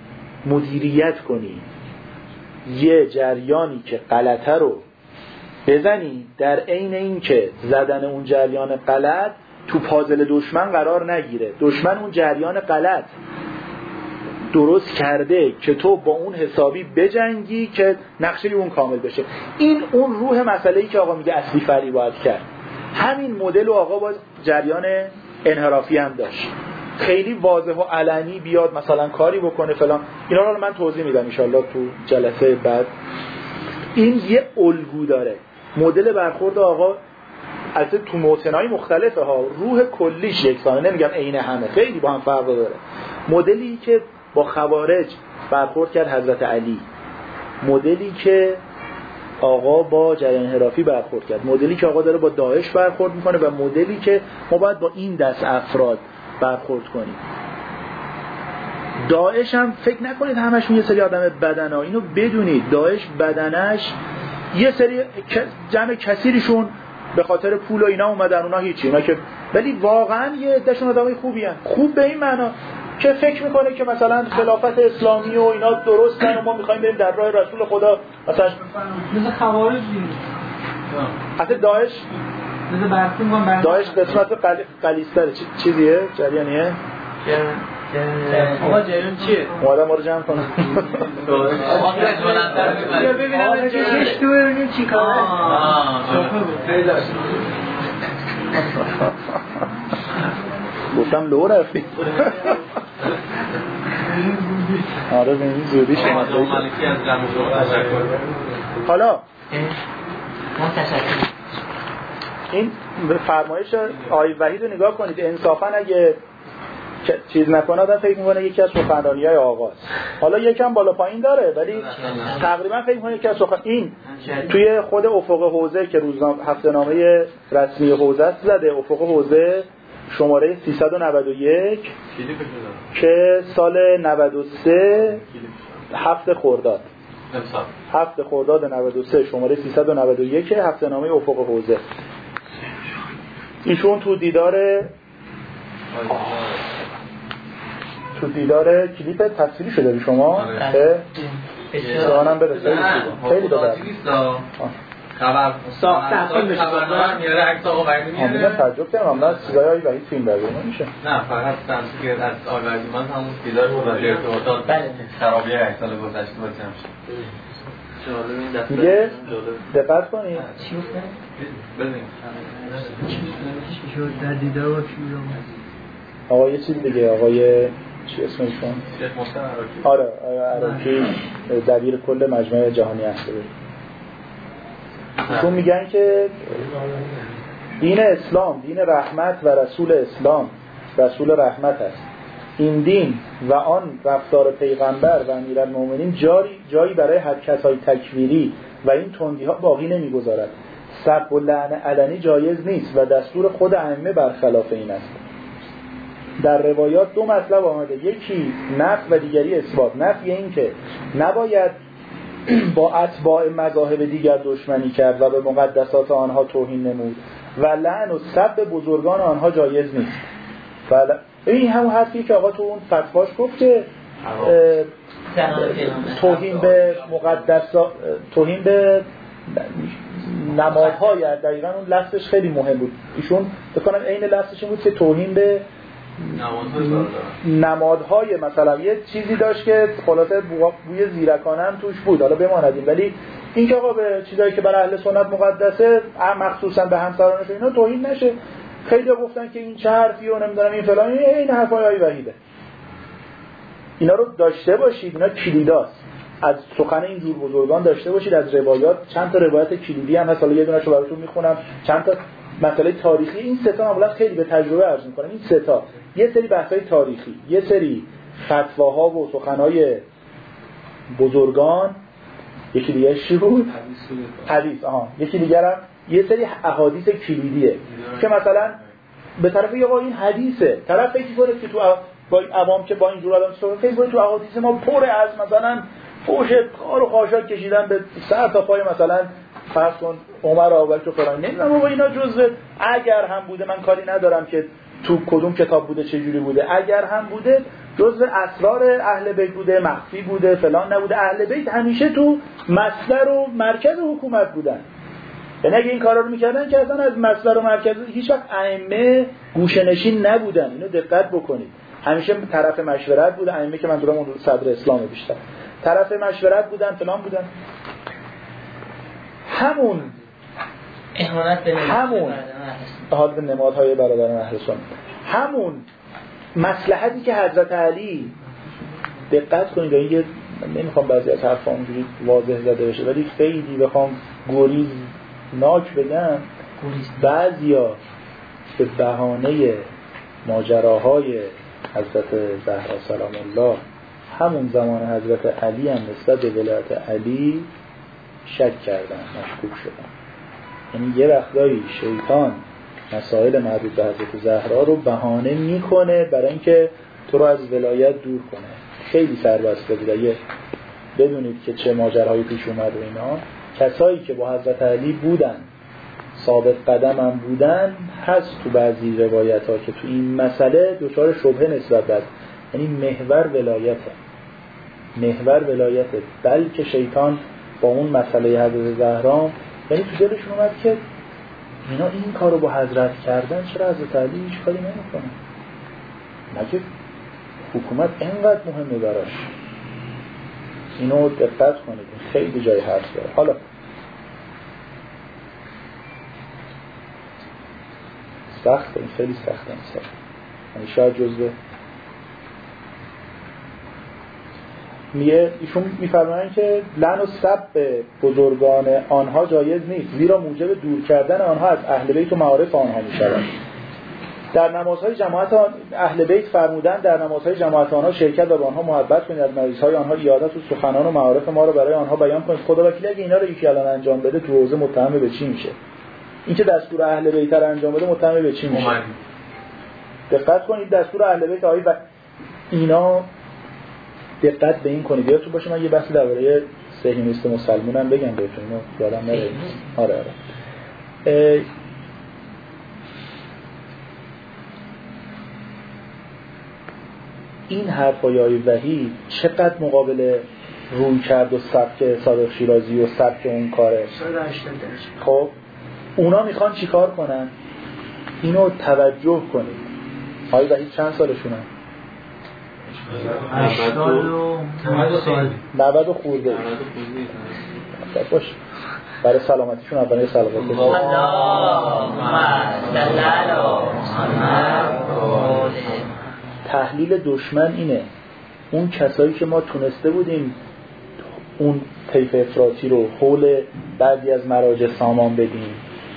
[SPEAKER 3] مدیریت کنی یه جریانی که غلطه رو بزنی، در عین این که زدن اون جریان غلط تو پازل دشمن قرار نگیره. دشمن اون جریان غلط درست کرده که تو با اون حسابی بجنگی که نقشه اون کامل بشه. این اون روح مسئله‌ای که آقا میگه اصلی فرعی باید کرد. همین مدل و آقا با جریان انحرافی هم داشت. خیلی واضح و علنی بیاد مثلا کاری بکنه فلان، اینا رو من توضیح میدم ان شاءالله تو جلسه بعد. این یه الگو داره. مدل برخورد آقا البته تو موطن‌های مختلفه ها، روح کلیش یکسانه، نمیگم عین همه، خیلی با هم فرق داره. مدلی که با خوارج برخورد کرد حضرت علی، مدلی که آقا با جریان انحرافی برخورد کرد، مدلی که آقا داره با داعش برخورد میکنه و مدلی که ما باید با این دست افراد برخورد کنیم. داعش هم فکر نکنید همشون یه سری آدم بدنا، اینو بدونید داعش بدنش یه سری جمع کثیرشون به خاطر پول و اینا اومدن، اونا هیچی، اونا که ولی واقعا یه عدهشون آدمای خوبی ان. خوب به این معنا که فکر میکنه که مثلا خلافت اسلامی و اینا درستن و ما میخوایم بریم در راه رسول خدا، مثلا
[SPEAKER 4] مثل خوارج دیگه.
[SPEAKER 3] حتی داعش
[SPEAKER 4] مثل برسیم کن
[SPEAKER 3] داعش قسمت قلیستره چیزیه؟ جریانیه؟
[SPEAKER 5] آقا جریان چیه؟
[SPEAKER 3] اومدم ما رو جمع کنم
[SPEAKER 5] بیا ببینم چیش تو ببینیم چی کار
[SPEAKER 3] گفتم لو رفتی آره به این زودی شما حالا این فرمایش آقای وحید رو نگاه کنید. انصافا اگه چیز نکنه آدم فکر میکنه یکی از سخنرانی‌های آقاست. حالا یکم بالا پایین داره ولی تقریبا فکر میکنه یکی از سخن این توی خود افق حوزه که روزنامه هفته نامه رسمی حوزه است زده، افق حوزه شماره سیصد و نود و یک که سال نود و سه هفت خرداد هفت خرداد نود و سه شماره سیصد و نود و یک هفته نامه افق حوزه. ایشون تو دیدار تو دیدار کلیپ تصویری شده بی شما که سوانم برسه خیلی بده
[SPEAKER 1] خبر
[SPEAKER 5] ساختن فیلمش
[SPEAKER 1] خبرنامه میاره عکس آقا وحیدی میاره.
[SPEAKER 3] من تعجب کردم من چیزای آقای وحید فیلم برداره نمیشه.
[SPEAKER 1] نه فقط سمتی که از آقای وحیدی من همون دیدار بود ولی ارتباطات خرابی هشت سال گذشته باشه نمیشه.
[SPEAKER 3] دیگه دقت کنید
[SPEAKER 4] چی گفتن؟
[SPEAKER 1] ببین
[SPEAKER 4] شد در دیدار با کی
[SPEAKER 3] آقا یه چیز دیگه آقای چی اسمشون؟
[SPEAKER 1] شیخ محسن عراقی.
[SPEAKER 3] آره عراقی دبیر کل مجمع جهانی اصلی. ایشون میگن که دین اسلام دین رحمت و رسول اسلام رسول رحمت است. این دین و آن رفتار پیغمبر و امیرالمومنین جایی جایی برای حرکت‌های تکفیری و این تندی‌ها باقی نمی‌گذارد. سب و لعن علنی جایز نیست و دستور خود ائمه برخلاف این است. در روایات دو مطلب آمده، یکی نفی و دیگری اثبات. نفی این که نباید با اتباع مذاهب دیگر دشمنی کرد و به مقدسات آنها توهین نمود و لعن و سب بزرگان آنها جایز نیست. بله این همون حرفی که آقا تو اون فتواش گفت که توهین به مقدسات توهین به نمادهای دقیقاً اون لفظش خیلی مهم بود. ایشون فکر کنم عین لفظش این بود که توهین به نمادهای مثلا یه چیزی داشت که خلاصه بوی زیرکانه هم توش بود، حالا بماندیم، ولی این که آقا به چیزایی که برای اهل سنت مقدسه مخصوصا به همسرانش اینا توهین نشه. خیلی گفتن که این چه حرفی و نمیدونم این فلان، این حرفای آقای وحیده. اینا رو داشته باشید، اینا کلیداست. از سخن این جور بزرگان داشته باشید، از روایات چند تا روایت کلیدی هم هست، حالا یه دونهشو براتون میخونم، چند تا مسئله تاریخی. این سه تا معمولا خیلی به تجربه عرض میکنم. این سه تا یه سری بحث‌های تاریخی، یه سری فتواها و سخن‌های بزرگان، یکی دیگه چی بود؟ حدیث. آها یکی دیگه هم یه سری احادیث کلیدیه که مثلا به طرف یه این حدیثه، طرف فکر کنه که تو با عوام که با این جور آدم صحبت فکر کنه تو احادیث ما پر از مثلا فوش کار و خاشاک کشیدن به سر تا پای مثلا فرض کن عمر آبک و فلان. نمیدونم با اینا جزء اگر هم بوده، من کاری ندارم که تو کدوم کتاب بوده چه جوری بوده، اگر هم بوده جزء اسرار اهل بیت بوده، مخفی بوده، فلان نبوده. اهل بیت همیشه تو مصدر و مرکز حکومت بودن. یعنی اگه این کارا رو میکردن که اصلا از مصدر و مرکز هیچ وقت ائمه گوشه‌نشین نبودن. اینو دقت بکنید. همیشه طرف مشورت بوده. ائمه که من دورم صدر اسلام بیشتر طرف مشورت بودن، فلان بودن. همون
[SPEAKER 4] اهانت به
[SPEAKER 3] همون حال به نمادهای برادران اهل سنت، همون مصلحتی که حضرت علی، دقت کنید این، نمیخوام بعضی از حرفا اونجوری واضح زده بشه ولی خیلی بخوام گریز ناک بگم، بعضیا به بهانه ماجراهای حضرت زهرا سلام الله همون زمان حضرت علی هم نسبت به ولایت علی شک کردن، مشکوک شدن. یعنی یه وقتایی شیطان مسائل مربوط به حضرت زهرا رو بهانه میکنه برای اینکه تو رو از ولایت دور کنه. خیلی سربسته بود. اگه بدونید که چه ماجراهایی پیش اومد و اینا، کسایی که با حضرت علی بودن، ثابت قدم هم بودن، هست تو بعضی روایت ها که تو این مسئله دچار شبهه نسبت داد. یعنی محور ولایته، محور ولایته، بلکه شیطان با اون مسئله حضرت زهرا، یعنی تو دلشون اومد که اینا این کارو با حضرت کردن، چرا حضرت علی هیچ کاری نمیکنه؟ مگه حکومت اینقدر مهمه براش؟ اینو دقت کنید، خیلی جای حرف داره. حالا سخته، این خیلی سخته این سخته. یعنی شاید جزء میگه ایشون میفرمایند که لعن و سب بزرگان آنها جایز نیست، زیرا موجب دور کردن آنها از اهل بیت و معارف آنها میشود. در نمازهای جماعت اهل بیت فرمودن در نمازهای جماعت آنها شرکت و به آنها محبت کنید، از مجلس‌های آنها ایادت و سخنان و معارف ما رو برای آنها بیان کنید. خدا وکیلی اگه اینا رو یکی الان انجام بده تو حوزه متهم به چی میشه؟ این که دستور اهل بیت رو انجام بده متهم به چی میشه؟ دقت کنید دستور اهل بیت آیه و اینا، دقت به این کنید. یادتون باشه من یه بحث درباره صهیونیست مسلمونم بگم بهتون، اینو یادم نره. آره آره این حرفای آیه وحید چقدر مقابل روی کرد و سبک صادق شیرازی و سبک اون کاره. خب اونا میخوان چیکار کنن؟ اینو توجه کنید. آیه وحید چند سالشونه؟ نود و خورده باش. برای سلامتیشون اولین صلوات
[SPEAKER 4] اللهم صل علی محمد.
[SPEAKER 3] تحلیل دشمن اینه، اون کسایی که ما تونسته بودیم اون طیف افراطی رو حول بعضی از مراجع سامان بدیم،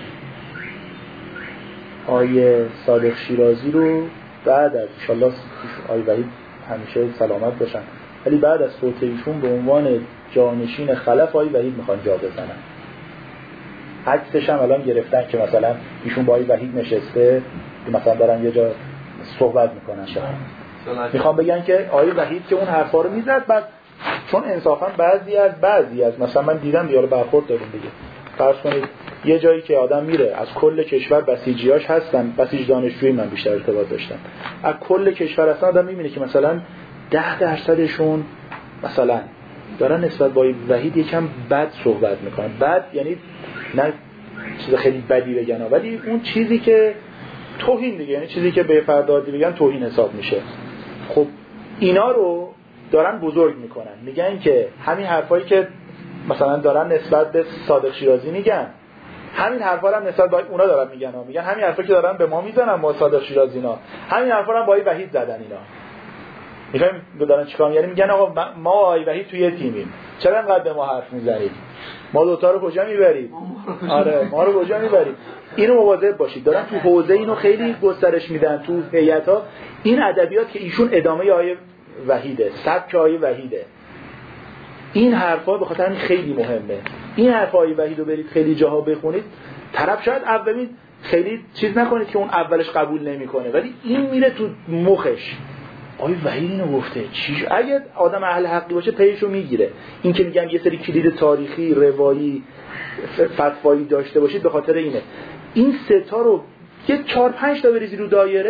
[SPEAKER 3] آیه صادق شیرازی رو بعد از انشالله آیه وحید همیشه سلامت باشن، ولی بعد از فوت ایشون به عنوان جانشین خلف آیه وحید میخوان جا بزنن. عکسش هم الان گرفتن که مثلا ایشون با آیه وحید نشسته که مثلا دارن یه جا صحبت میکنن. شاید میخوام بگن که آیه وحید که اون حرفا رو میزد، بعد چون انصافا بعضی از بعضی از مثلا من دیدم دیار برخورد داریم دیگه، فرض کنید یه جایی که آدم میره از کل کشور بسیجیاش هستن، بسیج دانشجویی من بیشتر ارتباط داشتم، از کل کشور اصلا آدم میبینه که مثلا ده درصدشون مثلا دارن نسبت با وحید یکم بد صحبت میکنن. بد یعنی نه چیز خیلی بدی بگن، ولی اون چیزی که توهین دیگه، یعنی چیزی که به فردادی بگن توهین حساب میشه. خب اینا رو دارن بزرگ میکنن، میگن که همین حرفایی که مثلا دارن نسبت به صادق شیرازی میگن، همین حرفا رو هم نسبت به اونا دارن میگن، ها میگن همین حرفا که دارن به ما میزنن ما صادق شیرازی اینا، همین حرفا رو هم با آیه وحید زدن اینا. میگن دارن چیکار؟ یعنی میگن آقا ما آیه وحید توی یه تیمیم، چرا انقدر به ما حرف میزنید؟ ما دوتا رو کجا میبرید؟ آره ما رو کجا میبرید؟ اینو مواظب باشید. دارن تو حوزه اینو خیلی گسترش میدن تو هیئت‌ها. این ادبیات که ایشون ادامه آیه وحیده، سبک آیه وحیده، این حرفا به خاطر همین خیلی مهمه. این حرفای وحید رو برید خیلی جاها بخونید، طرف شاید اولین خیلی چیز نکنید که اون اولش قبول نمیکنه، ولی این میره تو مخش آیه وحید اینو گفته چی. اگه آدم اهل حقی باشه پیشو میگیره. این که میگم یه سری کلید تاریخی، روایی، فتوایی داشته باشید به خاطر اینه. این سه تا رو یه چهار پنج تا بریزی رو دایره،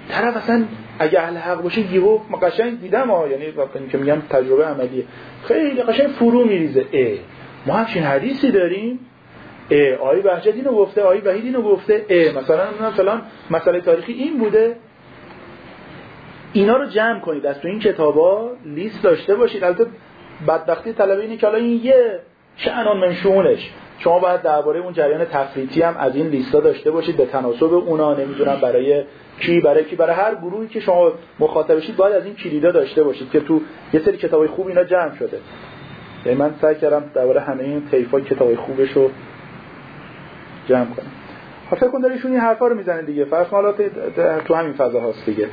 [SPEAKER 3] طرف اصلا اگه اهل حق باشه یهو قشنگ دیدم ها، یعنی وقتی که میگم تجربه عملیه، خیلی قشنگ فرو میریزه. اه ما همچین حدیثی داریم، اه آقای بهجت اینو گفته، آقای وحید اینو گفته، اه مثلا فلان مسئله تاریخی این بوده. اینا رو جمع کنید، از تو این کتابا لیست داشته باشید. البته بدبختی طلبه اینه که حالا این یه شأن من شؤونش، شما باید درباره اون جریان تفریطی هم از این لیستا داشته باشید به تناسب اونا، نمیدونم برای کی برای کی برای هر گروهی که شما مخاطب بشید باید از این کلیدا داشته باشید که تو یه سری کتابای خوب اینا جمع شده. یعنی من سعی کردم درباره همه این طیفا کتابای خوبش رو جمع کنم. ها فکر کنم ایشون این حرفا رو میزنه دیگه، فرض حالات تو همین فضا هست دیگه.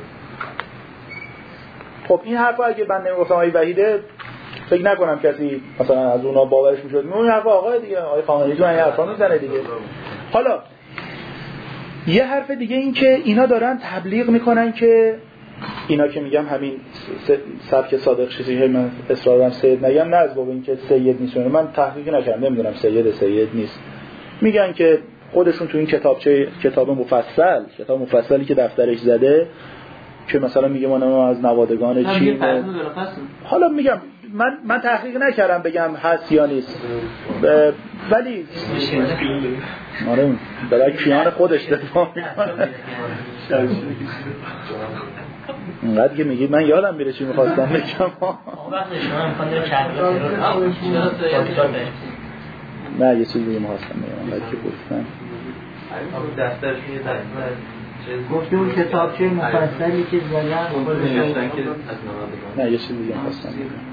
[SPEAKER 3] خب این حرفا اگه من نمیگفتم آقای وحیده، فکر نکنم کسی مثلا از اونا باورش میشد. اون حرف آقای دیگه، آقای خامنه‌ای تو این حرفا میزنه دیگه. حالا یه حرف دیگه این که اینا دارن تبلیغ میکنن که اینا که میگم همین سبک صادق چیزی من اصرار دارم سید نگم، نه از باب این که سید نیست، من تحقیق نکردم نمیدونم سید سید نیست. میگن که خودشون تو این کتابچه کتاب مفصل کتاب مفصلی که دفترش زده که مثلا میگه ما از نوادگان چین، حالا میگم من من تحقیق نکردم بگم هست یا نیست، ولی آره برای کیان خودش دفاع میکنه. اینقدر که میگید من یادم میره چی میخواستم بگم. نه یه چیز دیگه میخواستم بگم بعد که گفتم
[SPEAKER 7] دفترش میگه
[SPEAKER 4] گفتی اون کتابچه مفصلی که زدن
[SPEAKER 3] نه یه چیز دیگه میخواستم بگم.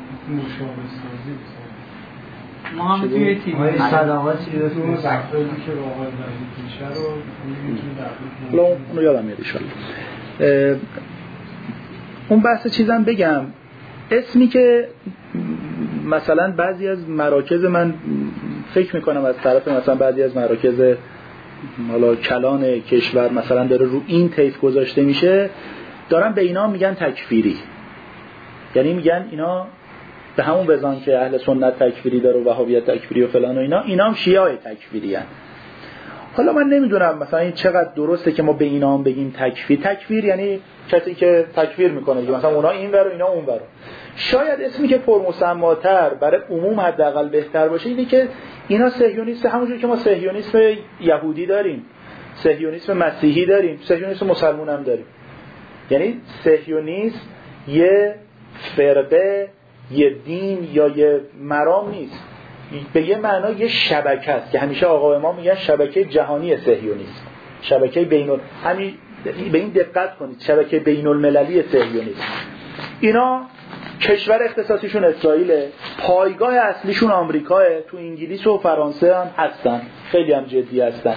[SPEAKER 5] ما هم توی تیمی
[SPEAKER 4] صداقاتی رو
[SPEAKER 6] اون دفتری که آقای وحید میشه رو میتونی
[SPEAKER 3] دفتر اونو یادم میاد ان شاءالله. اون بحث چیزم بگم، اسمی که مثلا بعضی از مراکز من فکر میکنم از طرف مثلا بعضی از مراکز حالا کلان کشور مثلا داره رو این طیف گذاشته میشه، دارن به اینا میگن تکفیری. یعنی میگن اینا به همون وزن که اهل سنت تکفیری داره و وهابیت تکفیری و فلان و اینا، اینا هم شیعه تکفیری هن. حالا من نمیدونم مثلا این چقدر درسته که ما به اینا هم بگیم تکفیر. تکفیر یعنی کسی که تکفیر میکنه، مثلا اونا این ور و اینا اون ور. شاید اسمی که پرمسماتر برای عموم حداقل بهتر باشه اینه که اینا صهیونیست، همونجوری که ما صهیونیسم یهودی داریم، صهیونیسم مسیحی داریم، صهیونیسم مسلمان هم داریم. یعنی صهیونیسم یه فرقه، یه دین یا یه مرام نیست، به یه معنا یه شبکه است که همیشه آقا امام میگن شبکه جهانی صهیونیسم، شبکه بین ال... همین به این دقت کنید، شبکه بین المللی صهیونیسم. اینا کشور اختصاصیشون اسرائیل، پایگاه اصلیشون آمریکاه، تو انگلیس و فرانسه هم هستن، خیلی هم جدی هستن.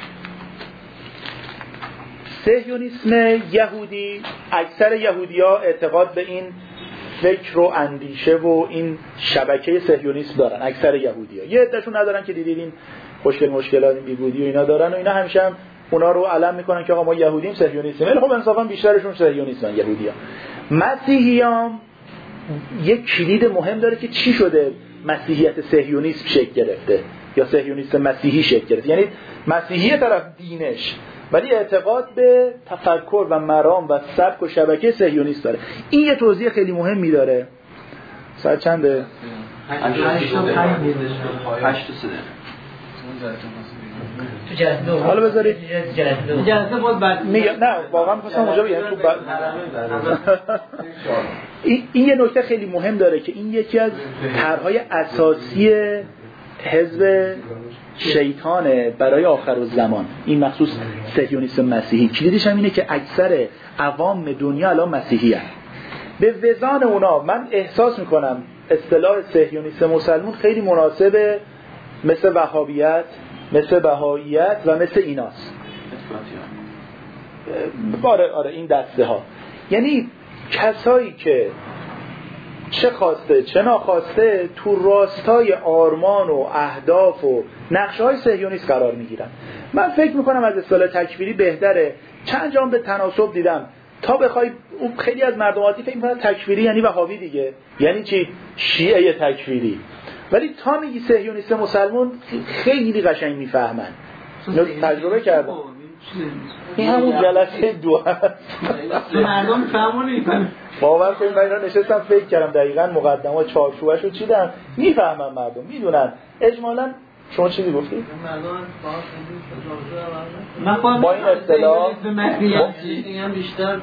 [SPEAKER 3] صهیونیسم یهودی، اکثر یهودی‌ها اعتقاد به این فکر و اندیشه و این شبکه صهیونیسم دارن، اکثر یهودی‌ها. یه عده‌شون ندارن که دیدید این مشکل مشکلات بیگودی و اینا دارن و اینا همیشه هم اونا رو علم میکنن که آقا ما یهودیم صهیونیستیم، ولی خب انصافا بیشترشون صهیونیستن یهودی‌ها. مسیحیام یک کلید مهم داره که چی شده مسیحیت صهیونیسم شکل گرفته یا صهیونیسم مسیحی شکل گرفته. یعنی مسیحی طرف دینش ولی اعتقاد به تفکر و مرام و سبک و شبکه صهیونیست داره. این یه توضیح خیلی مهمی داره. ساعت چنده؟
[SPEAKER 1] هشت و سه
[SPEAKER 4] تو جلسه
[SPEAKER 3] حالا بذارید
[SPEAKER 5] جلسه باز بعد
[SPEAKER 3] میگم نه واقعا می‌خواستم اونجا بگم تو بعد این این یه نکته خیلی مهم داره که این یکی از طرح‌های اساسی حزب شیطانه برای آخرالزمان، این مخصوص صهیونیسم مسیحی. کلیدش هم اینه که اکثر عوام دنیا الان مسیحی هستند. به وزان اونا من احساس میکنم اصطلاح صهیونیسم مسلمان خیلی مناسبه، مثل وهابیت، مثل بهائیت و مثل ایناست. آره آره این دسته ها، یعنی کسایی که چه خواسته چه ناخواسته تو راستای آرمان و اهداف و نقشه‌های صهیونیست قرار میگیرن. من فکر میکنم از اصطلاح تکفیری بهتره، چند جام به تناسب دیدم تا بخوای خیلی از مردماتی فکر میکنن تکفیری یعنی وهابی دیگه، یعنی چی؟ شیعه تکفیری. ولی تا میگی صهیونیست مسلمان خیلی قشنگ میفهمن، تجربه کردم. این همون جلسه دو هست.
[SPEAKER 5] مردم فهمونی
[SPEAKER 3] باور کنید من اینا نشستم فکر کردم دقیقاً مقدمه چارچوبش رو چیدم، میفهمم مردم میدونن اجمالاً. شما چیزی گفتید؟
[SPEAKER 5] مردم
[SPEAKER 3] با این اصطلاح
[SPEAKER 7] هم بیشتر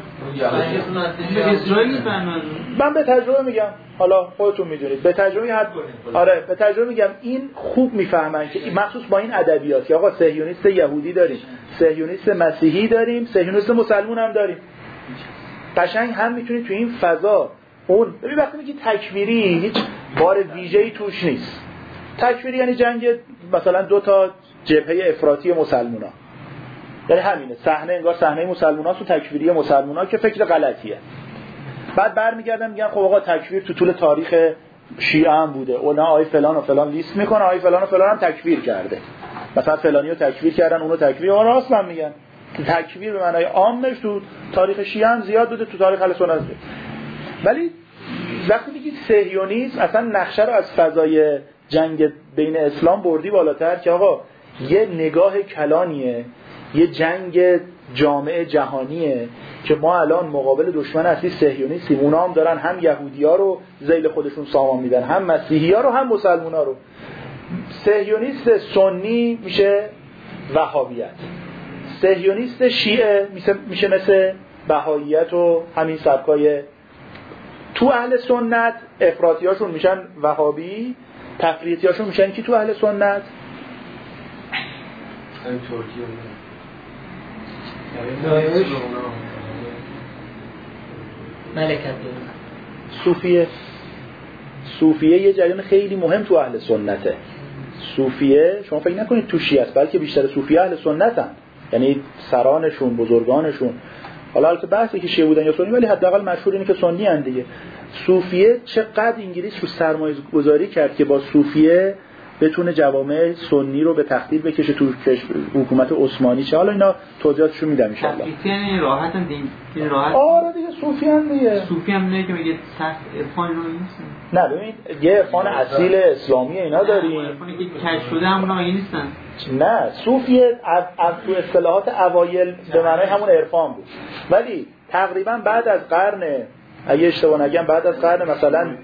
[SPEAKER 3] من به تجربه میگم، حالا خودتون میدونید به تجربه حد آره به تجربه میگم این خوب میفهمن که مخصوص با این ادبیات که آقا صهیونیست یهودی داریم، صهیونیست مسیحی داریم، صهیونیست مسلمان هم داریم. قشنگ هم میتونید تو این فضا اون ببین وقتی میگی تکفیری هیچ بار ویژه‌ای توش نیست. تکفیری یعنی جنگ مثلا دو تا جبهه افراطی مسلمونا، یعنی همینه، صحنه انگار صحنه مسلمونا تو تکفیری مسلمونا که فکر غلطیه. بعد برمیگردن میگن خب آقا تکفیر تو طول تاریخ شیعه هم بوده، اونا آی فلان و فلان لیست میکنه، آی فلان و فلان هم تکفیر کرده، مثلا فلانیو تکفیر کردن اونو تکفیر، اون راست من میگن تکفیر به معنای عامش تو تاریخ شیعه هم زیاد بوده، تو تاریخ اهل سنت زیاد. ولی وقتی میگید صهیونیسم اصلا نقشه رو از فضای جنگ بین اسلام بردی بالاتر که آقا یه نگاه کلانیه، یه جنگ جامعه جهانیه که ما الان مقابل دشمن اصلی صهیونیستیم. اونا هم دارن هم یهودی‌ها رو ذیل خودشون سامان میدن، هم مسیحی‌ها رو، هم مسلمان‌ها رو. صهیونیست سنی میشه وهابیت، صهیونیست شیعه میشه مثل بهائیت و همین سبکای. تو اهل سنت افراطیاشون میشن وهابی، تفریطیاشون میشن کی تو اهل سنت؟
[SPEAKER 1] این ترکیه
[SPEAKER 4] ملکت
[SPEAKER 3] صوفیه. صوفیه یه جریان خیلی مهم تو اهل سنته. صوفیه شما فکر نکنید تو شیعه است، بلکه بیشتر صوفیه اهل سنتن، یعنی سرانشون، بزرگانشون. حالا البته بحثی که شیعه بودن یا سنی، ولی حداقل مشهور اینه که سنی ان دیگه. صوفیه چقدر انگلیس رو سرمایه گذاری کرد که با صوفیه بتونه جوامع سنی رو به تخدیر بکشه تو حکومت عثمانی. چه حالا اینا توضیحاتشو میدم ان شاء الله.
[SPEAKER 5] یعنی راحتن دیگه، این راحت.
[SPEAKER 3] آره دیگه صوفی هم دیگه.
[SPEAKER 5] صوفی هم نه که میگه سخت عرفان رو نیستن.
[SPEAKER 3] نه ببین یه عرفان اصیل اسلامی اینا داریم.
[SPEAKER 5] عرفانی که کشف شده همونا مگه نیستن؟
[SPEAKER 3] نه صوفیه از از تو اصطلاحات اوایل به معنای همون عرفان بود، ولی تقریبا بعد از قرن، اگه اشتباه نگم بعد از قرن مثلا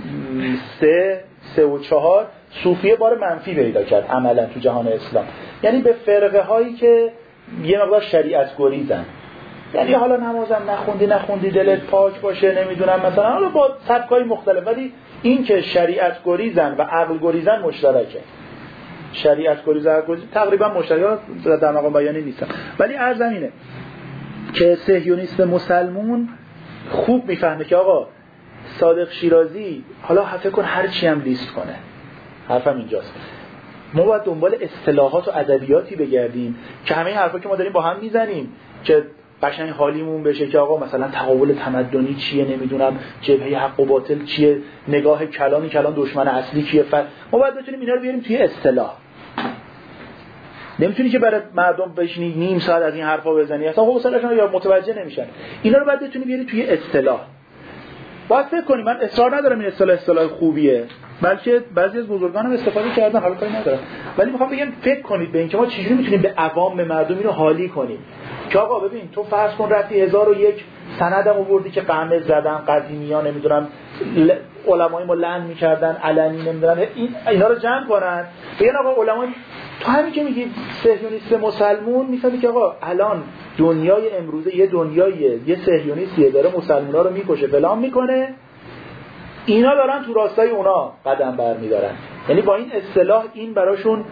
[SPEAKER 3] سه سه و چهار صوفیه بار منفی پیدا کرد عملا تو جهان اسلام. یعنی به فرقه هایی که یه مقدار شریعت گریزن، یعنی حالا نمازم نخوندی نخوندی دلت پاک باشه نمیدونم مثلا، حالا با سبکای مختلف، ولی این که شریعت گریزن و عقل گریزن مشترکه. شریعت گریزن تقریبا مشترک در مقام بیانی نیستن. ولی عرض اینه که صهیونیست مسلمون خوب میفهمه که آقا صادق شیرازی حالا فکر کن هر چی هم لیست کنه، حرفم اینجاست، ما باید دنبال اصطلاحات و ادبیاتی بگردیم که همه این حرفا که ما داریم با هم میزنیم که قشنگ حالیمون بشه که آقا مثلا تقابل تمدنی چیه، نمیدونم جبهه حق و باطل چیه، نگاه کلانی کلان دشمن اصلی کیه. ف... ما باید بتونیم اینا رو بیاریم توی اصطلاح. نمیتونی که برای مردم بشینی نیم ساعت از این حرفا بزنی اصلا حوصله‌شون یا متوجه نمیشن. اینا رو باید بتونی بیاری توی اصطلاح. باید فکر کنیم، من اصرار ندارم این اصطلاح اصطلاح خوبیه، بلکه بعضی از بزرگان هم استفاده کردن، حالا کاری ندارم، ولی میخوام بگم فکر کنید به اینکه ما چجوری میتونیم به عوام مردم اینو حالی کنیم که آقا ببین تو فرض کن رفتی هزار و یک سندم آوردی که قمه زدن قدیمی‌ها نمیدونم ل... علمای ما لعن میکردن علنی نمیدونم این اینا رو جمع کنن بگن آقا علمای تو همین که میگی صهیونیست مسلمون میفهمی که آقا الان دنیای امروزه یه دنیاییه، یه صهیونیستیه داره مسلمونا رو میکشه فلان میکنه، اینا دارن تو راستای اونا قدم برمیدارن. یعنی با این اصطلاح این براشون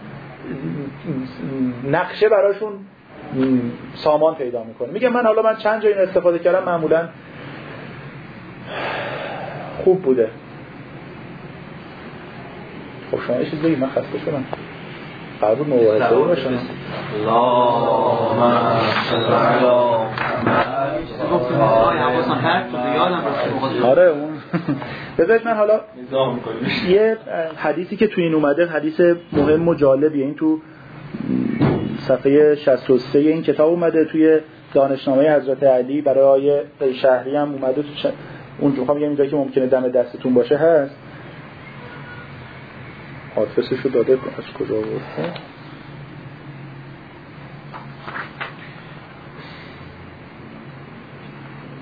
[SPEAKER 3] نقشه براشون سامان پیدا میکنه. میگه من حالا من چند جا این استفاده کردم معمولا خوب بوده. خب شما ایشید بگید من خسته شدم. قرار بود مواعظه باشم. آره اون بذارید من حالا یه حدیثی که تو این اومده حدیث مهم و جالبیه، این تو صفحه شصت و سه این کتاب اومده، توی دانشنامه حضرت علی برای آیه شهری هم اومده، تو ش... اونجا میخوام بگم اینجایی که ممکنه دم دستتون باشه هست. حافظشو داده از کجا بود؟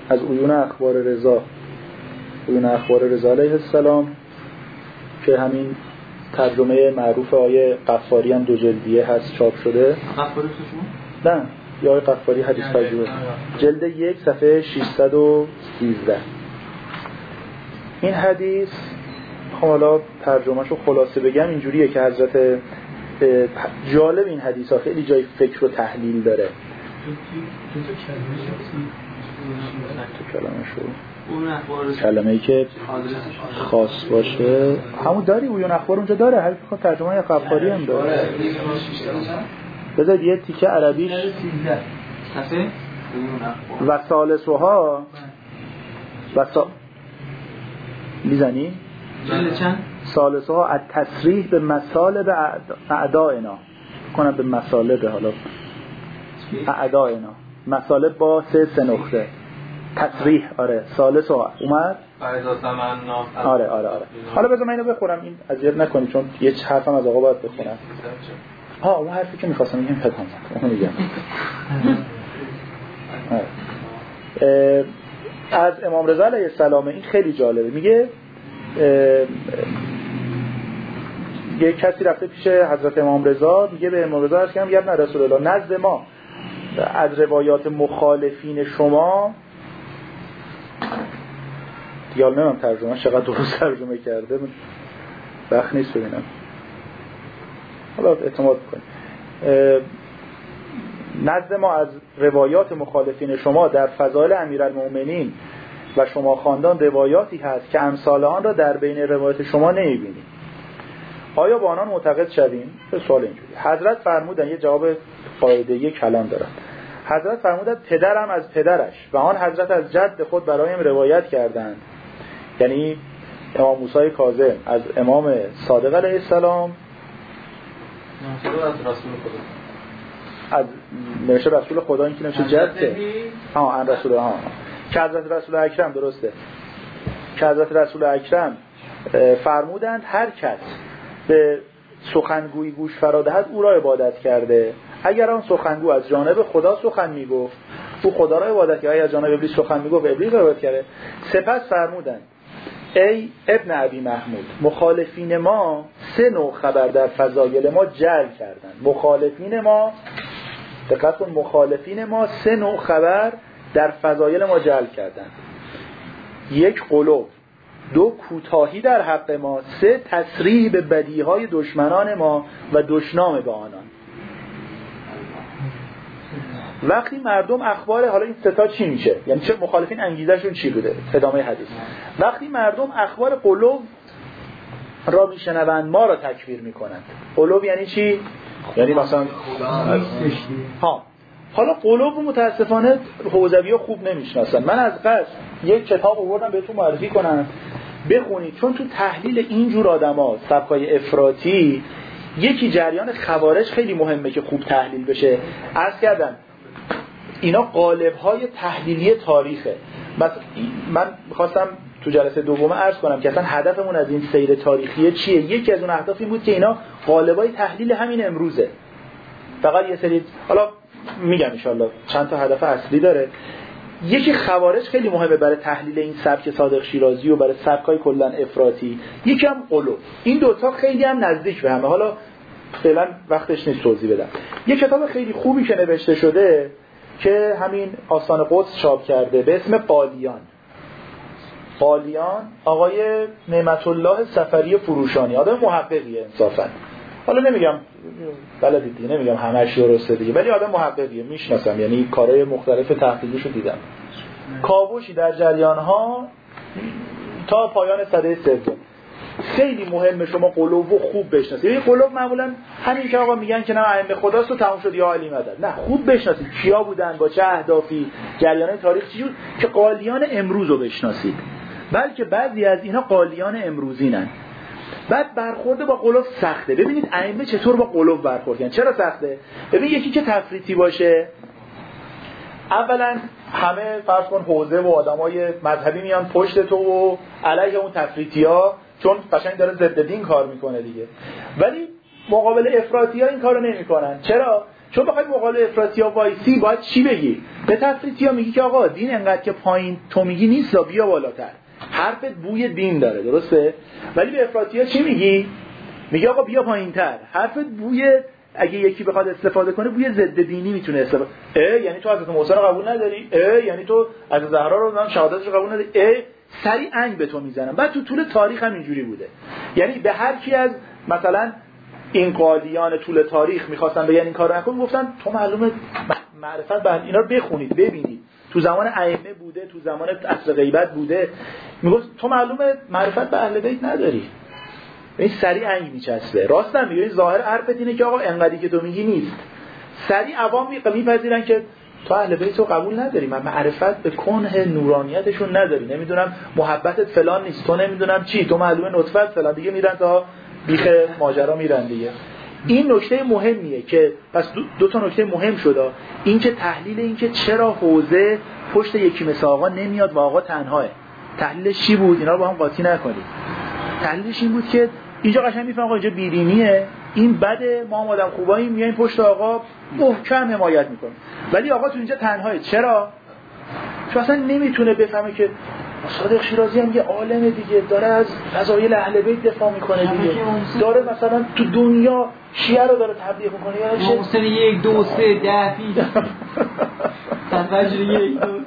[SPEAKER 3] از عیون اخبار رضا، عیون اخبار رضا علیه السلام که همین ترجمه معروف آیه قفاری هم دو جلدیه هست چاپ شده.
[SPEAKER 5] قفاری تو شما؟
[SPEAKER 3] نه، یا آیه قفاری حدیث تجربه جلد یک صفحه ششصد و سیزده. این حدیث حالا ترجمهشو خلاصه بگم اینجوریه که حضرت جالب این حدیث ها خیلی جای فکر و تحلیل داره. تو کلمه شو کلمه ای که خاص باشه همون داری اویون اخبار اونجا داره، هر کی ترجمه یا قفاری هم داره. بذار یه تیکه عربیش و ثالثها و سا... میزنی؟
[SPEAKER 5] جلد چند؟
[SPEAKER 3] ثالثها از تصریح به مصالب اعدائنا کنم به مصالب حالا اعدائنا مصالب با سه سه نقطه تصریح. آره ثالثها اومد آره آره آره حالا بذار من اینو بخورم، این اذیت نکنی چون یه حرفم از آقا باید بخونم. ها اون حرفی که می‌خواستم بگم خدمت اون میگم. از امام رضا علیه السلام این خیلی جالبه. میگه یه کسی رفته پیش حضرت امام رضا، میگه به امام رضا عرض کردم یا ابن رسول الله نزد ما از روایات مخالفین شما، یا نمیم ترجمه چقدر درست ترجمه کرده وقت نیست ببینم، حالا اعتماد بکنیم. نزد ما از روایات مخالفین شما در فضائل امیرالمومنین و شما خواندان روایاتی هست که امثال آن را در بین روایات شما نمی‌بینیم. آیا با آنان معتقد شدیم؟ به سوال اینجوری. حضرت فرمودن، یه جواب قاعده‌ای کلام دارن. حضرت فرمودن پدرم از پدرش و آن حضرت از جد خود برایم روایت کردند. یعنی امام موسی کاظم از امام صادق علیه السلام،
[SPEAKER 1] از رسول خدا،
[SPEAKER 3] از نوشته رسول خدا، این که نوشته جده ها ان رسول ها که حضرت رسول اکرم، درسته، که حضرت رسول اکرم فرمودند هر کس به سخنگوی گوش فرادهد او را عبادت کرده. اگر آن سخنگو از جانب خدا سخن میگفت او خدا را عبادت کرده، از جانب ابلیس سخن میگفت ابلیس را عبادت کرده. سپس فرمودند ای ابن ابی محمود، مخالفین ما سه نوع خبر در فضایل ما جعل کردند. مخالفین ما، دقت کن، مخالفین ما سه نوع خبر در فضایل ما جعل کردند. یک، غلو، دو، کوتاهی در حق ما، سه، تصریح به بدیهای دشمنان ما و دشنام به آنان. وقتی مردم اخبار، حالا این ستا چی میشه؟ یعنی چه مخالفین انگیزشون چی بوده؟ ادامه حدیث. وقتی مردم اخبار قلوب را میشنوند ما را تکفیر میکنند. قلوب یعنی چی؟ یعنی مثلا ها حالا قلوب رو متاسفانه حوزوی‌ها خوب نمیشناسن. من از قصد یک کتاب آوردم بهتون معرفی کنم بخونید، چون تو تحلیل اینجور آدما سبکای افراطی یکی جریان خوارج خیلی مهمه که خوب تحلیل بشه. عرض کردم اینا قالب‌های تحلیلی تاریخه. مثلا من می‌خواستم تو جلسه دوم عرض کنم که اصلا هدفمون از این سیر تاریخی چیه. یکی از اون اهداف این بود که اینا قالب‌های تحلیل همین امروزه. فقط یه سری، حالا میگم ان شاءالله چند تا هدف اصلی داره. یکی خوارج خیلی مهمه برای تحلیل این سبک صادق شیرازی و برای سبکای کلا افراطی. یکی هم قلوب. این دوتا خیلی هم نزدیک به همه. حالا فعلا وقتش نیست توضیح بدم. یه کتاب خیلی خوبی که نوشته شده که همین آستان قدس چاپ کرده به اسم قالیان. قالیان آقای نعمت الله صفری فروشانی، آدم محققیه انصافا. حالا نمیگم بلدید دیگه، نمیگم همه‌اش درسته دیگه، ولی آدم محققیه، میشناسم، یعنی کارهای مختلف تحقیقیشو دیدم. کاوشی در جریان‌ها تا پایان سده سوم. خیلی مهمه شما قلوبو خوب بشناسید. این قلوب معمولا همین که آقا میگن که نه ائمه خداست و تموم شد یا علی مدد. نه، خوب بشناسید کیا بودن، با چه اهدافی، جریان تاریخ چی بود، که قالیان امروز رو بشناسید. بلکه بعضی از اینا قالیان امروزینن. بعد برخورد با قلوب سخته. ببینید ائمه چطور با قلوب برخورد کردن. چرا سخته؟ ببین یکی که تفریطی باشه، اولا همه فرض کن حوزه و آدمای مذهبی میان پشت تو و علیه اون تفریطی‌ها، چون قشنگ داره ضد دین کار میکنه دیگه. ولی مقابل افراطی‌ها این کارو نمیکنن. چرا؟ چون بخوای مقابل افراطی‌ها وایسی باید چی بگی؟ به تفریطی‌ها میگی که آقا دین انقدر که پایین تو میگی نیست، بیا بالاتر. حرفت بوی دین داره، درسته؟ ولی به افراطی‌ها چی میگی؟ میگی آقا بیا پایین‌تر. حرفت بوی، اگه یکی بخواد استفاده کنه بوی ضد دینی میتونه استفاده. اه یعنی تو حضرت موسی رو قبول نداری؟ اه یعنی تو از زهرا رو من شهادتش رو قبول نداری؟ اه سریع انگ به تو میزنن. بعد تو طول تاریخ هم اینجوری بوده. یعنی به هر کی از مثلا این قالیان طول تاریخ میخواستن بگن این کارو نکن، گفتن تو معلومه معرفت بعد اینا رو بخونید ببینید. تو زمان ائمه بوده، تو زمان عصر غیبت بوده. میگفت تو معلومه معرفت به اهل بیت نداری. این سریع انگ میچسبه. راست هم میگه، ظاهر حرفت اینه که آقا انقدری که تو میگی نیست. سریع عوام میپذیرن که تو اهل بیت رو قبول نداری، من معرفت به کنه نورانیتشون نداری، نمیدونم محبتت فلان نیست، تو نمیدونم چی، تو معلومه نطفت فلان، دیگه میرن تا بیخ ماجرا میرن دیگه. این نکته مهمیه که پس دو, دو تا نکته مهم شده. این که تحلیل این که چرا حوزه پشت یکی مثل آقا نمیاد و آقا تنهاه. تحلیلش چی بود؟ اینا رو با هم قاطی نکنید. تحلیلش این بود که اینجا قشنگ میفهمم آقا اینجا بیرینیه، این بده، ما هم آدم خوباییم میایم پشت آقا محکم حمایت میکنیم. ولی آقا تو اینجا تنهاه. چرا؟ چون اصلا نمیتونه بفهمه که صادق شیرازی هم یه عالم دیگه، داره از فضایل اهل بیت دفاع میکنه دیگه، داره مثلا تو دنیا شیعه رو داره تبلیغ میکنه. یعنی چه؟
[SPEAKER 5] محسن یک دو سه ده پیش تفجر یک دو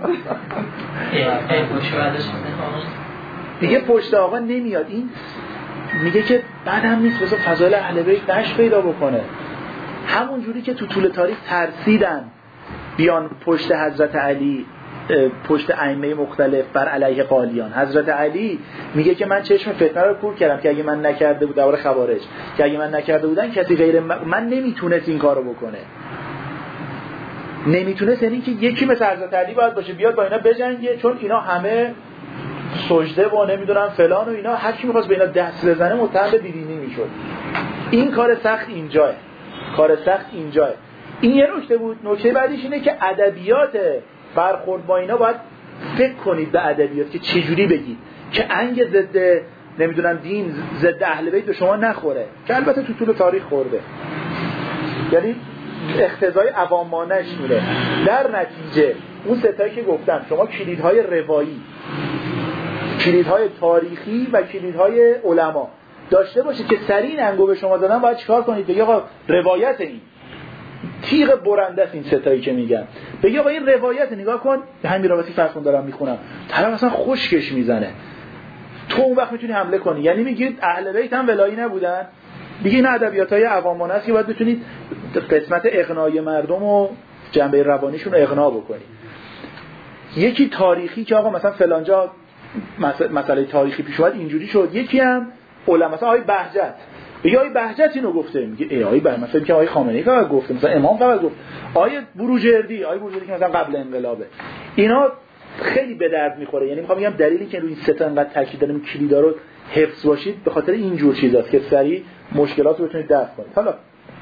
[SPEAKER 3] دیگه پشت آقا نمیاد. این میگه که بعد هم نیست بذار فضایل اهل بیت نشر پیدا بکنه. همون جوری که تو طول تاریخ ترسیدن بیان پشت حضرت علی، پشت ائمه مختلف بر علیه قالیان. حضرت علی میگه که من چشم فتنه رو کور کردم که اگه من نکرده بود، دوره خوارج، که اگه من نکرده بودن کسی غیر من نمیتونست این کارو بکنه. نمیتونست، یعنی که یکی مثل حضرت علی باید باشه بیاد با اینا بجنگه، چون اینا همه سجده و نمیدونم فلان و اینا، هر کی می‌خواست به اینا دست بزنه متهم به بیدینی میشد. این کار سخت اینجاه. کار سخت اینجاه. این یه نکته بود. نکته بعدیش اینه که ادبیات برخورد با اینا باید فکر کنید به ادبیات که چجوری بگید که انگ ضد نمیدونم دین، ضد اهل بیت به شما نخوره، که البته تو طول تاریخ خورده. یعنی اقتضای عوامانش میره. در نتیجه اون ستایی که گفتم، شما کلیدهای روایی، کلیدهای تاریخی و کلیدهای علما داشته باشید که سریع انگو به شما دادن، باید چیکار کنید؟ بگید آقا روایت این تیغ برنده است. این ستایی که میگن بگی آقا این روایت نگاه کن، همین رابطی فرقون دارم میخونم، طرف اصلا خشکش میزنه، تو اون وقت میتونی حمله کنی. یعنی میگید اهل بیت هم ولایی نبودن دیگه. این ادبیاتای عوامانه است که باید بتونید قسمت اقناعی مردم و جنبه روانیشون رو اقناع بکنید. یکی تاریخی که آقا مثلا فلانجا مسئله تاریخی پیش اومد اینجوری شد. یکی هم علما، مثلا آقای بهجت، بگه آقای بهجت اینو گفته، میگه ای آقای بهجت مثلا که آقای خامنه‌ای فقط گفته، مثلا امام فقط گفت، آقای بروجردی، آقای بروجردی که مثلا قبل انقلابه. اینا خیلی به درد میخوره. یعنی میخوام بگم دلیلی که روی این سه تا انقدر تاکید دارم کلیدا رو حفظ باشید به خاطر این جور چیزاست که سریع مشکلات رو بتونید دفع کنید. حالا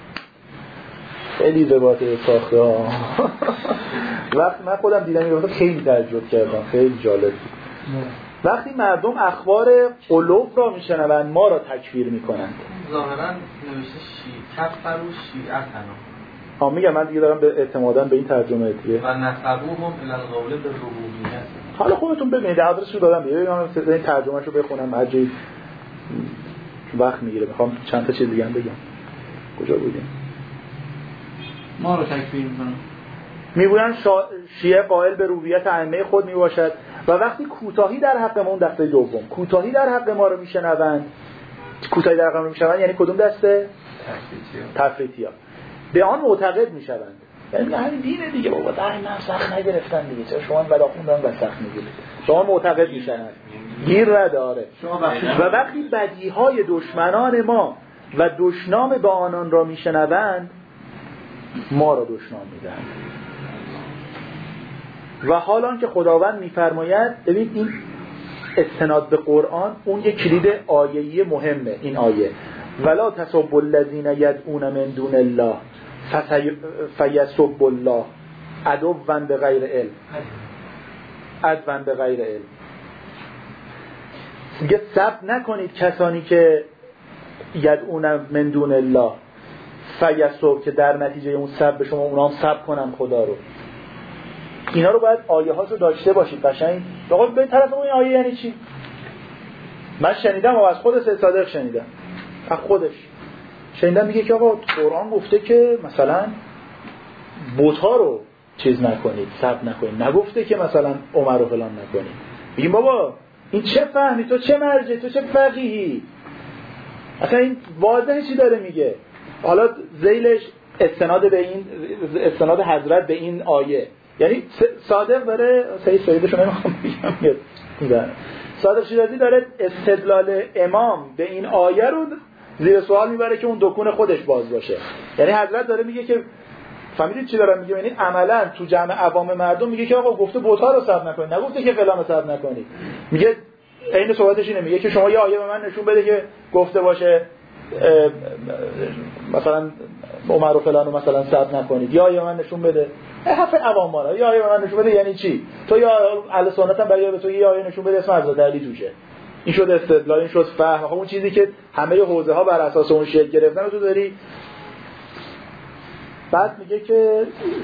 [SPEAKER 3] خیلی زباته ساخته ها. وقتی من خودم دیدم این رو خیلی تعجب کردم، خیلی جالب. وقتی مردم اخبار قلوب را میشنوند ما را تکفیر میکنند.
[SPEAKER 2] ظاهرا نوشته شیعه کفر و شیعتنا.
[SPEAKER 3] ها میگم من دیگه دارم به اعتمادا به این ترجمه دیگه.
[SPEAKER 2] و نسبوهم الی القول بالربوبیت.
[SPEAKER 3] حالا خودتون ببینید، آدرس رو دادم، ببینید من این ترجمهشو بخونم، عجیب وقت میگیره، میخوام چند تا چیز دیگه هم بگم. کجا بودیم؟
[SPEAKER 5] ما رو تکفیر میکنن.
[SPEAKER 3] میگویند شیعه قائل به ربوبیت ائمه خود میباشد و وقتی کوتاهی در حق ما، اون دسته دوم، کوتاهی در حق ما رو میشنوند. کوتاهی در حق ما رو میشنوند یعنی کدوم دسته؟ تفریطی‌ها. به آن معتقد میشوند. یعنی همین دینه دیگه بابا، در من سخت نگرفتن دیگه، چرا شما بلا خوندن و سخت میگیرید؟ شما معتقد میشن گیر نداره. و وقتی بدیهای دشمنان ما و دشنام به آنان را میشنوند ما را دشنام میدهند. و حالان که خداوند میفرماید، ببین این استناد به قرآن اون یک کلید آیه‌ای مهمه. این آیه ولا تسبوا الذین یدعون من دون الله فیسبوا الله عدوا بغیر علم، عدوا بغیر علم. میگه سب نکنید کسانی که یدعون من دون الله فیصب که در نتیجه اون سب به شما اونام سب کنن خدا رو. اینا رو باید آیه هاشو داشته باشید قشنگ. آقا به طرف اون آیه یعنی چی؟ من شنیدم و از خود سید صادق شنیدم، از خودش شنیدم میگه که آقا قرآن گفته که مثلا بت‌ها رو چیز نکنید، سب نکنید، نگفته که مثلا عمر رو فلان نکنید. میگیم بابا این چه فهمی؟ تو چه مرجعی؟ تو چه فقیهی؟ اصلا این واضحه چی داره میگه. حالا ذیلش استناد به این استناد حضرت به این آیه، یعنی صادق داره سید سیدشو نمیخوام بگم میگم صادق شیرازی داره استدلال امام به این آیه رو زیر سوال میبره که اون دکون خودش باز باشه. یعنی حضرت داره میگه که فهمیدید چی دارم میگه؟ یعنی عملا تو جمع عوام مردم میگه که آقا گفته بت‌ها رو سب نکنید، نگفته که فلان رو سب نکنید. میگه عین صحبتش اینه، میگه که شما یه آیه به من نشون بده که گفته باشه مثلا عمر و فلان رو مثلا سب نکنید، یا آیه به من نشون بده. حرف عوام ها، یا آیه به من نشون بده یعنی چی؟ تو یا اهل سنت هم برای به تو یه آیه نشون بده اسم حضرت علی توشه. این شد استدلال، این شد فهم. خب اون چیزی که همه حوزه ها بر اساس اون شکل گرفتن رو تو داری. بعد میگه که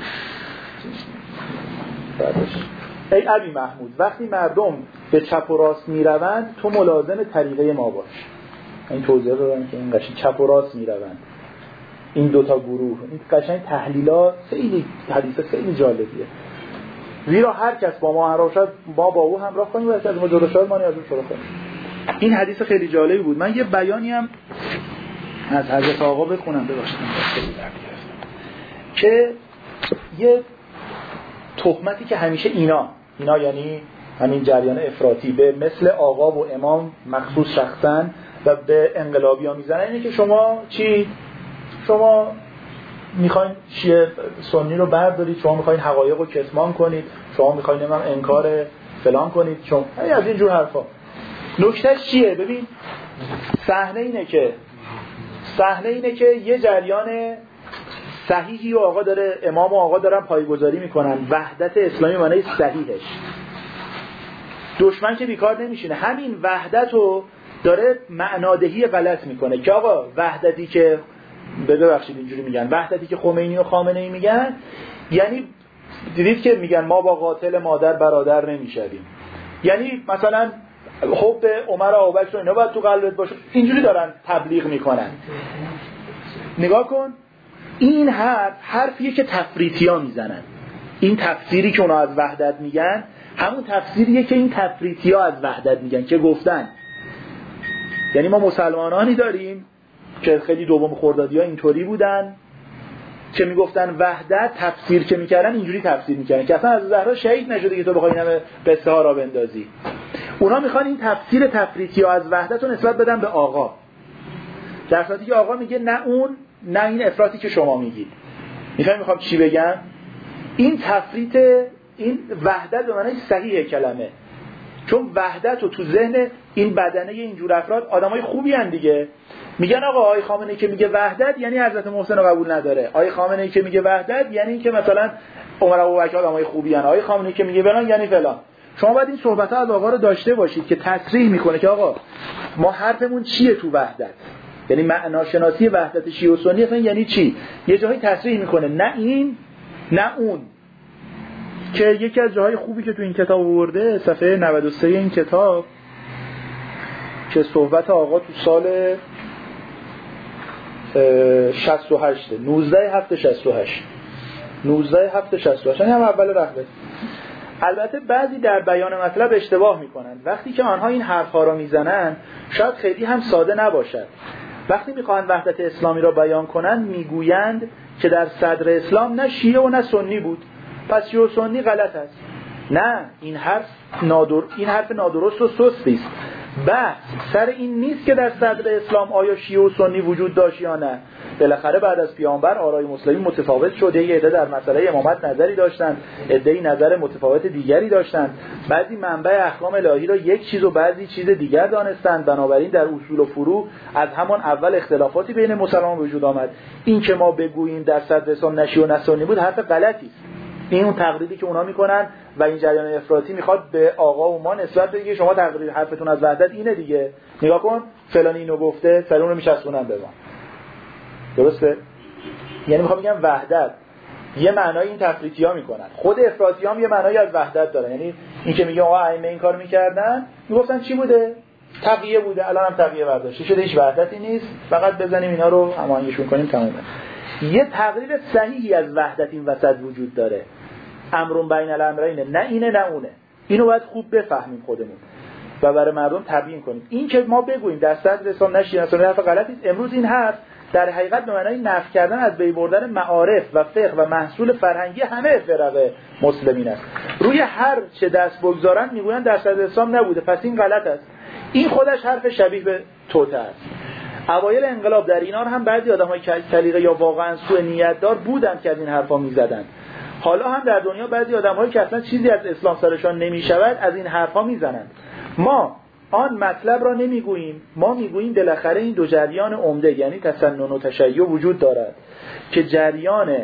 [SPEAKER 3] بعدش ای ابی محمود وقتی مردم به چپ و راست میروند تو ملازم طریقه ما باش. این توضیح دادن که این قشنگ چپ و راست میروند این دوتا گروه. این قشنگ تحلیلات خیلی حدیث خیلی جالبیه. زیرا هر کس با ما همراه شد ما با او همراه کنیم و از ما جدا شد ما نیاز به شروع کنیم. این حدیث خیلی جالبی بود. من یه بیانی هم از حضرت آقا بخونم ببخشید که یه تهمتی که همیشه اینا اینا یعنی همین جریان افراطی به مثل آقا و امام مخصوص شخصا و به انقلابی ها میزنن اینه که شما چی؟ شما میخواین شیعه سنی رو بردارید، شما میخواین حقایق رو کتمان کنید، شما میخواین نمیم انکار فلان کنید، چون از این جور حرفا. نکتهش چیه؟ ببین صحنه اینه که صحنه اینه که یه جریان صحیحی و آقا داره امام و آقا دارن پایه‌گذاری میکنن، وحدت اسلامی معنی صحیحش. دشمن که بیکار نمیشینه، همین وحدت رو داره معنادهی غلط میکنه که آقا وحدتی که ببخشید اینجوری میگن وحدتی که خمینی و خامنه‌ای میگن، یعنی دیدید که میگن ما با قاتل مادر برادر نمیشویم، یعنی مثلا حب عمر و ابوبکر اینا باید تو قلبت باشه، اینجوری دارن تبلیغ میکنن. نگاه کن این حرف حرفیه که تفریطی‌ها میزنن. این تفسیری که اونا از وحدت میگن همون تفسیریه که این تفریطی‌ها از وحدت میگن که گفتن یعنی ما مسلمانانی داریم که خیلی دوم خردادی‌ها اینطوری بودن که میگفتن وحدت تفسیر که میکردن اینجوری تفسیر میکردن که اصلا از زهرا شهید نشده که تو بخوای این همه قصه ها را بندازی. اونا میخوان این تفسیر تفریطی‌ها از وحدت رو نسبت بدن به آقا، در صورتی که آقا میگه نه اون نه این افراطی که شما میگید. میفهمی میخوام چی بگم؟ این تفریط این وحدت به معنی صحیح کلمه، چون وحدت رو تو ذهن این بدنه اینجور افراد آدمای خوبی هن دیگه. میگن آقا آقای خامنه‌ای که میگه وحدت یعنی حضرت محسن رو قبول نداره، آقای خامنه‌ای که میگه وحدت یعنی این که مثلا عمر و ابوبکر آدمای خوبی هن، آقای خامنه‌ای که میگه فلان یعنی فلان. شما باید این صحبت‌ها از آقا رو داشته باشید که تصریح میکنه که آقا ما حرفمون چیه تو وحدت، یعنی معناشناسی وحدت شیعه و سنی اصلا یعنی چی. یه جایی تصریح میکنه نه این نه اون، که یکی از جاهای خوبی که تو این کتاب آورده صفحه نود و سه این کتاب که صحبت آقا تو سال شصت و هشت نوزده هفته شصت و هشت نوزده هفته شصت و هشت، یعنی هم اول رهبه. البته بعضی در بیان مطلب اشتباه میکنند. وقتی که آنها این حرفها را میزنند شاید خیلی هم ساده نباشد. وقتی میخواهند وحدت اسلامی را بیان کنند میگویند که در صدر اسلام نه شیعه و نه سنی بود، پس شیعه و سنی غلط است. نه، این حرف نادر... این حرف نادرست و سستی است. بحث سر این نیست که در صدر اسلام آیا شیعه و سنی وجود داشت یا نه. بالاخره بعد از پیامبر آرای مسلمین متفاوت شده، یه عده در مسئله امامت نظری داشتند، عده‌ای نظر متفاوت دیگری داشتند، بعضی منبع احکام الهی را یک چیز و بعضی چیز دیگر دانستند. بنابراین در اصول و فروع از همان اول اختلافاتی بین مسلمانان وجود آمد. این که ما بگوییم در صدر اسلام نه شیعه و نه سنی بود حرف غلطی است. این اون تقلیدی که اونا میکنن و این جریان افراطی میخواد به آقا و ما نسبت بده که شما تقلید حرفتون از وحدت اینه دیگه، نگاه کن فلان اینو گفته سر اون رو میچسبونن به ما. درسته؟ یعنی میخوام بگم وحدت یه معنای این تفریطی‌ها میکنن، خود افراطی‌ها هم یه معنایی از وحدت دارن. یعنی این که میگه آقا ائمه این کارو میکردن، میگفتن چی بوده؟ تقیه بوده، الان هم تقیه برداشته شده، هیچ وحدتی نیست، فقط بزنیم اینا رو هماهنگشون کنیم تمومه. یه تقریر صحیحی از وحدت این وسط وجود داره، امرون بین الامرین، نه اینه نه اونه. اینو باید خوب بفهمیم خودمون و برای مردم تبیین کنیم. این که ما بگوییم در صدر اسلام نشین اصلا حرف غلطی است، امروز این حرف در حقیقت به معنای نفی کردن از بین بردن معارف و فقه و محصول فرهنگی همه فرق مسلمین است. روی هر چه دست بگذارن میگویند در صدر اسلام نبوده، پس این غلط است. این خودش حرف شبیه به توته است. اوایل انقلاب در ایران هم بعضی آدمای سلیقه یا واقعا سوء نیت دار بودند که از این حرفا میزدن. حالا هم در دنیا بعضی آدم‌هایی که اصلا چیزی از اسلام سرشان نمیشود از این حرفا میزنند. ما آن مطلب را نمیگوییم، ما میگوییم بالاخره این دو جریان عمده یعنی تسنن و تشیع وجود دارد که جریان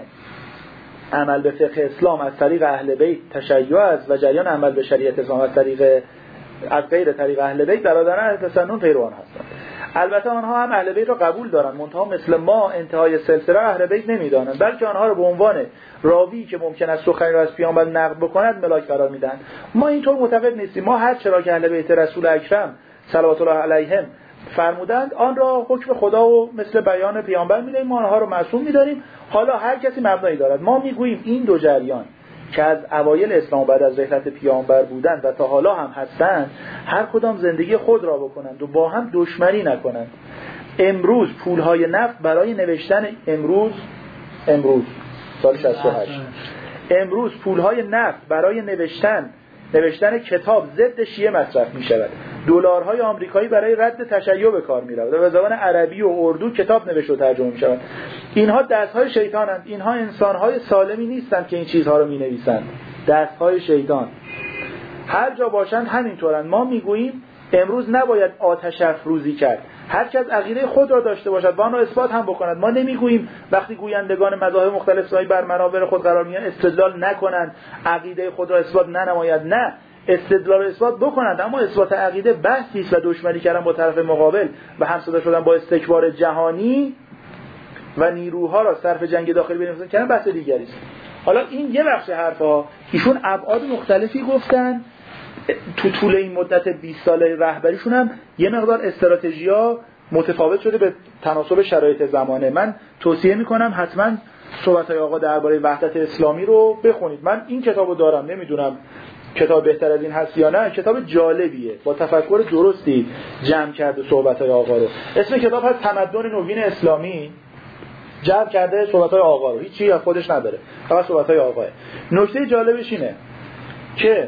[SPEAKER 3] عمل به فقه اسلام از طریق اهل بیت تشیع است و جریان عمل به شریعت اسلام از طریق از غیر طریق اهل بیت برادران تسنن پیروان هستند. البته آنها هم اهل بیت را قبول دارند، منتها مثل ما انتهای سلسله اهل بیت نمیدانند، بلکه آنها را به عنوان راوی که ممکن است سخنی را از پیامبر نقل بکند ملاک قرار میدن. ما اینطور معتقد نیستیم. ما هر چرا که اهل بیت رسول اکرم صلوات الله علیهم فرمودند آن را حکم خدا و مثل بیان پیامبر میدیم، ما آنها را معصوم میداریم. حالا هر کسی مبنایی دارد. ما میگوییم این دو جریان که از اوایل اسلام بعد از رحلت پیامبر بودند و تا حالا هم هستند، هر کدام زندگی خود را بکنند و با هم دشمنی نکنند. امروز پولهای نفت برای نوشتن امروز امروز سال شصت و هشت امروز پولهای نفت برای نوشتن نوشتن کتاب ضد شیعه مصرف می شود. دلارهای آمریکایی برای رد تشیع به کار می رود و به زبان عربی و اردو کتاب نوشته و ترجمه می شود. اینها دستهای شیطانند. اینها انسانهای سالمی نیستند که این چیزها رو می نویسند. دستهای شیطان هر جا باشند همینطورند. ما می گوییم امروز نباید آتش افروزی کرد. هر کس عقیده خود را داشته باشد و آن را اثبات هم بکند. ما نمیگوییم وقتی گویندگان مذاهب مختلف سایی بر منابر خود قرار میگیرند استدلال نکنند، عقیده خود را اثبات ننماید. نه، استدلال اثبات بکنند، اما اثبات عقیده بحثی است و دشمنی کردن با طرف مقابل و همساده شدن با استکبار جهانی و نیروها را صرف جنگ داخلی بنویسند کردن بحث دیگری است. حالا این یه بخش حرفا ایشون ابعاد مختلفی گفتن. تو طول این مدت بیست ساله رهبریشون هم یه مقدار استراتژی‌ها متفاوت شده به تناسب شرایط زمانه. من توصیه میکنم حتما صحبت‌های آقا درباره وحدت اسلامی رو بخونید. من این کتابو دارم، نمیدونم کتاب بهتر از این هست یا نه. کتاب جالبیه، با تفکر درستی جمع کرده صحبت‌های آقا رو. اسم کتاب هست تمدن نوین اسلامی. جمع کرده صحبت‌های آقا رو، هیچی از خودش نداره، فقط صحبت‌های آقاه. نکته جالبش اینه که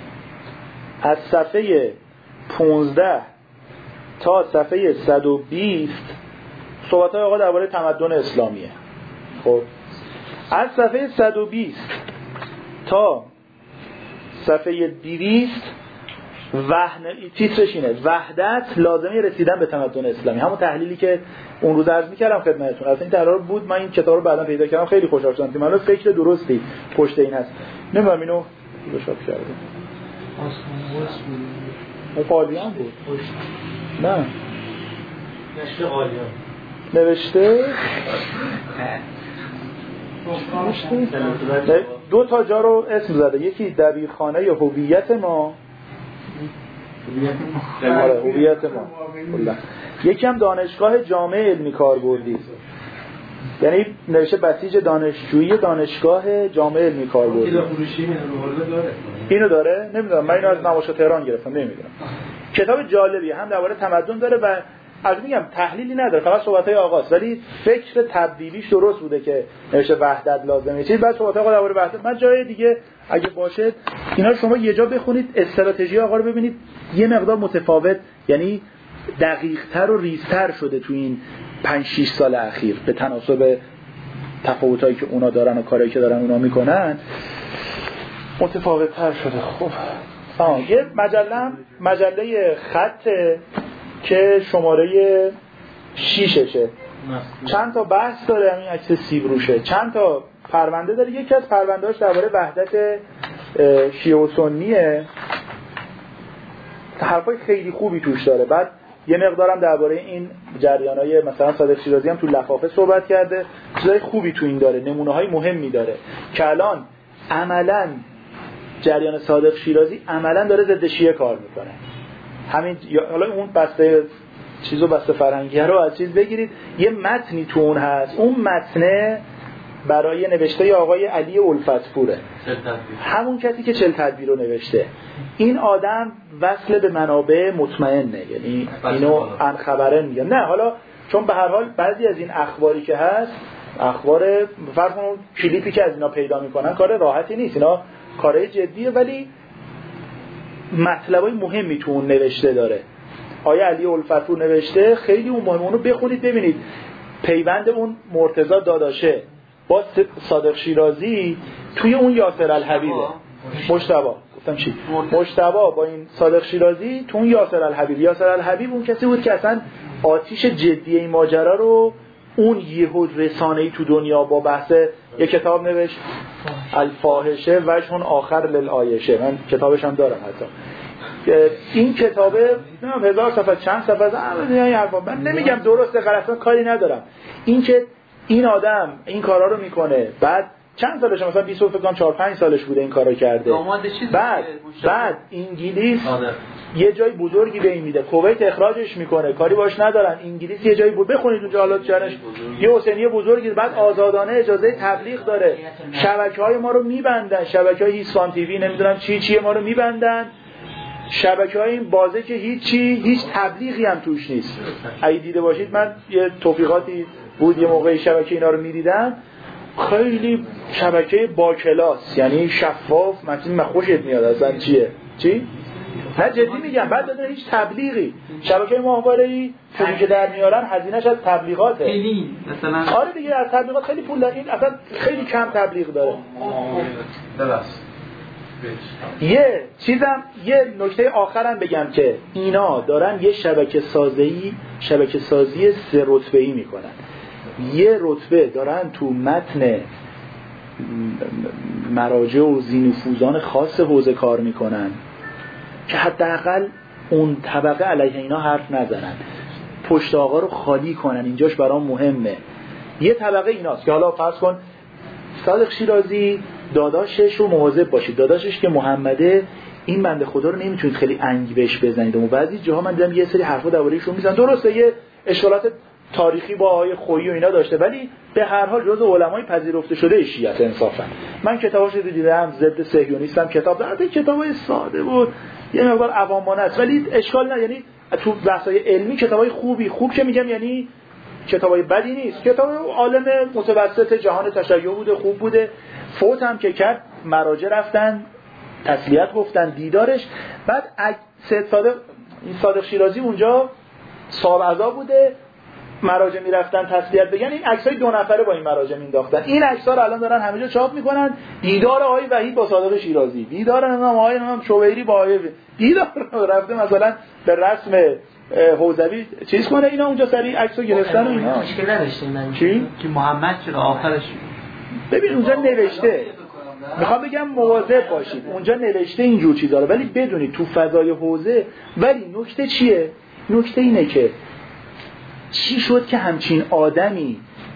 [SPEAKER 3] از صفحه پانزده تا صفحه صد و بیست صحبت‌های آقا درباره تمدن اسلامیه. خب از صفحه صد و بیست تا صفحه دویست وحن تیترش اینه وحدت لازمه رسیدن به تمدن اسلامی. همون تحلیلی که اون روز عرض می‌کردم خدمتتون، اصلا این تحلیل بود. من این کتاب رو بعداً پیدا کردم، خیلی خوشحال شدم که معلومه فکر درستی پشت این هست. نمی‌دونم اینو چاپ کرده اون قالیان بود. نه
[SPEAKER 7] نشته قالیان
[SPEAKER 3] نوشته دو تا جا رو اسم زده. یکی دبیرخانه یا هویت ما هویت ما یکی هم دانشگاه جامعه علمی کاربردی، یعنی نوشته بسیج دانشجویی دانشگاه جامعه علمی کاربردی. اینو داره؟ نمیدونم، من اینو از نمایشگاه تهران گرفتم، نمیدونم. کتاب جالبیه، هم درباره تمدن داره و از میگم تحلیلی نداره، فقط صحبت‌های آقاست، ولی فکر تبدیلیش درست بوده که نوشته وحدت لازمه. چیز بعد صحبت‌های آقا درباره وحدت. من جای دیگه اگه باشه اینا رو شما یه جا بخونید، استراتژی آقا رو ببینید یه مقدار متفاوت، یعنی دقیق‌تر و ریزتر شده تو این پنج شش سال اخیر به تناسب تفاوتایی که اونا دارن و کارهایی که دارن اونا میکنن متفاوت‌تر شده. خب آه یه مجله مجله خط که شماره شیششه، چند تا بحث داره، همین عکس سیب روشه، چند تا پرونده داره. یکی از پرونده‌هاش درباره وحدت شیعه و سنیه، حرفای خیلی خوبی توش داره. بعد یه مقدارم درباره این جریانای مثلا صادق شیرازی هم تو لفافه صحبت کرده، چیزای خوبی تو این داره، نمونه‌های مهمی داره که الان عملاً جریان صادق شیرازی عملاً داره ضد شیعه کار میکنه. همین حالا اون بسته چیزو بسته فرهنگی رو از چیز بگیرید، یه متنی تو اون هست، اون متنه برای نوشته آقای علی الفتپوره، همون کسی که چل تدبیر رو نوشته. این آدم وصل به منابع مطمئنه، یعنی اینو ان خبره میگم. نه حالا چون به هر حال بعضی از این اخباری که هست، اخبار فرض کنون کلیپی که از اینا پیدا میکنن کار راحتی نیست، اینا کارهای جدیه، ولی مطلبای مهمی تو اون نوشته داره. آیه علی الفتپور نوشته، خیلی اون مهمه، اونو بخونید ببینید پیوند اون مرتضی داداشه با صادق شیرازی توی اون یاسر الحبیبه. مجتبی گفتم چی؟ مجتبی با این صادق شیرازی تو اون یاسر الحبیب. یاسر الحبیب اون کسی بود که اصلا آتیش جدی این ماجرا رو اون یهود رسانه‌ای تو دنیا با بحث یک کتاب نوشت الفاحشه وجه آخر للعایشه، من کتابش هم دارم حتی. این کتابه نمیدونم هزار صفحه چند صفحه از این حرفا، من نمیگم درسته غلطه کاری ندارم. این که این آدم این کارا رو میکنه، بعد چند سالشه، مثلا بیست فکر کنم چهار پنج سالش بوده این کارو کرده، بعد بعد انگلیس یه جای بزرگی به این میده، کویت اخراجش میکنه، کاری باش ندارن، انگلیس یه جایی بود بخونید اونجا حالات چرش یه حسینیه بزرگی، بعد آزادانه اجازه تبلیغ داره، شبکه‌های ما رو میبندن، شبکه‌های هیسپان تیوی نمیدونم چی چی ما رو میبندن، شبکه‌های این بازه که هیچی هیچ تبلیغی هم توش نیست. اگه دیده باشید من یه توفیقاتی بود یه موقعی شبکه اینا رو میدیدم، خیلی شبکه با کلاس، یعنی شفاف، من خوشت میاد اصلا چیه چی؟ نه جدی میگم، بعد دادن هیچ تبلیغی، شبکه ماهواره‌ای پولی که در میارن هزینه‌اش از تبلیغاته. خیلی مثلا آره دیگه از تبلیغات خیلی پول داره، این اصلا خیلی کم تبلیغ داره. درست. یه چیزم یه نکته آخرم بگم که اینا دارن یه شبکه سازی شبکه سازی سه رتبه‌ای میکنن. یه رتبه دارن تو متن مراجع و ذی‌نفوذان خاص حوزه کار میکنن که حداقل اون طبقه علیه اینا حرف نزنن، پشت آقا رو خالی کنن، اینجاش برام مهمه. یه طبقه ایناست که حالا فرض کن صادق شیرازی داداشش رو مواظب باشید، داداشش که محمده، این بنده خدا رو نمیتونید خیلی انگ بهش بزنید. و بعضی جاها من دیدم یه سری حرفا درباره‌شون میزنن، درسته یه اشکالات تاریخی با آقای خویی و اینا داشته، ولی به هر حال جزء علمای پذیرفته شده شیعه انصافا. من کتاباشو دیدم، ضد صهیونیستم کتاب دارم، این کتابای ساده بود، یه مقدار عوامانه است، ولی اشکال نه، یعنی تو بحث‌های علمی کتابای خوبی، خوب که میگم یعنی کتابای بدی نیست، کتاب عالم متوسط جهان تشیع بوده، خوب بوده. فوت هم که کرد مراجع رفتن تسلیت گفتن دیدارش، بعد سید صادق این صادق شیرازی اونجا صاحب عزا بوده، مراجع میرفتن تسلیت بگن، این عکسای دو نفره با این مراجع مینداختن، این عکس‌ها رو الان دارن همه جا چاپ میکنن، دیدار آقای وحید با صادق شیرازی، دیدار نام آقای نام شویری با آقای دیدار رفته مثلا به رسم حوزوی چیز کنه، اینا اونجا سری عکسو گرفتن و اینا
[SPEAKER 4] مشکل نداشتیم. من
[SPEAKER 3] چی
[SPEAKER 5] که محمد چرا آخرش
[SPEAKER 3] ببین اونجا نوشته، میخوام بگم مواظب باشید، اونجا نوشته اینجور چیزا رو، ولی بدونید تو فضای حوزه. ولی نکته چیه؟ نکته اینه که چی شد که همچین آدمی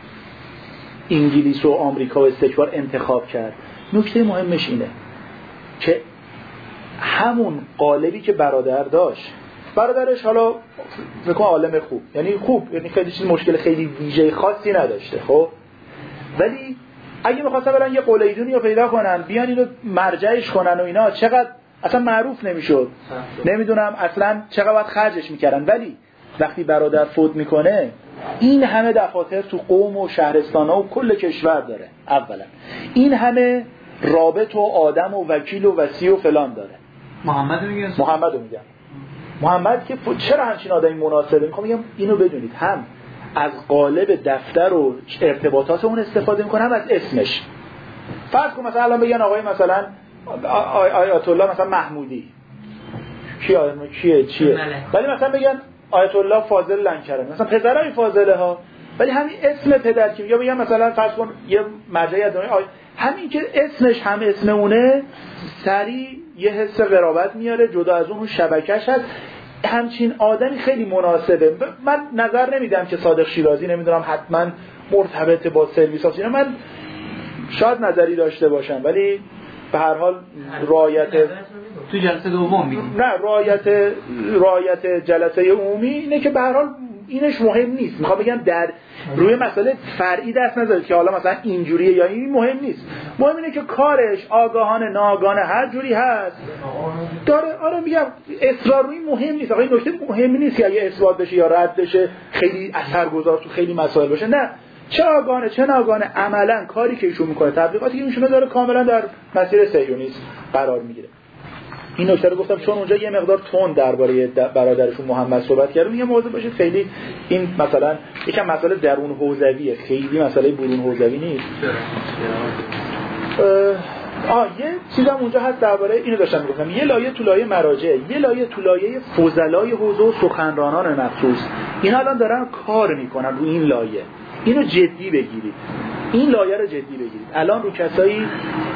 [SPEAKER 3] انگلیس و آمریکا و استکبار انتخاب کرد؟ نکته مهمش اینه که همون قالبی که برادر داشت، برادرش حالا بگم عالم خوب، یعنی خوب، یعنی خیلی چیز مشکل خیلی ویژه خاصی نداشته، خب ولی اگه می‌خواستن برن یه قلیدونی رو پیدا کنن بیان اینو مرجعش کنن و اینا، چقدر اصلا معروف نمیشد، نمیدونم اصلا چقدر خرجش میکردن. ولی وقتی برادر فوت میکنه این همه دفاتر تو قوم و شهرستان‌ها و کل کشور داره، اولا این همه رابط و آدم و وکیل و وصی و فلان داره.
[SPEAKER 5] محمد میگم
[SPEAKER 3] محمد رو میگم محمد که چرا همچین آدمی مناسبه؟ میخوام بگم اینو بدونید، هم از قالب دفتر و ارتباطات اون استفاده میکنه، هم از اسمش. فرض کن مثلا الان بگن آقای مثلا آیت الله مثلا محمودی، کی آدم کیه چیه، ولی مثلا بگن آیت الله فاضل لنکرمی، مثلا پدرای فاضله ها، ولی همین اسم پدر که یا بگن مثلا فرض کن یه مرجعی از دنیای همین که اسمش هم اسم اونه، سری یه حس قرابت میاره، جدا از اون شبکه‌اش هست. همچین آدمی خیلی مناسبه. من نظر نمیدم که صادق شیرازی نمیدونم حتما مرتبط با سرویس ها، من شاید نظری داشته باشم ولی به هر حال رعایت
[SPEAKER 5] تو جلسه دوم میگم
[SPEAKER 3] نه رعایت رعایت جلسه عمومی اینه که به هر حال اینش مهم نیست. میخوام بگم در روی مسئله فرعی دست نذارید که حالا مثلا اینجوریه یا این مهم نیست. مهم اینه که کارش آگاهانه ناآگاهانه هر جوری هست داره. آره میگم اصرار روی مهم نیست. آقا این نکته مهمی نیست که اگه اثبات بشه یا رد بشه خیلی اثرگذار تو خیلی مسائل باشه. نه، چه آگاهانه چه ناآگاهانه عملا کاری که ایشون میکنه، تبلیغاتی که ایشون داره کاملا در مسیر صهیونیسم قرار میگیره. این نکته رو گفتم چون اونجا یه مقدار تون درباره برادرشون محمد صحبت کردم. یه موضوع باشه خیلی این مثلا یکم مسئله درون حوزویه، خیلی مسئله برون حوزوی نیست. آه یه چیزم اونجا هست درباره اینو داشتم میگفتم، یه لایه تو لایه مراجع، یه لایه تو لایه فضلای حوزه و سخنرانان مخصوص. اینا الان دارن کار میکنن رو این لایه. اینو جدی بگیرید، این لایه رو جدی بگیرید. الان رو کسایی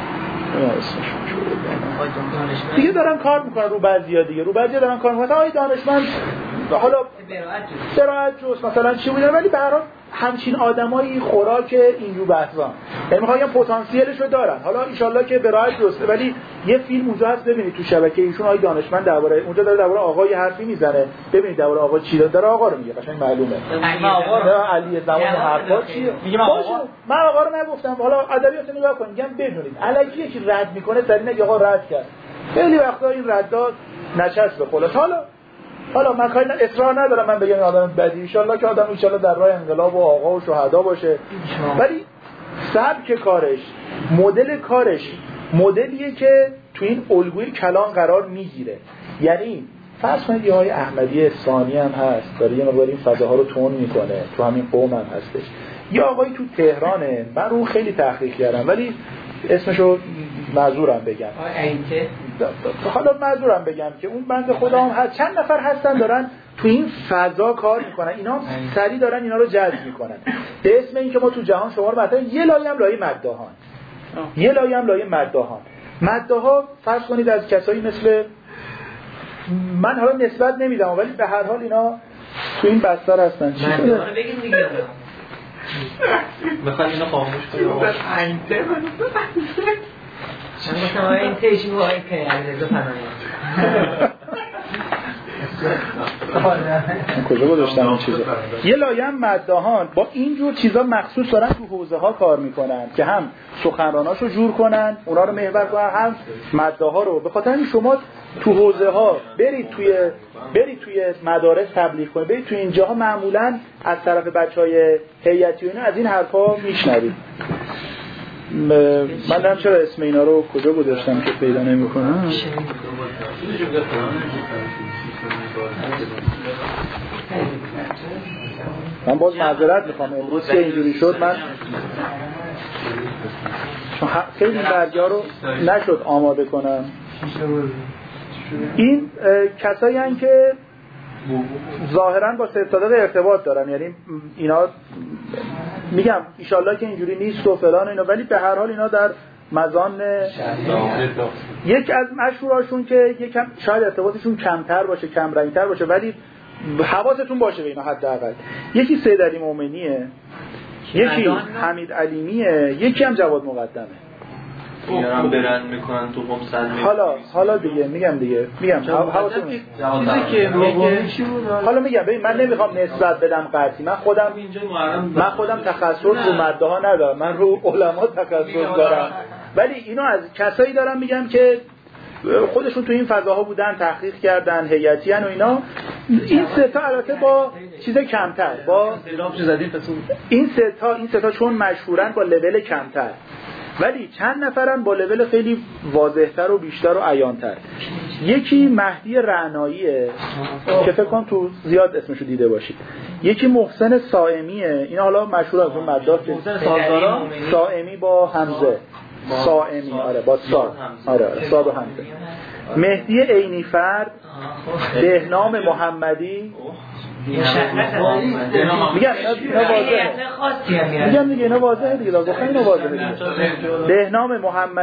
[SPEAKER 3] دیگه دارن کار میکنن رو بعضیا، دیگه رو بعضیا دارن کار میکنن. آی دانشمند حالا سراحت جوست مثلا چی بودن، ولی به هر حال همچین آدمایی خوراک اینجور بحثا، یعنی میخوام پتانسیلش رو دارن. حالا ان شاءالله که به راحت درسته. ولی یه فیلم اونجا هست ببینید تو شبکه، ایشون آی دانشمند درباره اونجا داره درباره آقای حرفی میزنه، ببینید درباره آقا چی داره، آقا رو میگه قشنگ معلومه. آقا علی زمان حرفا چیه میگم، آقا من آقا رو نگفتم. حالا ادبیات نگاه کنید، میگم بدونید الکی یکی رد میکنه سری نگه آقا رد کرد. خیلی وقتا این ردات نچسبه خلاص. حالا حالا من کاری اصرار ندارم من بگم آدم بدی، ان شاءالله که آدم ان شاءالله در راه انقلاب و آقا و شهدا باشه، ولی سبک کارش، مدل کارش مدلیه که تو این الگوی کلان قرار میگیره. یعنی فرض کنید یه های احمدی ثانی هم هست، داره یه مقدار این فضاها رو تون میکنه، تو همین قوم هم هستش. یه آقایی تو تهرانه، من رو خیلی تحقیق کردم ولی اسمشو معذورم بگم، حالا معذورم بگم که اون بنده خدا هم هست، چند نفر هستن دارن تو این فضا کار میکنن، اینا سریع دارن اینا رو جذب میکنن به اسم این که ما تو جهان شما رو مثلا یه لایه هم لایه مداحان، یه لایه هم لایه مداحان. مداحا فرض کنید از کسایی مثل من، حالا نسبت نمیدم ولی به هر حال اینا تو این بستر هستن. چی شده؟
[SPEAKER 4] مداحا بگید دیگه
[SPEAKER 1] میخواد اینو خاموش کنیم.
[SPEAKER 4] من گفتم آیا این تیشی باید که علیرضا پناهی
[SPEAKER 3] کجا گذاشتم این چیزا؟ یه لایه هم مداحان با اینجور چیزا مخصوص دارن تو حوزه ها کار میکنن که هم سخنراناشو جور کنن، اونا رو محور کنن، هم مداحا رو. به خاطر این شما تو حوزه ها برید توی برید توی مدارس تبلیغ کنید، برید توی اینجاها معمولا از طرف بچهای هیئتی و اینا از این حرفا میشنوید. من نمیدونم چرا اسم اینا رو کجا گذاشتم که پیدا نمی‌کنم. من باز معذرت میخوام امروز که اینجوری شد، من چون خیلی برگا رو نشد آماده کنم. این کسایی هستن که ظاهراً با سید صادق ارتباط دارن، یعنی اینا میگم ایشالله که اینجوری نیست و فلان اینا، ولی به هر حال اینا در مزان یک از مشهوراشون که یکم شاید ارتباطشون کمتر باشه، کم رنگتر باشه، ولی حواستون باشه به اینا حداقل. یکی سید علی مومنیه، یکی حمید علیمیه، یکی هم جواد مقدمه.
[SPEAKER 1] میارن برن میکنن تو قم سلمی.
[SPEAKER 3] حالا حالا دیگه میگم دیگه میگم حواستون
[SPEAKER 5] چیزی که
[SPEAKER 3] حالا میگم ببین من نمیخوام نسبت بدم قطعی، من خودم من خودم تخصص رو مدعا ندارم، من رو علما تخصص دارم، ولی اینو از کسایی دارم میگم که خودشون تو این فضاها بودن، تحقیق کردن، هیئتی ان و اینا. این سه تا البته با چیز کمتر، با این سه تا این سه تا چون مشهورن با لول کمتر، ولی چند نفرن با لول خیلی واضح‌تر و بیشتر و عیان‌تر. یکی مهدی رعناییه که فکر کنم تو زیاد اسمشو دیده باشید. یکی محسن صائمیه، این حالا مشهور از اون مدار که سازدارا صائمی با حمزه، صائمی آره با صاد، آره آره صاد و حمزه. مهدی عینی فرد، بهنام محمدی، میگم اینا واضحه، میگم دیگه اینا واضحه دیگه، لازم اینا واضحه دیگه. بهنام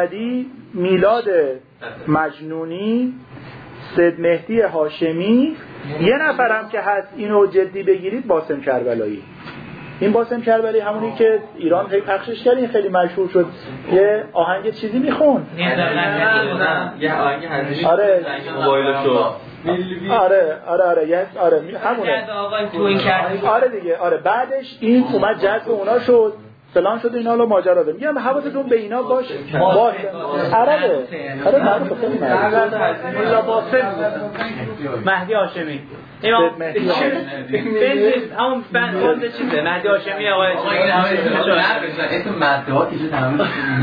[SPEAKER 3] محمدی، میلاد مجنونی، سید مهدی هاشمی یه نفرم که هست اینو جدی بگیرید باسم کربلایی. این باسم کربلایی همونی که ایران خیلی پخشش کرد، این خیلی مشهور شد. یه آهنگ چیزی میخون.
[SPEAKER 1] یه آهنگ هنوز
[SPEAKER 3] آره
[SPEAKER 1] موبایلشو.
[SPEAKER 3] آره آره آره یس آره همونه. آره دیگه آره بعدش این اومد جذب اونا شد. فلان شد اینا رو ماجرا داره. میگم حواستون به اینا باشه. باشه. عربه. آره معروفه خیلی معروفه.
[SPEAKER 5] مولا باسم مهدی هاشمی. امام مهدی همون بند خود چیزه مهدی هاشمی آقای
[SPEAKER 1] اسم مهدی ها که تمام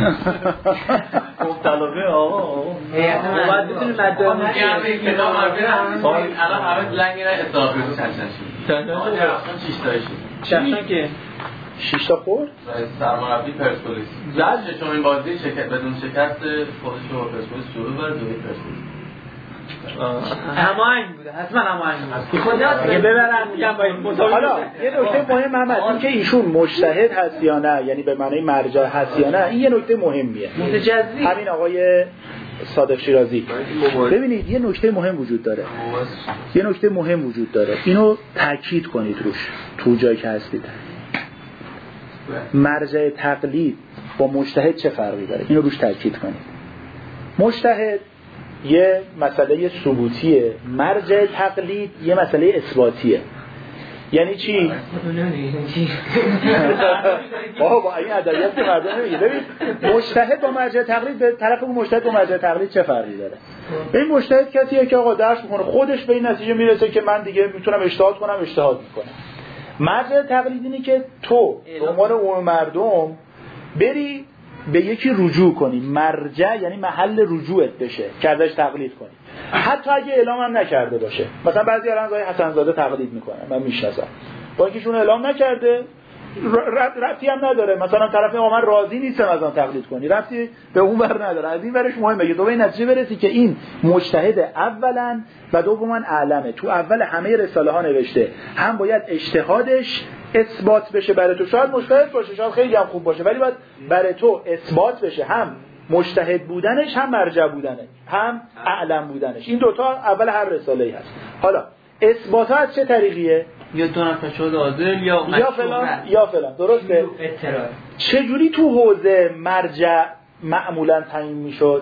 [SPEAKER 1] مبتلغه آقا
[SPEAKER 5] بعد بتونیم مهدی هاشمی
[SPEAKER 1] کتاب هم الان همه لنگ نه اصلاحی چند
[SPEAKER 5] چند شد که
[SPEAKER 3] شش تا خورد
[SPEAKER 1] سرمربی پرسپولیس زد ششمین بازی شکست بدون شکست خودش رو پرسپولیس شروع برد دوی پرسپولیس
[SPEAKER 5] هماهنگ بوده حتما هماهنگ بوده خدا اگه ببرن میگم با این مسابقه.
[SPEAKER 3] حالا یه نکته مهم هم هست این که ایشون مجتهد هست یا نه، یعنی به معنی مرجع هست یا نه، این یه نکته مهمیه.
[SPEAKER 5] متجزی
[SPEAKER 3] همین آقای صادق شیرازی ببینید یه نکته مهم وجود داره، یه نکته مهم وجود داره، اینو تاکید کنید روش تو جایی که هستید. مرجع تقلید با مجتهد چه فرقی داره؟ اینو روش تاکید کنید. مجتهد یه مسئله ثبوتیه، مرجع تقلید یه مسئله اثباتیه. یعنی چی؟ بابا با این ادبیات که مردم نمیگه. ببین مجتهد با مرجع تقلید به طرف اون مجتهد با مرجع تقلید چه فرقی داره؟ این مجتهد کسیه که آقا درس میکنه خودش به این نتیجه میرسه که من دیگه میتونم اجتهاد کنم، اجتهاد میکنه. مرجع تقلید اینه که تو به عنوان اون مردم بری به یکی رجوع کنی، مرجع یعنی محل رجوعت بشه که ازش تقلید کنی، حتی اگه اعلام هم نکرده باشه. مثلا بعضی الان آقای حسن زاده تقلید میکنن، من میشناسم، با اینکه شون اعلام نکرده ربطی هم نداره، مثلا طرف من راضی نیستم از آن تقلید کنی، ربطی به اون ور نداره. از این ورش مهمه که تو به این نتیجه برسی که این مجتهد اولا و دوما اعلمه، تو اول همه رساله ها نوشته هم باید اجتهادش اثبات بشه برای تو، شاید مجتهد باشه، شاید خیلی هم خوب باشه، ولی باید برای تو اثبات بشه، هم مجتهد بودنش، هم مرجع بودنش، هم اعلم بودنش. این دوتا اول هر رساله‌ای هست. حالا اثبات ها از چه طریقیه؟
[SPEAKER 5] یا دو نفر شده عادل یا
[SPEAKER 3] یا فلان یا فلان. درسته؟ چجوری تو حوزه مرجع معمولا تعیین میشد؟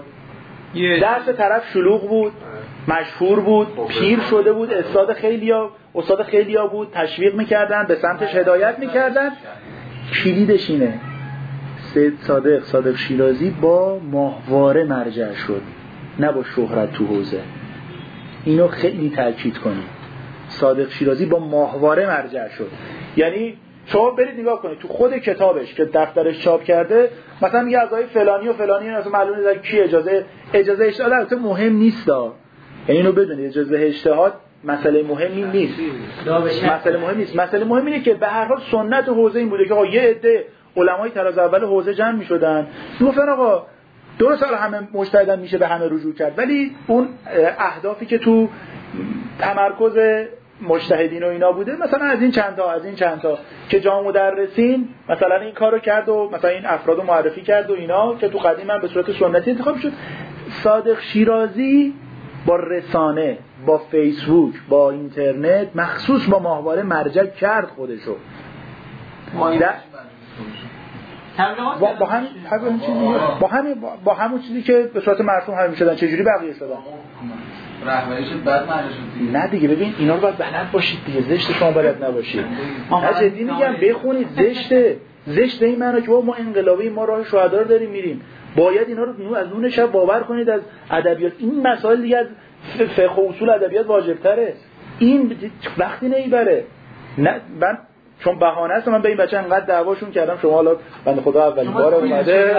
[SPEAKER 3] درس طرف شلوغ بود، مشهور بود، پیر شده بود، استاد خیلیا استاد خیلیا بود، تشویق میکردن، به سمتش هدایت میکردن. کلیدش اینه سید صادق صادق شیرازی با ماهواره مرجع شد، نه با شهرت تو حوزه. اینو خیلی تاکید کنید. صادق شیرازی با ماهواره مرجع شد. یعنی شما برید نگاه کنید تو خود کتابش که دفترش چاپ کرده، مثلا میگه اعضای فلانی و فلانی مثلا معلومه نیست کی اجازه اجازه اجتهاد البته مهم نیست دا. یعنی اینو بدونید اجازه اجتهاد مسئله مهمی نیست. مسئله مهم نیست. مسئله مهم اینه که به هر حال سنت حوزه این بوده که آقا یه عده علمای تراز اول حوزه جمع می‌شدن، میگفتن آقا دو سال همه مجتهدن میشه به همه رجوع کرد، ولی اون اهدافی که تو تمرکز مجتهدین و اینا بوده مثلا از این چند تا از این چند تا که جامع مدرسین مثلا این کارو کرد و مثلا این افرادو معرفی کرد و اینا که تو قدیم هم به صورت سنتی انتخاب شد. صادق شیرازی با رسانه، با فیسبوک، با اینترنت، مخصوص با ماهواره مرجع کرد خودشو. با با هم همون چیزی با همین با همون چیزی که به صورت مرسوم همین شدن. چجوری بقیه شدن؟
[SPEAKER 2] رهبریش بد معرفی.
[SPEAKER 3] نه دیگه ببین اینا رو باید بلد باشید دیگه، زشت شما بلد نباشید. نه جدی میگم بخونید، زشته. زشت این معنی که ما انقلابی ما راه شهدا رو داریم میریم، باید اینا رو از نون شب باور کنید. از ادبیات این مسائل دیگه از فقه و اصول ادبیات واجب‌تره. این وقتی نمیبره. نه من چون بهانه است من به این بچه انقدر دعواشون کردم، شما حالا بنده خدا اولین بار اومده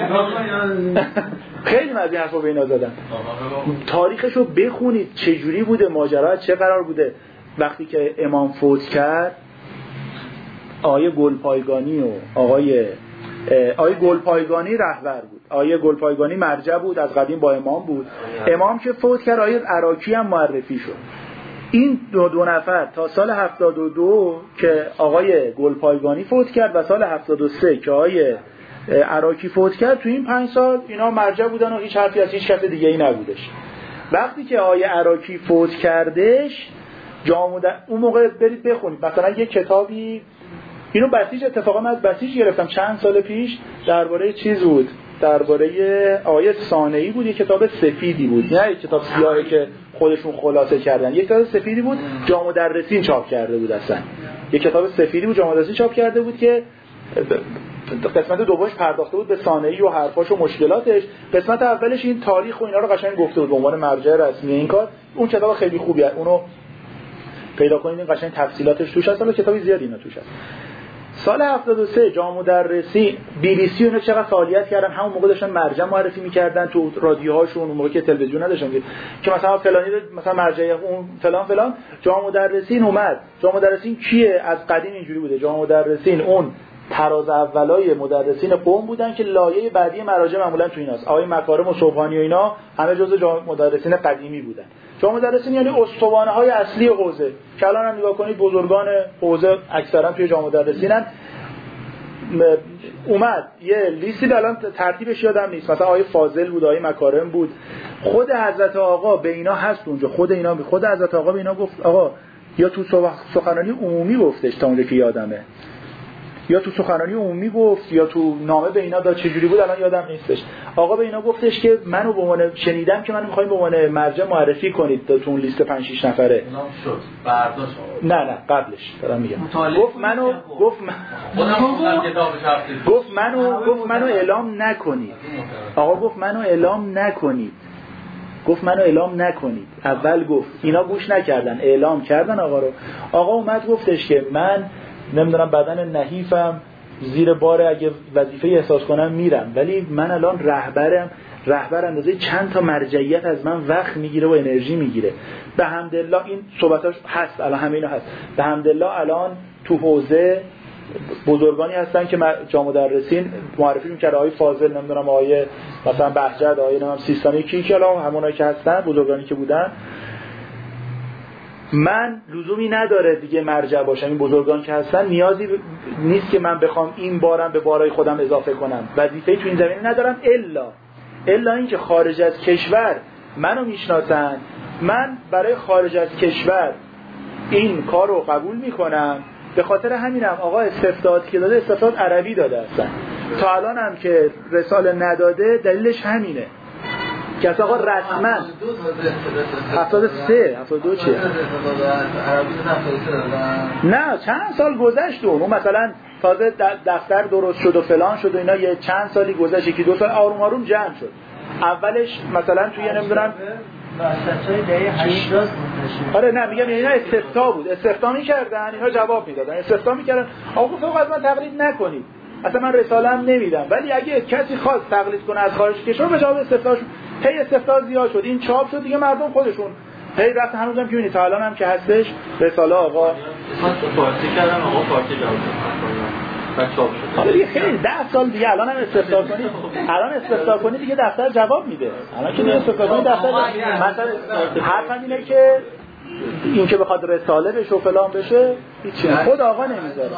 [SPEAKER 3] خیلی از این حرفا به اینا زدن. تاریخشو بخونید چجوری بوده، ماجرا چه قرار بوده. وقتی که امام فوت کرد آقای گلپایگانی و آقای آقای گلپایگانی رهبر بود، آقای گلپایگانی مرجع بود، از قدیم با امام بود. امام که فوت کرد آقای عراقی هم معرفی شد. این دو دو نفر تا سال هفتاد و دو که آقای گلپایگانی فوت کرد و سال هفتاد و سه که آقای عراقی فوت کرد، تو این پنج سال اینا مرجع بودن و هیچ حرفی از هیچ کس دیگه ای نبودش. وقتی که آقای عراقی فوت کردش جامع در اون موقع برید بخونید مثلا یه کتابی، اینو بسیج اتفاقا من از بسیج گرفتم چند سال پیش، درباره چیز بود، درباره آیه ثانوی بود، یه کتاب سفیدی بود، نه یه کتاب سیاهی که خودشون خلاصه کردن، یه کتاب سفیدی بود جامع مدرسین چاپ کرده بود، اصلا یه کتاب سفیدی بود جامع مدرسین چاپ کرده بود که قسمت دومش پرداخته بود به ثانوی و حرفاش و مشکلاتش، قسمت اولش این تاریخ و اینا رو قشنگ گفته بود به عنوان مرجع رسمی این کار. اون کتاب خیلی خوبیه، اونو پیدا کنید، این قشنگ تفصیلاتش توش هست، کتابی زیادی اینا توش هست. سال هفتاد و سه جامع مدرسین بی بی سی اونها چقدر فعالیت کردن، همون موقع داشتن مرجع معرفی می‌کردن تو رادیوهاشون، اون موقع که تلویزیون نداشتن که مثلا فلانی مثلا مرجع اون فلان فلان. جامع مدرسین اومد. جامع مدرسین کیه؟ از قدیم اینجوری بوده. جامع مدرسین اون تراز اولای مدرسین قوم بودن که لایه بعدی مراجع معمولا تو ایناست. آقای مکارم و صبحانی و اینا همه جزء جامع مدرسین قدیمی بودن. جامع مدرسین یعنی استوانه‌های اصلی حوزه که الان هم نگاه کنید بزرگان حوزه اکثرا توی جامع مدرسینن. اومد یه لیستی الان ترتیبش یادم نیست، مثلا آقای فاضل بود، آقای مکارم بود، خود حضرت آقا به اینا هست اونجا، خود اینا خود حضرت آقا به اینا گفت آقا، یا تو سخنرانی عمومی گفتش تا اونجا که یادمه، یا تو سخنرانی عمومی گفت یا تو نامه به اینا داد، چجوری بود الان یادم نیستش. آقا به اینا گفتش که منو به عنوان شنیدم که منو می‌خواید به عنوان مرجع معرفی کنید تو اون لیست پنج شش نفره.
[SPEAKER 1] نام شد برداشت.
[SPEAKER 3] نه نه قبلش دارم میگم. گفت منو گفت من
[SPEAKER 1] خودم کتابش هفتید.
[SPEAKER 3] گفت منو گفت منو اعلام نکنید. آقا گفت منو اعلام نکنید. گفت منو اعلام نکنید. اول گفت اینا گوش نکردن، اعلام کردن آقا رو. آقا اومد گفتش که من نمیدونم بدن نحیفم، زیر بار اگه وظیفه احساس کنم میرم، ولی من الان رهبرم، رهبر اندازه چند تا مرجعیت از من وقت میگیره و انرژی میگیره. به حمدالله این صحبتاش هست، الان همه اینا هست. به حمدالله الان تو حوزه بزرگانی هستن که جامع مدرسین معرفی می‌کرد، آقای فاضل، نمیدونم آقای مثلا بهجت، آقای نمیدونم سیستانی، کی که الان همونایی که هستن بزرگانی که بودن. من لزومی نداره دیگه مرجع باشم، این بزرگان که هستن نیازی ب... نیست که من بخوام این بارم به بارای خودم اضافه کنم، وظیفه‌ای تو این زمینه ندارم الا الا اینکه خارج از کشور منو میشناسن، من برای خارج از کشور این کار رو قبول میکنم. به خاطر همینم آقا استفتاحاتی که داده استفتاحات عربی داده هستن، تا الان هم که رساله نداده دلیلش همینه که آقا رسما هفتاد و سه هفتاد و دو چیه؟ نه چند سال گذشت اون مثلا تازه دفتر درست شد و فلان شد و اینا، یه چند سالی گذشت، یکی دو سال آروم آروم جمع شد. اولش مثلا توی نمیدونم
[SPEAKER 4] واسطای دهه هشتاد.
[SPEAKER 3] آره نه میگم اینا استفتاء بود، استفتاء می‌کردن، اینا جواب میدادن، استفتاء می‌کردن. آقا گفتم از من تقلید نکنید، اصلا من رساله‌ام نمیدم، ولی اگه کسی خواست تقلید کنه از خارج کشور به جواب استفتاءش، هی استفتاء زیاد شد، این چاپ شد دیگه، مردم خودشون هی رفت. هنوزم که می‌بینید تا الان هم که هستش رساله آقا
[SPEAKER 1] من تو فارسی کردم، آقا فارسی جواب داد. چاپ شد.
[SPEAKER 3] حالا دیگه خیلی ده سال دیگه الان هم استفتاء کنید، الان استفتاء کنید دیگه دفتر جواب میده. الان که استفتاء کنید دفتر مثلا حرفم اینه که این که بخواد رساله بشه و فلان بشه هیچی خود آقا نمیذاره.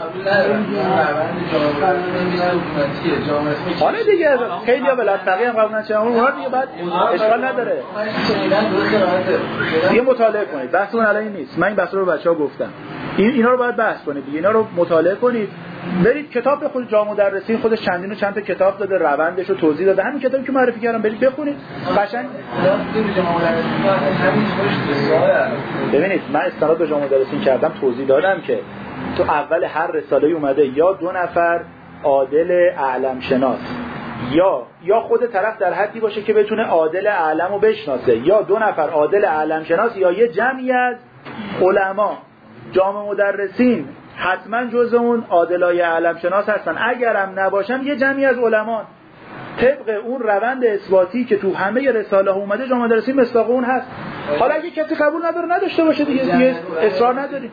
[SPEAKER 3] حالا دیگه خیلی‌ها بلاتقی هم قبول نشه، اونها دیگه بعد اشکال نداره. دیگه مطالعه کنید. بحث اون الان نیست. من این بحث رو به بچه‌ها گفتم. این اینا رو باید بحث کنید دیگه، اینا رو مطالعه کنید. برید کتاب خود جامع مدرسین خودش چندین و چند تا کتاب داده، روندش رو توضیح داده، همین کتابی که معرفی کردم برید بخونید قشنگ. ببینید من استناد به جامع مدرسین کردم، توضیح دادم که تو اول هر رساله اومده یا دو نفر عادل اعلم شناس، یا یا خود طرف در حدی باشه که بتونه عادل اعلم رو بشناسه، یا دو نفر عادل اعلم شناس، یا یه جمعی از علما. جامع مدرسین حتما جز اون عادلای علم شناس هستن، اگرم نباشن یه جمعی از علمان. طبق اون روند اثباتی که تو همه رساله ها اومده جامع مدرسین مصداق اون هست. حالا اگه کسی قبول نداره نداشته باشه دیگه، دیگه اصرار نداریم.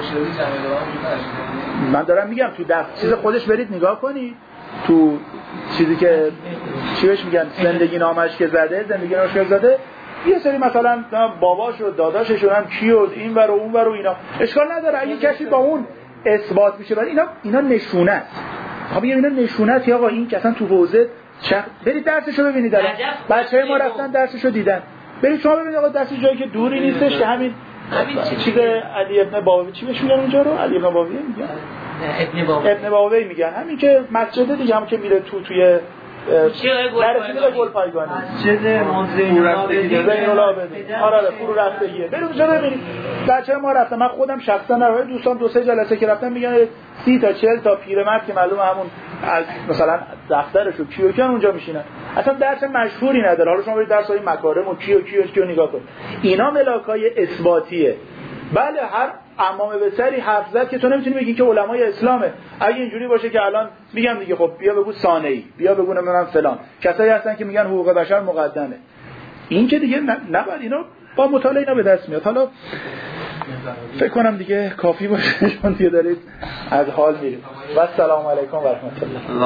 [SPEAKER 3] من دارم میگم تو دفتر چیز خودش برید نگاه کنید، تو چیزی که چی بهش میگن زندگی نامش که زده، زندگی نامش که زده، یه سری مثلا باباش و داداشش هم کیو این ور و اون ور و اینا، اشکال نداره اگه کسی با اون اثبات میشه، ولی اینا اینا نشونه است. خب اینا نشونه است آقا، این که اصلا تو حوزه چق... برید درسشو ببینید. الان بچه‌های ما رفتن درسشو دیدن، برید شما ببینید آقا درسش جایی که دوری نیستش که همین چیز علی ابن بابوی چی بهش میگن اونجا رو؟ علی ابن بابوی میگن؟
[SPEAKER 4] ابن بابوی
[SPEAKER 3] ابن بابوی میگن، همین که مسجد دیگه هم که میره تو توی درسی میره گلپایگانی
[SPEAKER 5] مسجد زین
[SPEAKER 3] العابدین. آره آره فرو رفتگیه. بریم اونجا ببینید. بچه‌ها ما رفتم، من خودم شخصا نرفتم، دوستان دو سه جلسه که رفتم میگن سی تا چهل تا پیرمرد که معلومه همون از مثلا دفترش و کیو اونجا میشینن، اصلا درس مشهوری نداره. حالا شما برید درسای مکارم و کیو کیو کیو نگاه کنید، اینا ملاکای اثباتیه. بله هر امام بسری حرف زد که تو نمیتونی بگی که علمای اسلامه. اگه اینجوری باشه که الان میگم دیگه خب بیا بگو ثانوی، بیا بگو نمیدونم فلان، کسایی هستن که میگن حقوق بشر مقدمه. این که دیگه نباید، اینا با مطالعه اینا به دست میاد. حالا فکر کنم دیگه کافی باشه چون دیگه دارید از حال میرید. و السلام علیکم و رحمت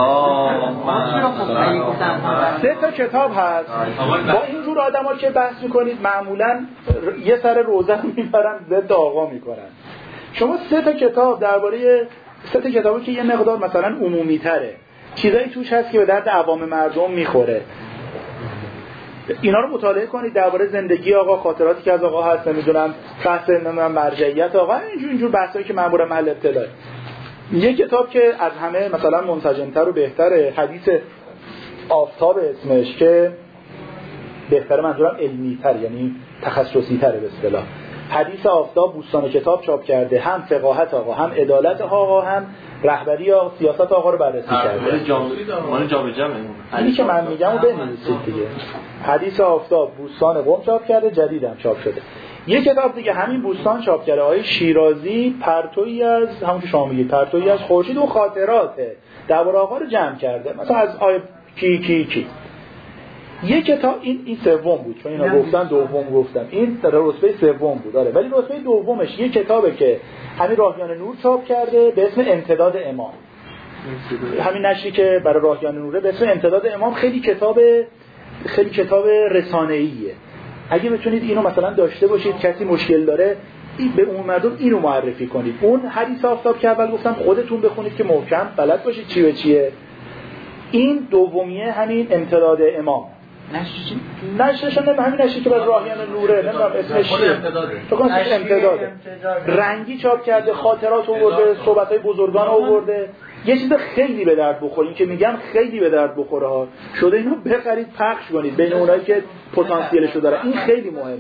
[SPEAKER 3] الله. سه تا کتاب هست. با اینجور آدما که بحث میکنید معمولا یه سر روزه میبرن ضد آقا میکنن. شما سه تا کتاب درباره سه تا کتابی که یه مقدار مثلا عمومی تره، چیزایی توش هست که به درد عوام مردم میخوره، اینا رو مطالعه کنید. درباره زندگی آقا، خاطراتی که از آقا هست، نمیدونم بحث نمیدونم مرجعیت آقا، اینجور اینجور بحثایی که معمولا محل ابتلا. یه کتاب که از همه مثلا منسجم‌تر و بهتره، حدیث آفتاب اسمش، که بهتره منظورم علمی تر، یعنی تخصصی تره به اصطلاح. حدیث آفتاب بوستان کتاب چاپ کرده، هم فقاهت آقا، هم عدالت آقا، هم رهبری یا سیاست آقا رو بررسی کرده.
[SPEAKER 1] مال جامع جمع
[SPEAKER 3] اینی که من میگم رو بنویسید دیگه. حدیث آفتاب بوستان قم چاپ کرده، جدیدم چاپ شده. یه کتاب دیگه همین بوستان چاپ کرده، آقای شیرازی، پرتویی از همون که شما میگید، پرتویی از خورشید و خاطراته، درباره آقا رو جمع کرده، مثلا از آیه کی کی کی. یه کتاب این این سوم بود، چون اینا گفتن دوم گفتم، این در رتبه سوم بود داره، ولی رتبه دومش یه کتابه که همین راهیان نور چاپ کرده به اسم امتداد امام. همین نشری که برای راهیان نوره به اسم امتداد امام، خیلی کتاب خیلی کتاب رسانه‌ایه. اگه بتونید اینو مثلا داشته باشید، کسی مشکل داره این به اون مردم اینو معرفی کنید. اون حدیث آفتاب که اول گفتم خودتون بخونید که محکم بلد باشید چی به چیه. این دومیه همین امتداد امام.
[SPEAKER 5] نشی
[SPEAKER 3] نشش هم همین نشی که برای راهیان نوره، نمیدونم اسمش چیه، تو کنید امتداده. رنگی چاپ کرده، خاطرات آورده، صحبت‌های بزرگان آورده. یه چیز خیلی به درد بخوره، این که میگم خیلی به درد بخوره ها، شده اینو بخرید پخش کنید بین اونایی که پتانسیلشو داره. این خیلی مهمه.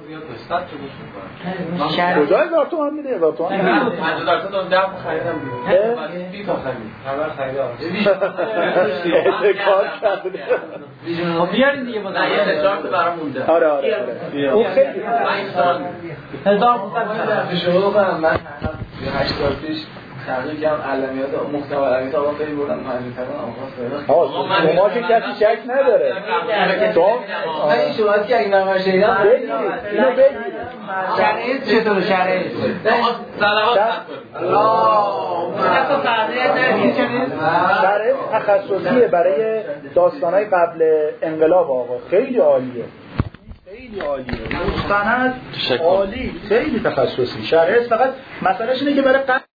[SPEAKER 3] کجا هزار تومان میده؟ هزار تومان
[SPEAKER 1] پنجاه درصد اون ده خریدم دیگه، ولی بی تا خرید خبر خریدم
[SPEAKER 3] اعتقاد کرده.
[SPEAKER 5] خب بیارین دیگه با
[SPEAKER 1] نه یه چهار تا برام مونده.
[SPEAKER 3] آره آره اون خیلی
[SPEAKER 1] پنج سال
[SPEAKER 5] هزار پونصد
[SPEAKER 2] شروع کنم. من هشت سال پیش تحقیق کردم علمیات محتوا علمیات آقا خیلی بردم مجموعه آقا
[SPEAKER 3] آقا شما که کسی شک نداره.
[SPEAKER 2] من این شبهاتی که اگه من شنیدم
[SPEAKER 3] بگیرید اینو بگیرید.
[SPEAKER 5] شرایط چطور شرایط
[SPEAKER 1] سلامات
[SPEAKER 5] حتی تعریف نمیشه.
[SPEAKER 3] شرایط تخصصیه برای داستانای قبل انقلاب آقا، خیلی عالیه. خیلی عالیه. مستند عالی، خیلی تخصصی. شرایط فقط مسئلهش اینه که برای